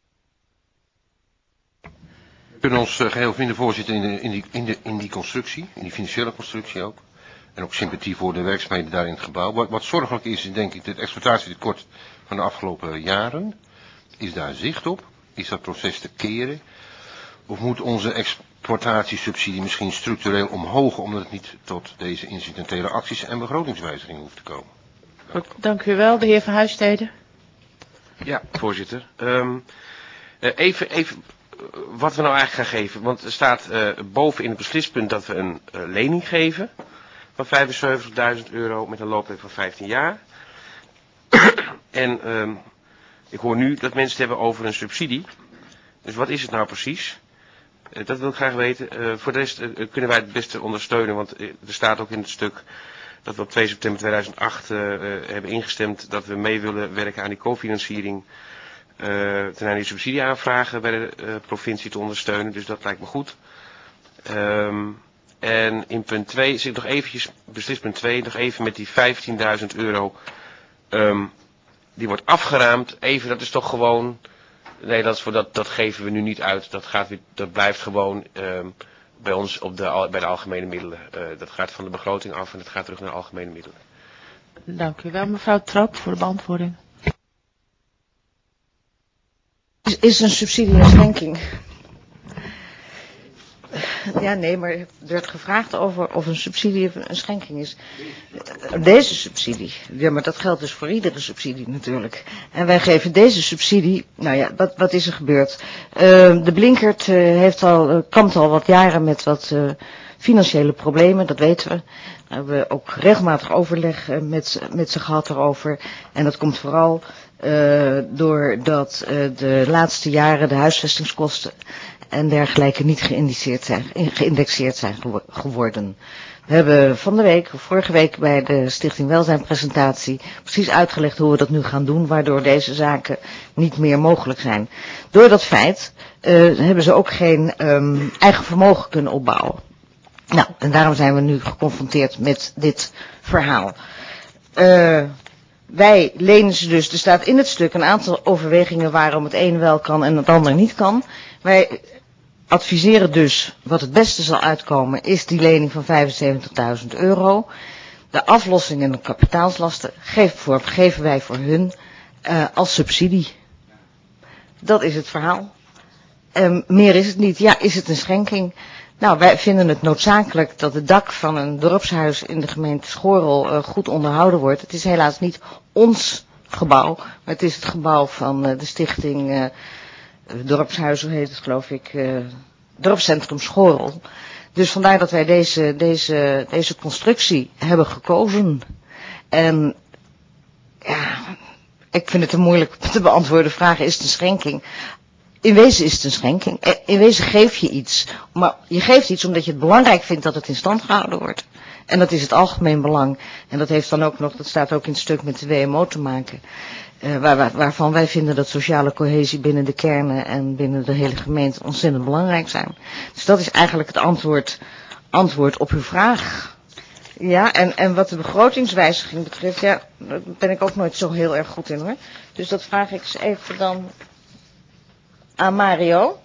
We kunnen ons uh, geheel vinden, voorzitter, in, de, in, die, in, de, in die constructie, in die financiële constructie ook. En ook sympathie voor de werkzaamheden daar in het gebouw. Wat, wat zorgelijk is, is denk ik het exploitatietekort van de afgelopen jaren. Is daar zicht op? Is dat proces te keren? Of moet onze exportatiesubsidie misschien structureel omhoog, omdat het niet tot deze incidentele acties en begrotingswijzigingen hoeft te komen? Goed, dank u wel. De heer Van Huissteden. Ja, voorzitter. Um, uh, even, even uh, wat we nou eigenlijk gaan geven. Want er staat uh, boven in het beslispunt dat we een uh, lening geven van vijfenzeventigduizend euro met een looptijd van vijftien jaar. En um, ik hoor nu dat mensen het hebben over een subsidie. Dus wat is het nou precies? Uh, dat wil ik graag weten. Uh, voor de rest uh, kunnen wij het beste ondersteunen, want uh, er staat ook in het stuk dat we op twee september tweeduizend acht uh, uh, hebben ingestemd dat we mee willen werken aan die cofinanciering uh, ten aanzien die subsidieaanvragen bij de uh, provincie te ondersteunen. Dus dat lijkt me goed. Um, en in punt twee zit nog eventjes, beslispunt twee, nog even met die vijftienduizend euro. Um, die wordt afgeraamd. Even, dat is toch gewoon. Nee, dat, is voor dat, dat geven we nu niet uit. Dat, gaat weer, dat blijft gewoon um, bij ons op de, bij de algemene middelen. Uh, dat gaat van de begroting af en het gaat terug naar de algemene middelen. Dank u wel, mevrouw Trop, voor de beantwoording. Is, is een subsidie een schenking? Ja, nee, maar er werd gevraagd over of een subsidie een schenking is. Deze subsidie, ja, maar dat geldt dus voor iedere subsidie natuurlijk. En wij geven deze subsidie, nou ja, wat, wat is er gebeurd? Uh, de Blinkert uh, heeft al, uh, kampt al wat jaren met wat uh, financiële problemen, dat weten we. We hebben ook regelmatig overleg uh, met, met ze gehad erover. En dat komt vooral uh, doordat uh, de laatste jaren de huisvestingskosten en dergelijke niet geïndexeerd zijn, geïndexeerd zijn geworden. We hebben van de week, of vorige week bij de Stichting Welzijn presentatie precies uitgelegd hoe we dat nu gaan doen, waardoor deze zaken niet meer mogelijk zijn. Door dat feit uh, hebben ze ook geen um, eigen vermogen kunnen opbouwen. Nou, en daarom zijn we nu geconfronteerd met dit verhaal. Uh, wij lenen ze dus, er staat in het stuk een aantal overwegingen waarom het een wel kan en het ander niet kan. Wij adviseren dus, wat het beste zal uitkomen, is die lening van vijfenzeventigduizend euro. De aflossing en de kapitaalslasten geven, voor, geven wij voor hun uh, als subsidie. Dat is het verhaal. Um, meer is het niet. Ja, is het een schenking? Nou, wij vinden het noodzakelijk dat het dak van een dorpshuis in de gemeente Schorel uh, goed onderhouden wordt. Het is helaas niet ons gebouw, maar het is het gebouw van uh, de stichting uh, Dorpshuis, hoe heet het geloof ik, uh, Dorpscentrum Schorel. Dus vandaar dat wij deze, deze, deze constructie hebben gekozen. En ja, ik vind het een moeilijk te beantwoorden vraag, is het een schenking? In wezen is het een schenking. In wezen geef je iets. Maar je geeft iets omdat je het belangrijk vindt dat het in stand gehouden wordt. En dat is het algemeen belang. En dat heeft dan ook nog, dat staat ook in het stuk met de W M O te maken. Uh, waar, waar, waarvan wij vinden dat sociale cohesie binnen de kernen en binnen de hele gemeente ontzettend belangrijk zijn. Dus dat is eigenlijk het antwoord, antwoord op uw vraag. Ja, en, en wat de begrotingswijziging betreft, ja, daar ben ik ook nooit zo heel erg goed in hoor. Dus dat vraag ik eens even dan aan Mario.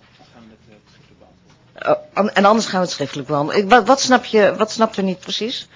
Oh, en anders gaan we het schriftelijk behandelen. Wat, wat snap je, wat snapt u niet precies?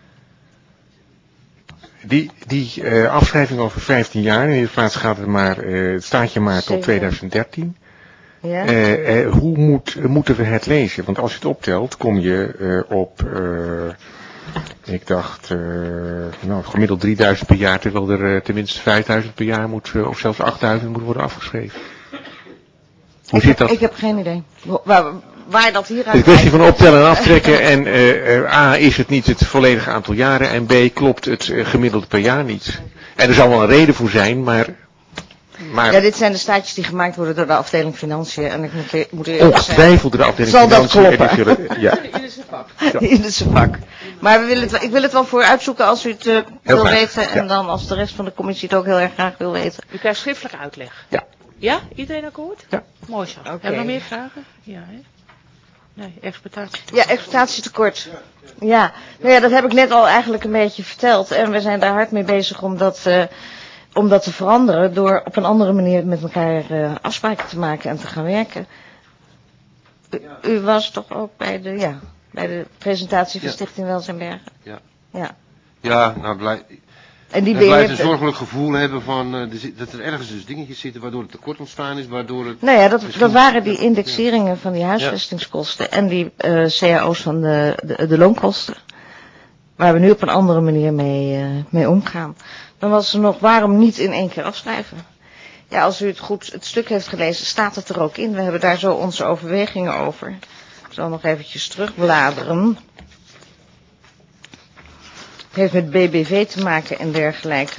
Die, die uh, afschrijving over vijftien jaar, in de plaats gaat het maar, uh, het staat je maar tot tweeduizend dertien. Ja. Uh, uh, hoe moet, uh, moeten we het lezen? Want als je het optelt, kom je uh, op, uh, ik dacht, uh, nou, gemiddeld drieduizend per jaar, terwijl er uh, tenminste vijfduizend per jaar moet, uh, of zelfs achtduizend moet worden afgeschreven. Hoe ik zit dat? Heb, ik heb geen idee. Waar, waar dat hieruit... Het is een kwestie van optellen en aftrekken en uh, uh, A, is het niet het volledige aantal jaren en B, klopt het uh, gemiddelde per jaar niet. En er zal wel een reden voor zijn, maar... maar ja, dit zijn de staatjes die gemaakt worden door de afdeling Financiën en ik moet, moet eerlijk ongetwijfeld door de afdeling zal Financiën. Dat kloppen. Zullen, ja. Ieder zijn vak. Ja. Ieder zijn vak. Maar we willen het, ik wil het wel voor uitzoeken als u het uh, wil graag. weten en ja. dan als de rest van de commissie het ook heel erg graag wil weten. U krijgt schriftelijke uitleg. Ja. Ja? Iedereen akkoord? Ja. Mooi zo. Okay. Hebben we nog meer vragen? Ja, hè? Nee, exploitatie. Ja, exploitatietekort. Ja, nou ja, dat heb ik net al eigenlijk een beetje verteld. En we zijn daar hard mee bezig om dat, uh, om dat te veranderen door op een andere manier met elkaar uh, afspraken te maken en te gaan werken. U, u was toch ook bij de, ja, bij de presentatie van ja. Stichting Welzijn Bergen? Ja. Ja, ja nou blij... En die het blijft een zorgelijk gevoel hebben van uh, dat er ergens dus dingetjes zitten waardoor het tekort ontstaan is, waardoor het... Nou ja, dat, dat waren die indexeringen ja. van die huisvestingskosten en die uh, C A O's van de, de, de loonkosten. Waar we nu op een andere manier mee, uh, mee omgaan. Dan was er nog, waarom niet in één keer afschrijven? Ja, als u het goed het stuk heeft gelezen, staat het er ook in. We hebben daar zo onze overwegingen over. Ik zal nog eventjes terugbladeren. Het heeft met B B V te maken en dergelijke.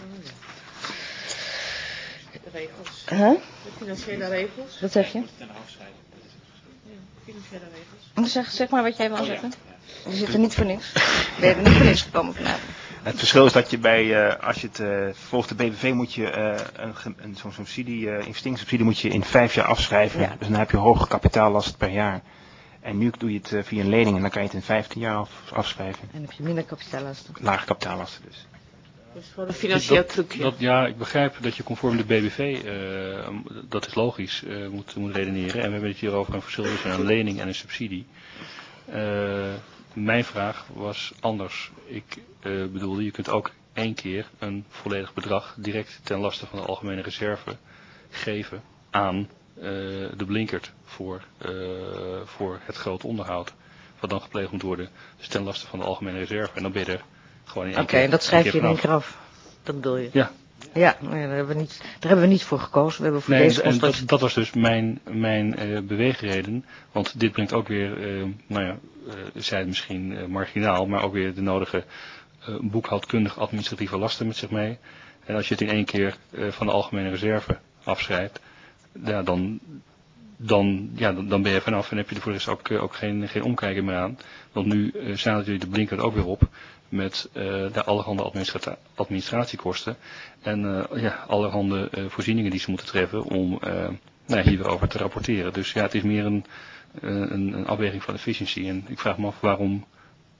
De regels. Huh? De financiële regels. Wat zeg je? Ja, financiële regels. Zeg, zeg maar wat jij wil zeggen. Je zit er niet voor niks. Ben je er niet voor niks gekomen vanavond? Het verschil is dat je bij, uh, als je het uh, volgens de B B V moet je uh, een, een, zo'n subsidie, uh, investeringssubsidie moet je in vijf jaar afschrijven. Ja. Dus dan heb je hoge kapitaallast per jaar. En nu doe je het uh, via een lening en dan kan je het in vijftien jaar af, afschrijven. En dan heb je minder kapitaallasten. Lage kapitaallasten dus. Dus voor een financieel trucje. Dat, ja, ik begrijp dat je conform de B B V, uh, dat is logisch, uh, moet, moet redeneren. En we hebben het hier over een verschil tussen een lening en een subsidie. Uh, mijn vraag was anders. Ik uh, bedoelde, je kunt ook één keer een volledig bedrag direct ten laste van de algemene reserve geven aan uh, de blinkert voor, uh, voor het groot onderhoud. Wat dan gepleegd moet worden. Dus ten laste van de algemene reserve. En dan ben je er gewoon in één Oké, keer. en dat schrijf je in één keer af. Dat bedoel je? Ja. Ja, nee, daar, hebben we niet, daar hebben we niet voor gekozen. We hebben voor nee, deze en dat, dat was dus mijn, mijn uh, beweegreden. Want dit brengt ook weer, uh, nou ja, uh, zij misschien uh, marginaal, maar ook weer de nodige uh, boekhoudkundig administratieve lasten met zich mee. En als je het in één keer uh, van de algemene reserve afschrijft, ja, dan, dan, ja, dan, dan ben je vanaf en heb je er voor de rest ook, uh, ook geen, geen omkijken meer aan. Want nu uh, staan natuurlijk de blinkert ook weer op met uh, de allerhande administra administratiekosten en uh, ja, allerhande uh, voorzieningen die ze moeten treffen om uh, nou, hier weer over te rapporteren. Dus ja, het is meer een, uh, een, een afweging van efficiëntie en ik vraag me af waarom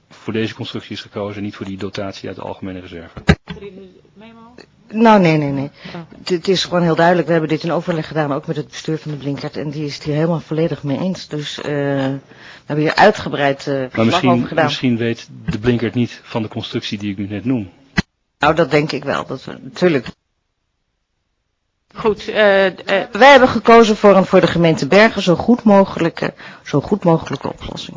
voor deze constructie is gekozen en niet voor die dotatie uit de algemene reserve. Nou, nee, nee, nee. Het, het is gewoon heel duidelijk. We hebben dit in overleg gedaan, ook met het bestuur van de Blinkert. En die is het hier helemaal volledig mee eens. Dus uh, we hebben hier uitgebreid uh, maar misschien, over gedaan. misschien weet de Blinkert niet van de constructie die ik nu net noem. Nou, dat denk ik wel. Dat we, natuurlijk. Goed. Uh, uh, Wij hebben gekozen voor een voor de gemeente Bergen zo goed mogelijke, zo goed mogelijke oplossing.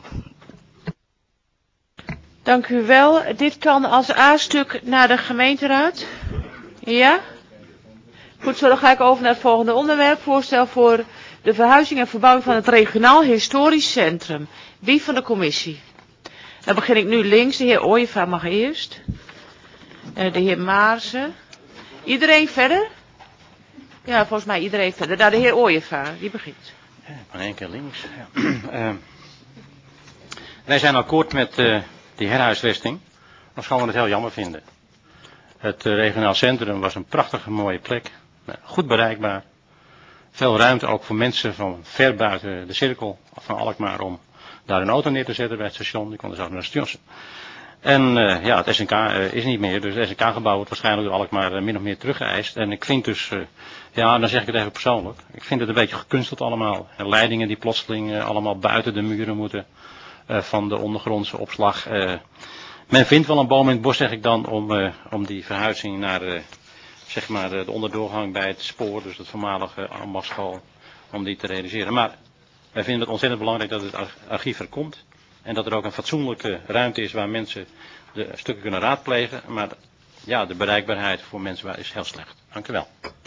Dank u wel. Dit kan als A-stuk naar de gemeenteraad. Ja? Goed, zo dan ga ik over naar het volgende onderwerp. Voorstel voor de verhuizing en verbouwing van het regionaal historisch centrum. Wie van de commissie? Dan begin ik nu links. De heer Ooyeva mag eerst. Uh, de heer Maarsen. Iedereen verder? Ja, volgens mij iedereen verder. Nou, de heer Ooyeva, die begint. Van één keer links. Ja. uh, wij zijn akkoord met uh, die herhuisvesting. Ofschoon we het heel jammer vinden. Het uh, regionaal centrum was een prachtige mooie plek. Uh, goed bereikbaar. Veel ruimte ook voor mensen van ver buiten de cirkel van Alkmaar om daar een auto neer te zetten bij het station. Die konden zelfs naar het station. En uh, ja, het S N K uh, is niet meer. Dus het S N K-gebouw wordt waarschijnlijk door Alkmaar uh, min of meer teruggeëist. En ik vind dus, uh, ja, dan zeg ik het even persoonlijk. Ik vind het een beetje gekunsteld allemaal. En leidingen die plotseling uh, allemaal buiten de muren moeten uh, van de ondergrondse opslag. Uh, men vindt wel een boom in het bos, zeg ik dan, om, uh, om die verhuizing naar uh, zeg maar de onderdoorgang bij het spoor, dus het voormalige ambachtschool, om die te realiseren. Maar wij vinden het ontzettend belangrijk dat het archief er komt. En dat er ook een fatsoenlijke ruimte is waar mensen de stukken kunnen raadplegen. Maar ja, de bereikbaarheid voor mensen is heel slecht. Dank u wel.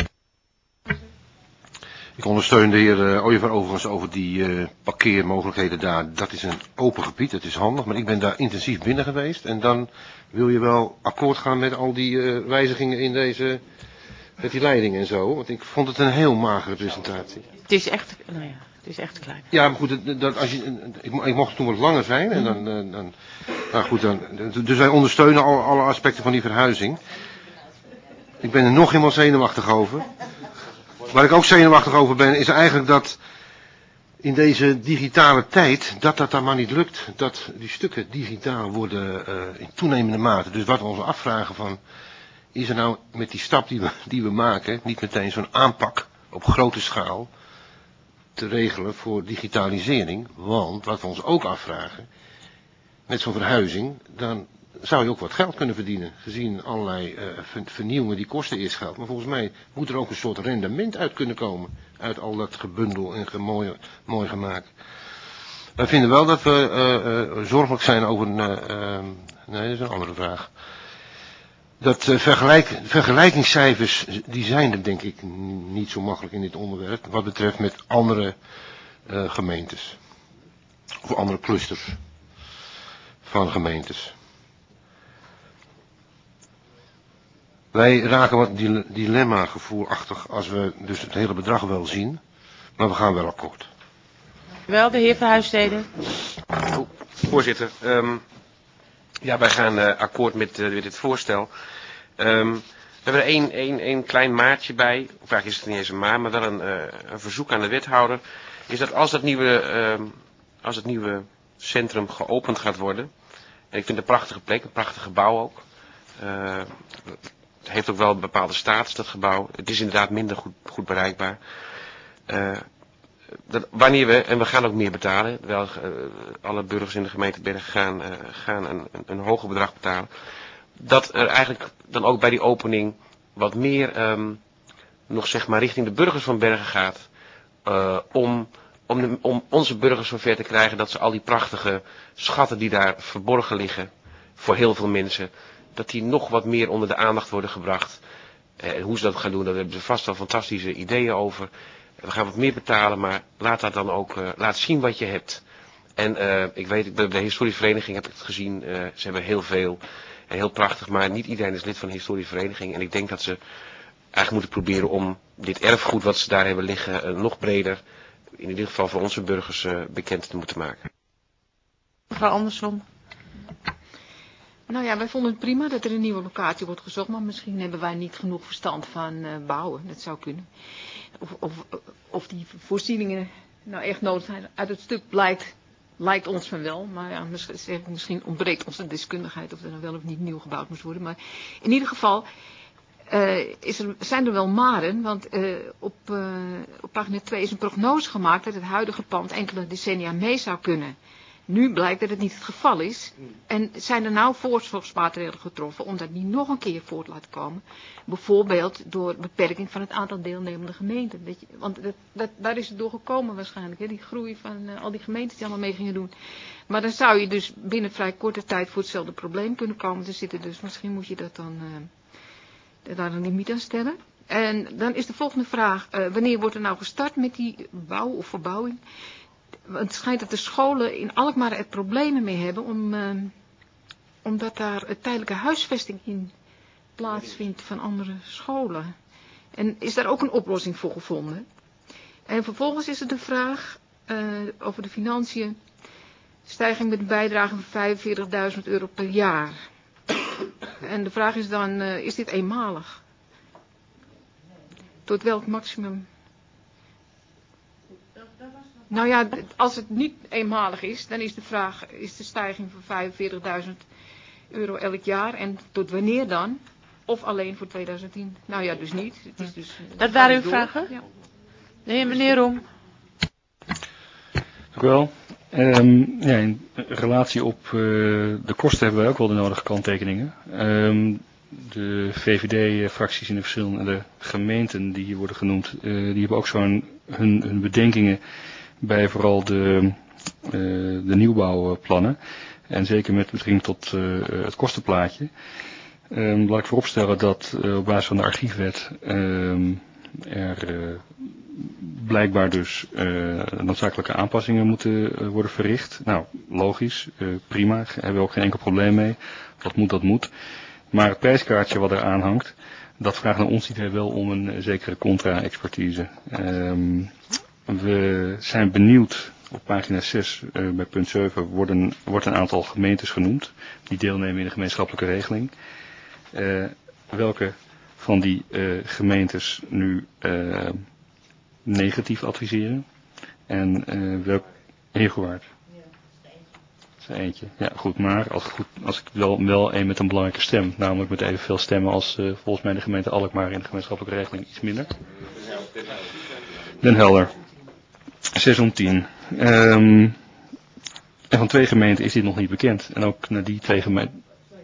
Ik ondersteun de heer uh, Ooyevaar overigens over die uh, parkeermogelijkheden daar. Dat is een open gebied, dat is handig. Maar ik ben daar intensief binnen geweest. En dan wil je wel akkoord gaan met al die uh, wijzigingen in deze, met die leidingen en zo. Want ik vond het een heel magere presentatie. Het is echt, nou ja, het is echt klein. Ja, maar goed, dat, dat, als je, ik, ik mocht toen wat langer zijn. En dan, dan, dan, nou goed, dan, dus wij ondersteunen al, alle aspecten van die verhuizing. Ik ben er nog helemaal zenuwachtig over. Waar ik ook zenuwachtig over ben, is eigenlijk dat in deze digitale tijd, dat dat dan maar niet lukt. Dat die stukken digitaal worden uh, in toenemende mate. Dus wat we ons afvragen van, is er nou met die stap die we, die we maken, niet meteen zo'n aanpak op grote schaal te regelen voor digitalisering? Want wat we ons ook afvragen, met zo'n verhuizing, dan zou je ook wat geld kunnen verdienen. Gezien allerlei uh, vernieuwingen die kosten eerst geld. Maar volgens mij moet er ook een soort rendement uit kunnen komen. Uit al dat gebundel en gemooi, mooi gemaakt. Wij vinden wel dat we uh, uh, zorgelijk zijn over een... Uh, uh, nee, dat is een andere vraag. Dat uh, vergelijk, vergelijkingscijfers, die zijn er denk ik niet zo makkelijk in dit onderwerp. Wat betreft met andere uh, gemeentes. Of andere clusters van gemeentes. Wij raken wat dilemma-gevoelachtig als we dus het hele bedrag wel zien, maar we gaan wel akkoord. Wel, de heer Verhuissteden. Oh, voorzitter, um, ja, wij gaan uh, akkoord met, uh, met dit voorstel. Um, we hebben er één, één, één klein maatje bij, of eigenlijk is het niet eens een maar, maar wel een, uh, een verzoek aan de wethouder. Is dat als dat nieuwe, uh, als het nieuwe centrum geopend gaat worden, en ik vind het een prachtige plek, een prachtig gebouw ook. Uh, Het heeft ook wel een bepaalde status, dat gebouw. Het is inderdaad minder goed, goed bereikbaar. Uh, dat, wanneer we, en we gaan ook meer betalen. Wel, uh, alle burgers in de gemeente Bergen gaan, uh, gaan een, een, een hoger bedrag betalen. Dat er eigenlijk dan ook bij die opening wat meer um, nog zeg maar richting de burgers van Bergen gaat. Uh, om, om, de, om onze burgers zover te krijgen dat ze al die prachtige schatten die daar verborgen liggen. Voor heel veel mensen. Dat die nog wat meer onder de aandacht worden gebracht. En hoe ze dat gaan doen, daar hebben ze vast wel fantastische ideeën over. We gaan wat meer betalen, maar laat dat dan ook, uh, laat zien wat je hebt. En uh, ik weet, bij de historische vereniging heb ik het gezien, uh, ze hebben heel veel en heel prachtig, maar niet iedereen is lid van de historische vereniging. En ik denk dat ze eigenlijk moeten proberen om dit erfgoed wat ze daar hebben liggen, uh, nog breder, in ieder geval voor onze burgers, uh, bekend te moeten maken. Mevrouw Andersson. Nou ja, wij vonden het prima dat er een nieuwe locatie wordt gezocht, maar misschien hebben wij niet genoeg verstand van uh, bouwen. Dat zou kunnen. Of, of, of die voorzieningen nou echt nodig zijn. Uit het stuk blijkt Lijkt ons van wel, maar ja, misschien, misschien ontbreekt ons de deskundigheid of er nou wel of niet nieuw gebouwd moet worden. Maar in ieder geval uh, is er, zijn er wel maren, want uh, op, uh, op pagina twee is een prognose gemaakt dat het huidige pand enkele decennia mee zou kunnen. Nu blijkt dat het niet het geval is. En zijn er nou voorzorgsmaatregelen getroffen om dat niet nog een keer voor te laten komen? Bijvoorbeeld door beperking van het aantal deelnemende gemeenten. Weet je, want dat, dat, daar is het door gekomen waarschijnlijk. Hè? Die groei van uh, al die gemeenten die allemaal mee gingen doen. Maar dan zou je dus binnen vrij korte tijd voor hetzelfde probleem kunnen komen te zitten. Dus misschien moet je dat dan, uh, daar een limiet aan stellen. En dan is de volgende vraag. Uh, wanneer wordt er nou gestart met die bouw of verbouwing? Want het schijnt dat de scholen in Alkmaar er problemen mee hebben, om, uh, omdat daar een tijdelijke huisvesting in plaatsvindt van andere scholen. En is daar ook een oplossing voor gevonden? En vervolgens is er de vraag uh, over de financiën. Stijging met een bijdrage van vijfenveertigduizend euro per jaar. En de vraag is dan, uh, is dit eenmalig? Tot welk maximum? Nou ja, als het niet eenmalig is, dan is de vraag, is de stijging van vijfenveertigduizend euro elk jaar en tot wanneer dan? Of alleen voor tweeduizend tien? Nou ja, dus niet. Het is dus, dat waren uw vragen? Ja. Nee, meneer Roem. Dank u wel. Um, ja, in relatie op uh, de kosten hebben wij ook wel de nodige kanttekeningen. Um, de V V D-fracties in de verschillende gemeenten die hier worden genoemd, uh, die hebben ook zo'n hun, hun bedenkingen bij vooral de, uh, de nieuwbouwplannen. En zeker met betrekking tot uh, het kostenplaatje. Um, laat ik vooropstellen dat uh, op basis van de archiefwet um, er uh, blijkbaar dus uh, noodzakelijke aanpassingen moeten uh, worden verricht. Nou, logisch, uh, prima, daar hebben we ook geen enkel probleem mee. Wat moet, dat moet. Maar het prijskaartje wat er aan hangt, dat vraagt naar ons idee wel om een uh, zekere contra-expertise. Um, we zijn benieuwd, op pagina zes uh, bij punt zeven worden, wordt een aantal gemeentes genoemd die deelnemen in de gemeenschappelijke regeling. Uh, welke van die uh, gemeentes nu uh, negatief adviseren en uh, welk Heergewaard. Dat is eentje. Ja, goed, maar als, goed, als ik wel, wel een met een belangrijke stem, namelijk met evenveel stemmen als uh, volgens mij de gemeente Alkmaar in de gemeenschappelijke regeling, iets minder. Den Helder. zes om tien. Um, en van twee gemeenten is dit nog niet bekend. En ook naar die twee gemeenten.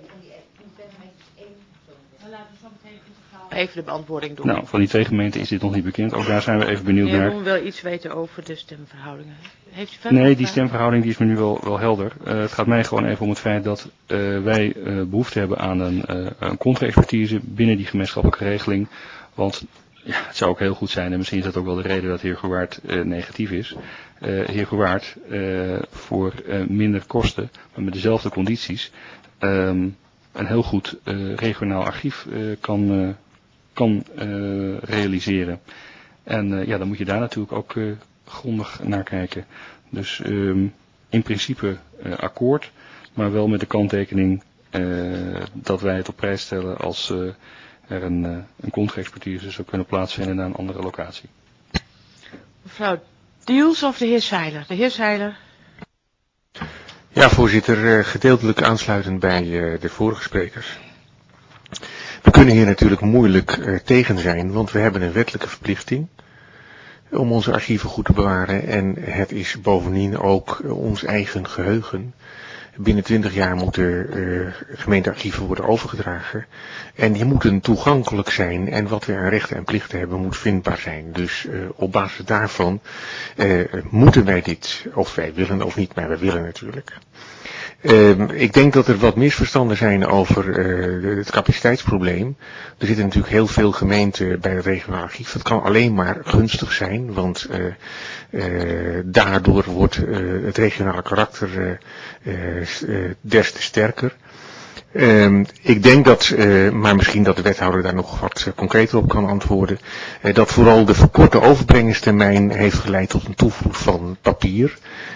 Even de beantwoording doen. Nou, van die twee gemeenten is dit nog niet bekend. Ook daar zijn we even benieuwd naar. naar. We willen wel iets weten over de stemverhoudingen. Heeft u verder nee, die stemverhouding die is me nu wel, wel helder. Uh, het gaat mij gewoon even om het feit dat uh, wij uh, behoefte hebben aan een, uh, een contra-expertise binnen die gemeenschappelijke regeling. Want ja, het zou ook heel goed zijn, en misschien is dat ook wel de reden dat Heergewaard uh, negatief is. Uh, Heergewaard uh, voor uh, minder kosten, maar met dezelfde condities, um, een heel goed uh, regionaal archief uh, kan... Uh, kan uh, realiseren. En uh, ja, dan moet je daar natuurlijk ook uh, grondig naar kijken. Dus um, in principe uh, akkoord, maar wel met de kanttekening uh, dat wij het op prijs stellen als uh, er een, uh, een contra-expertise zou kunnen plaatsvinden naar een andere locatie. Mevrouw Diels of de heer Seiler? De heer Seiler. Ja, voorzitter, uh, gedeeltelijk aansluitend bij uh, de vorige sprekers. We kunnen hier natuurlijk moeilijk uh, tegen zijn, want we hebben een wettelijke verplichting om onze archieven goed te bewaren. En het is bovendien ook uh, ons eigen geheugen. Binnen twintig jaar moeten uh, gemeentearchieven worden overgedragen. En die moeten toegankelijk zijn. En wat we aan rechten en plichten hebben moet vindbaar zijn. Dus uh, op basis daarvan uh, moeten wij dit, of wij willen of niet, maar wij willen natuurlijk. Uh, ik denk dat er wat misverstanden zijn over uh, het capaciteitsprobleem. Er zitten natuurlijk heel veel gemeenten bij het regionaal archief. Dat kan alleen maar gunstig zijn, want uh, uh, daardoor wordt uh, het regionale karakter uh, uh, des te sterker. Uh, ik denk dat, uh, maar misschien dat de wethouder daar nog wat uh, concreter op kan antwoorden, uh, dat vooral de verkorte overbrengingstermijn heeft geleid tot een toevloed van papier.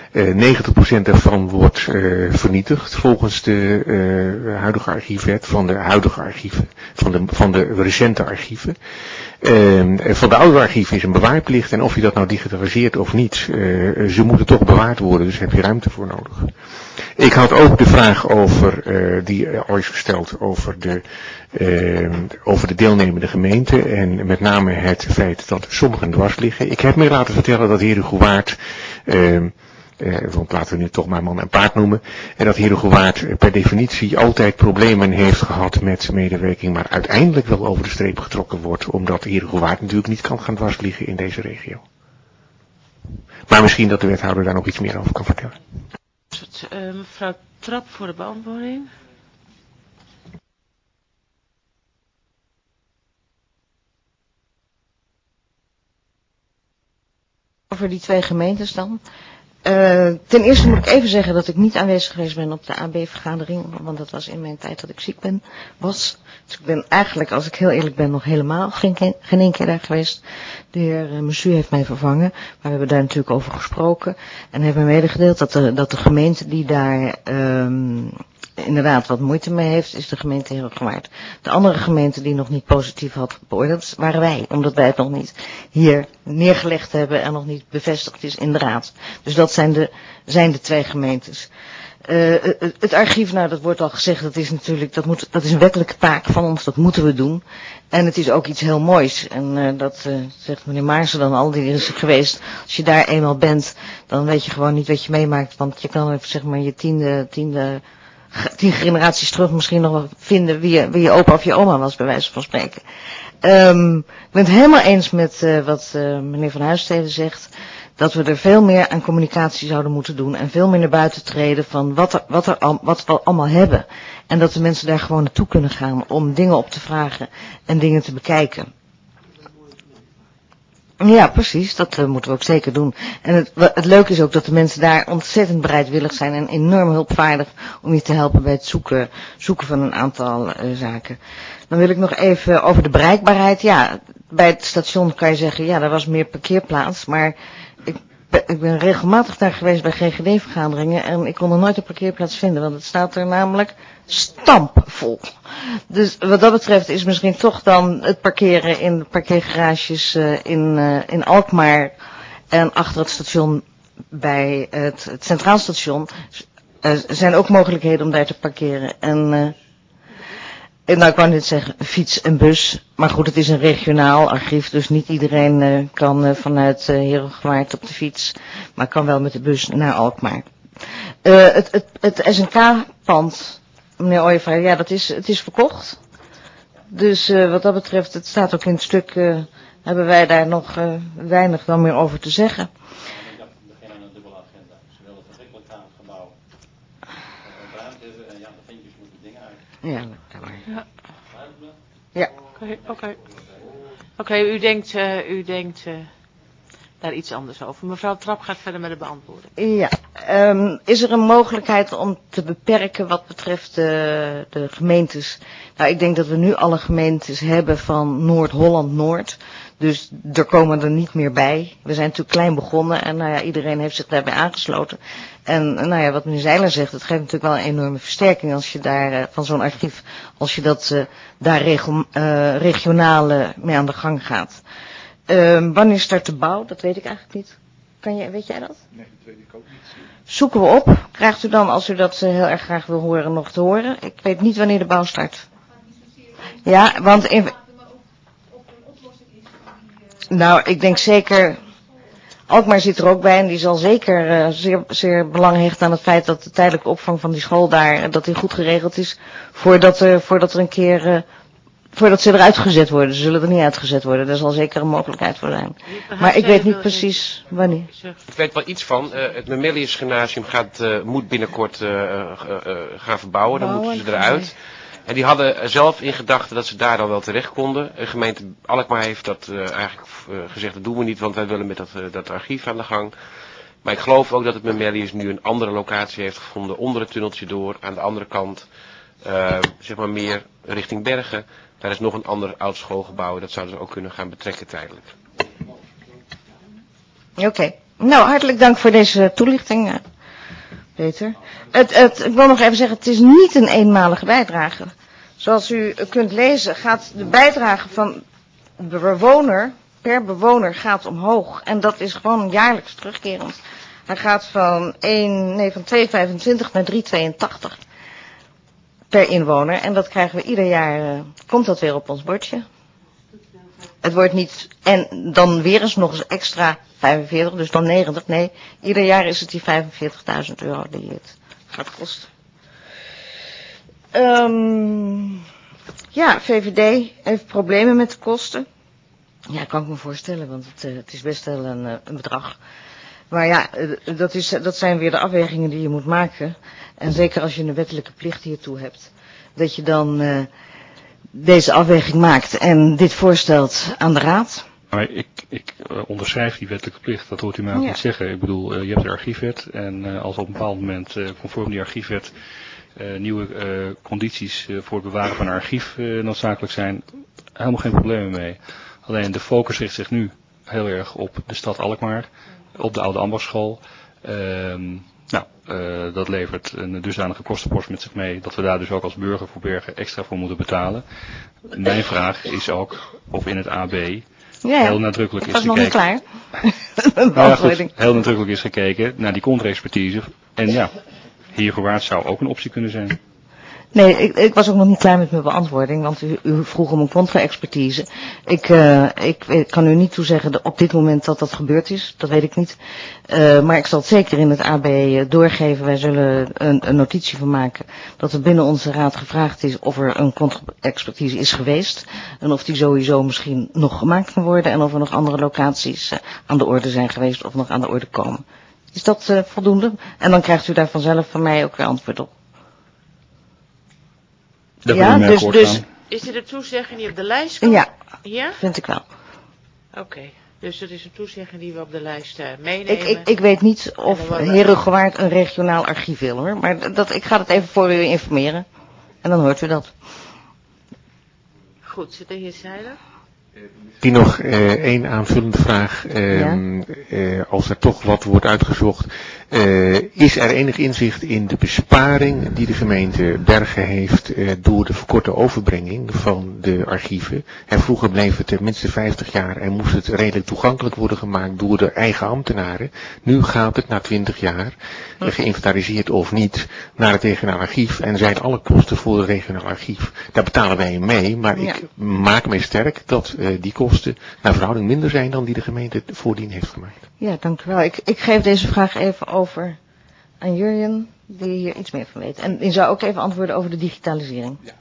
Uh, negentig procent daarvan wordt uh, vernietigd volgens de uh, huidige archiefwet van de huidige archieven, van de, van de recente archieven. Uh, van de oude archieven is een bewaarplicht en of je dat nou digitaliseert of niet, uh, ze moeten toch bewaard worden, dus heb je ruimte voor nodig. Ik had ook de vraag over, uh, die uh, al is gesteld over de, uh, over de deelnemende gemeente en met name het feit dat sommigen dwars liggen. Ik heb me laten vertellen dat Herugewaard, uh, Uh, want laten we nu toch maar man en paard noemen. En dat Herugewaard per definitie altijd problemen heeft gehad met medewerking, maar uiteindelijk wel over de streep getrokken wordt, omdat Herugewaard natuurlijk niet kan gaan dwarsliggen in deze regio. Maar misschien dat de wethouder daar nog iets meer over kan vertellen. Uh, mevrouw Trap voor de beantwoording. Over die twee gemeentes dan. Uh, ten eerste moet ik even zeggen dat ik niet aanwezig geweest ben op de A B-vergadering, want dat was in mijn tijd dat ik ziek ben, was. Dus ik ben eigenlijk, als ik heel eerlijk ben, nog helemaal geen, geen één keer daar geweest. De heer uh, Messu heeft mij vervangen, maar we hebben daar natuurlijk over gesproken en hebben medegedeeld dat de, dat de gemeente die daar um, inderdaad wat moeite mee heeft, is de gemeente Herugewaard. De andere gemeente die nog niet positief had beoordeeld, waren wij, omdat wij het nog niet hier neergelegd hebben en nog niet bevestigd is in de raad. Dus dat zijn de, zijn de twee gemeentes. Uh, het, het archief, nou dat wordt al gezegd, dat is natuurlijk, dat moet, dat is een wettelijke taak van ons, dat moeten we doen. En het is ook iets heel moois. En uh, dat uh, zegt meneer Maarsen dan al, die is er geweest. Als je daar eenmaal bent, dan weet je gewoon niet wat je meemaakt, want je kan zeg maar je tiende, tiende, tien generaties terug misschien nog wel vinden wie je, wie je opa of je oma was, bij wijze van spreken. Um, ik ben het helemaal eens met uh, wat uh, meneer Van Huisstede zegt, dat we er veel meer aan communicatie zouden moeten doen en veel meer naar buiten treden van wat, er, wat, er al, wat we allemaal hebben. En dat de mensen daar gewoon naartoe kunnen gaan om dingen op te vragen en dingen te bekijken. Ja, precies, dat uh, moeten we ook zeker doen. En het, het leuke is ook dat de mensen daar ontzettend bereidwillig zijn en enorm hulpvaardig om je te helpen bij het zoeken, zoeken van een aantal uh, zaken. Dan wil ik nog even over de bereikbaarheid. Ja, bij het station kan je zeggen, ja, er was meer parkeerplaats, maar ik, ik ben regelmatig daar geweest bij G G D-vergaderingen en ik kon er nooit een parkeerplaats vinden, want het staat er namelijk stampvol. Dus wat dat betreft is misschien toch dan het parkeren in de parkeergarages uh, in, uh, in Alkmaar en achter het station bij het, het Centraal Station uh, zijn ook mogelijkheden om daar te parkeren. En, uh, en nou, ik wou net zeggen fiets en bus, maar goed, het is een regionaal archief, dus niet iedereen uh, kan uh, vanuit uh, Herugewaard op de fiets, maar kan wel met de bus naar Alkmaar. Uh, het, het, het S N K-pand, meneer Ooyevaar, ja, dat is, het is verkocht. Dus uh, wat dat betreft, het staat ook in het stuk, uh, hebben wij daar nog uh, weinig dan meer over te zeggen. Ik dacht, we beginnen aan een dubbele agenda. Ze willen verschrikkelijk aan het gebouw ruimte hebben en ja, de ventjes moeten dingen uit. Ja, dat kan Ja. Ja. Oké, oké. Oké, u denkt, uh, u denkt uh, daar iets anders over. Mevrouw Trap gaat verder met de beantwoording. Ja, um, is er een mogelijkheid om te beperken wat betreft de, de gemeentes? Nou, ik denk dat we nu alle gemeentes hebben van Noord-Holland-Noord. Dus er komen er niet meer bij. We zijn natuurlijk klein begonnen en nou ja, iedereen heeft zich daarbij aangesloten. En nou ja, wat meneer Zeiler zegt, het geeft natuurlijk wel een enorme versterking als je daar uh, van zo'n archief, als je dat uh, daar regio, uh, regionaal uh, mee aan de gang gaat. Uh, wanneer start de bouw? Dat weet ik eigenlijk niet. Kan je, weet jij dat? Nee, dat weet ik ook niet. Zoeken we op. Krijgt u dan, als u dat uh, heel erg graag wil horen, nog te horen? Ik weet niet wanneer de bouw start. Ja, want in... Nou, ik denk zeker... Alkmaar zit er ook bij en die zal zeker uh, zeer, zeer belang hechten aan het feit dat de tijdelijke opvang van die school daar, dat die goed geregeld is, voordat er, voordat er een keer, uh, voordat ze eruit gezet worden. Ze zullen er niet uitgezet worden, daar zal zeker een mogelijkheid voor zijn. Maar ik weet niet precies wanneer. Ik weet wel iets van, uh, het Memelius Gymnasium gaat, uh, moet binnenkort uh, uh, uh, gaan verbouwen, dan moeten ze eruit. En die hadden zelf in gedachten dat ze daar dan wel terecht konden. De gemeente Alkmaar heeft dat uh, eigenlijk uh, gezegd, dat doen we niet, want wij willen met dat, uh, dat archief aan de gang. Maar ik geloof ook dat het Memelius nu een andere locatie heeft gevonden, onder het tunneltje door, aan de andere kant, uh, zeg maar meer richting Bergen. Daar is nog een ander oud schoolgebouw, dat zouden ze ook kunnen gaan betrekken tijdelijk. Oké, okay. Nou, hartelijk dank voor deze toelichting, uh, Peter. Het, het, ik wil nog even zeggen, het is niet een eenmalige bijdrage. Zoals u kunt lezen gaat de bijdrage van de bewoner, per bewoner gaat omhoog. En dat is gewoon jaarlijks terugkerend. Hij gaat van, één, nee, van twee komma vijfentwintig naar drie komma tweeëntachtig per inwoner. En dat krijgen we ieder jaar, uh, komt dat weer op ons bordje. Het wordt niet, en dan weer eens nog eens extra vijfenveertig, dus dan negentig. Nee, ieder jaar is het die vijfenveertigduizend euro die het gaat kosten. Um, ja, V V D heeft problemen met de kosten. Ja, kan ik me voorstellen, want het, uh, het is best wel een, uh, een bedrag. Maar ja, uh, dat, is, dat zijn weer de afwegingen die je moet maken. En zeker als je een wettelijke plicht hiertoe hebt, dat je dan uh, deze afweging maakt en dit voorstelt aan de Raad. Maar ik, ik uh, onderschrijf die wettelijke plicht, dat hoort u mij ook ja. niet zeggen. Ik bedoel, uh, je hebt de archiefwet en uh, als op een bepaald moment uh, conform die archiefwet uh, nieuwe uh, condities uh, voor het bewaren van een archief uh, noodzakelijk zijn, helemaal geen problemen mee. Alleen de focus richt zich nu heel erg op de stad Alkmaar, op de oude ambachtschool. Um, nou, uh, dat levert een dusdanige kostenpost met zich mee dat we daar dus ook als burger voor Bergen extra voor moeten betalen. Mijn vraag is ook of in het A B ja, heel nadrukkelijk is gekeken. Dat was nog niet klaar. Nou ja, goed, heel nadrukkelijk is gekeken naar die contra-expertise. En ja, hiervoorwaarts zou ook een optie kunnen zijn. Nee, ik, ik was ook nog niet klaar met mijn beantwoording, want u, u vroeg om een contra-expertise. Ik, uh, ik, ik kan u niet toezeggen op dit moment dat dat gebeurd is, dat weet ik niet. Uh, maar ik zal het zeker in het A B doorgeven. Wij zullen een, een notitie van maken dat er binnen onze raad gevraagd is of er een contra-expertise is geweest. En of die sowieso misschien nog gemaakt kan worden en of er nog andere locaties uh, aan de orde zijn geweest of nog aan de orde komen. Is dat uh, voldoende? En dan krijgt u daar vanzelf van mij ook weer antwoord op. Dat ja, dus, dus... Is dit een toezegging die op de lijst komt? Ja, ja? vind ik wel. Oké, okay. Dus dat is een toezegging die we op de lijst uh, meenemen. Ik, ik, ik weet niet of Herugewaard een regionaal archief wil hoor, maar dat, ik ga het even voor u informeren. En dan hoort u dat. Goed, zit de heer Seiler? Die nog uh, één aanvullende vraag. Uh, ja? uh, als er toch wat wordt uitgezocht, uh, is er enig inzicht in de besparing die de gemeente Bergen heeft uh, door de verkorte overbrenging van de archieven? En vroeger bleef het tenminste vijftig jaar en moest het redelijk toegankelijk worden gemaakt door de eigen ambtenaren. Nu gaat het na twintig jaar, uh, geïnventariseerd of niet, naar het regionaal archief en zijn alle kosten voor het regionaal archief. Daar betalen wij mee, maar ja. ik maak me sterk dat uh, die kosten naar verhouding minder zijn dan die de gemeente voordien heeft gemaakt. Ja, dank u wel. Ik, ik geef deze vraag even over aan Jurjen, die hier iets meer van weet. En die zou ook even antwoorden over de digitalisering. Ja,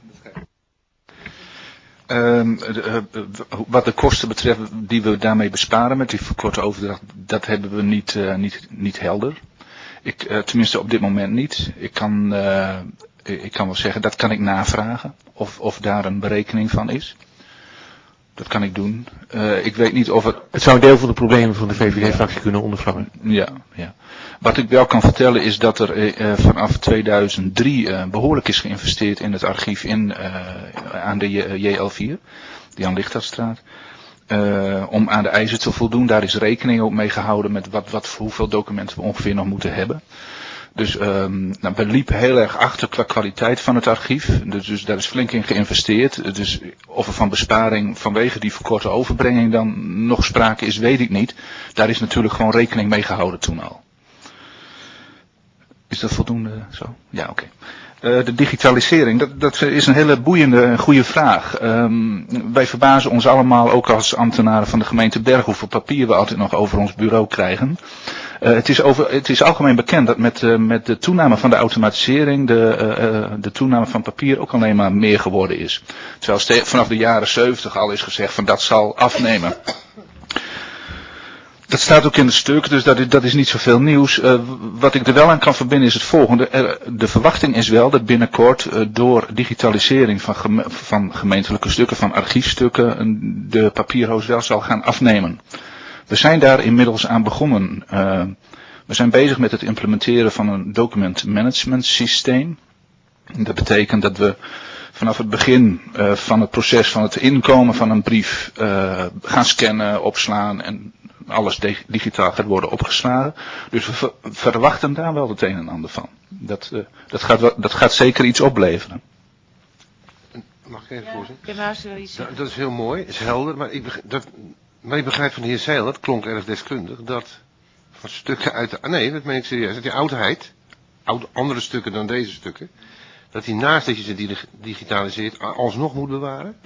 Um, de, uh, wat de kosten betreft die we daarmee besparen met die verkorte overdracht, dat hebben we niet, uh, niet, niet helder. Ik, uh, tenminste op dit moment niet. Ik kan, uh, ik kan wel zeggen, dat kan ik navragen of, of daar een berekening van is. Dat kan ik doen. Uh, ik weet niet of het... Het zou een deel van de problemen van de V V D-fractie kunnen ondervangen. Ja, ja. Wat ik wel kan vertellen is dat er uh, vanaf tweeduizend drie uh, behoorlijk is geïnvesteerd in het archief in, uh, aan de J L vier, die aan Lichthartstraat. Uh, om aan de eisen te voldoen. Daar is rekening ook mee gehouden met wat, wat, hoeveel documenten we ongeveer nog moeten hebben. Dus um, nou, we liepen heel erg achter qua kwaliteit van het archief. Dus, dus daar is flink in geïnvesteerd. Dus of er van besparing vanwege die verkorte overbrenging dan nog sprake is, weet ik niet. Daar is natuurlijk gewoon rekening mee gehouden toen al. Is dat voldoende zo? Ja, oké. Okay. Uh, de digitalisering, dat, dat is een hele boeiende en goede vraag. Um, wij verbazen ons allemaal, ook als ambtenaren van de gemeente Bergen, hoeveel papier we altijd nog over ons bureau krijgen. Uh, het, is over, het is algemeen bekend dat met, uh, met de toename van de automatisering de, uh, uh, de toename van papier ook alleen maar meer geworden is. Terwijl ste- vanaf de jaren zeventig al is gezegd van dat zal afnemen. Dat staat ook in het stuk, dus dat is, dat is niet zoveel nieuws. Uh, wat ik er wel aan kan verbinden is het volgende. Er, de verwachting is wel dat binnenkort uh, door digitalisering van, geme- van gemeentelijke stukken, van archiefstukken, de papierhoos wel zal gaan afnemen. We zijn daar inmiddels aan begonnen. Uh, we zijn bezig met het implementeren van een document management systeem. Dat betekent dat we vanaf het begin uh, van het proces van het inkomen van een brief uh, gaan scannen, opslaan en alles de- digitaal gaat worden opgeslagen. Dus we ver- verwachten daar wel het een en ander van. Dat, uh, dat, gaat, wel, dat gaat zeker iets opleveren. Mag ik even voorzitten? Ja, maar wil iets Dat, zeggen. dat is heel mooi, is helder, maar ik, beg- dat, maar ik begrijp van de heer Zeil, dat klonk erg deskundig, dat van stukken uit de, ah, nee, dat meen ik serieus, dat die oudheid, oud, andere stukken dan deze stukken, dat die naast dat je ze dig- digitaliseert, alsnog moet bewaren?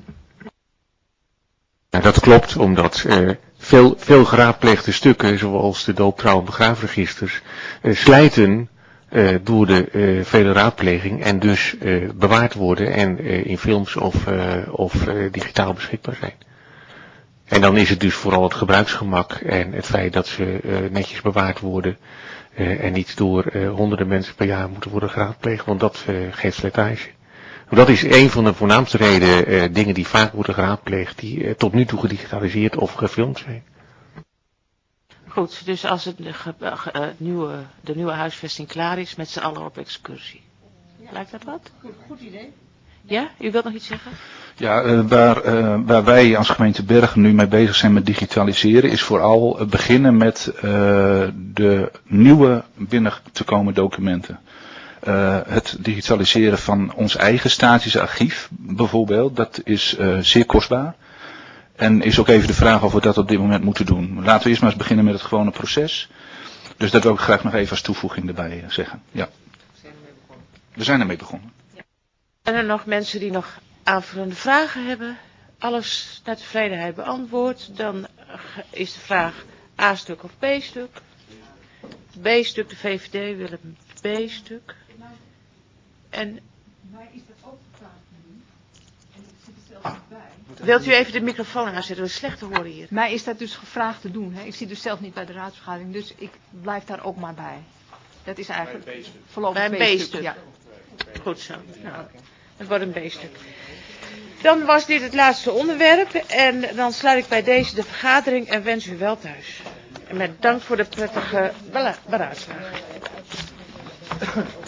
Ja, dat klopt, omdat uh, veel, veel geraadpleegde stukken, zoals de doop, trouw en begraafregisters, uh, slijten uh, door de uh, vele raadpleging en dus uh, bewaard worden en uh, in films of, uh, of uh, digitaal beschikbaar zijn. En dan is het dus vooral het gebruiksgemak en het feit dat ze uh, netjes bewaard worden uh, en niet door uh, honderden mensen per jaar moeten worden geraadpleegd, want dat uh, geeft slijtage. Dat is een van de voornaamste reden, uh, dingen die vaak worden geraadpleegd, die uh, tot nu toe gedigitaliseerd of gefilmd zijn. Goed, dus als het de, ge, ge, uh, nieuwe, de nieuwe huisvesting klaar is, met z'n allen op excursie. Lijkt dat wat? Goed, goed idee. Ja, u wilt nog iets zeggen? Ja, uh, waar, uh, waar wij als gemeente Bergen nu mee bezig zijn met digitaliseren, is vooral uh, beginnen met uh, de nieuwe binnen te komen documenten. Uh, het digitaliseren van ons eigen statische archief bijvoorbeeld, dat is uh, zeer kostbaar. En is ook even de vraag of we dat op dit moment moeten doen. Laten we eerst maar eens beginnen met het gewone proces. Dus dat wil ik graag nog even als toevoeging erbij zeggen. Ja. We zijn ermee begonnen. Zijn er nog mensen die nog aanvullende vragen hebben? Alles naar tevredenheid beantwoord. Dan is de vraag A-stuk of B-stuk. B-stuk, de V V D wil een B-stuk. En Maar is dat ook gevraagd nu? En ik zit er zelf niet bij. wilt u even de microfoon aanzetten? Dat is slecht te horen hier. Mij is dat dus gevraagd te doen. Hè? Ik zit dus zelf niet bij de raadsvergadering, dus ik blijf daar ook maar bij. Dat is eigenlijk voorlopig bij een B-stuk. Ja. Goed zo. Nou, het wordt een B-stuk. Dan was dit het laatste onderwerp en dan sluit ik bij deze de vergadering en wens u wel thuis. En met dank voor de prettige beraadslaging.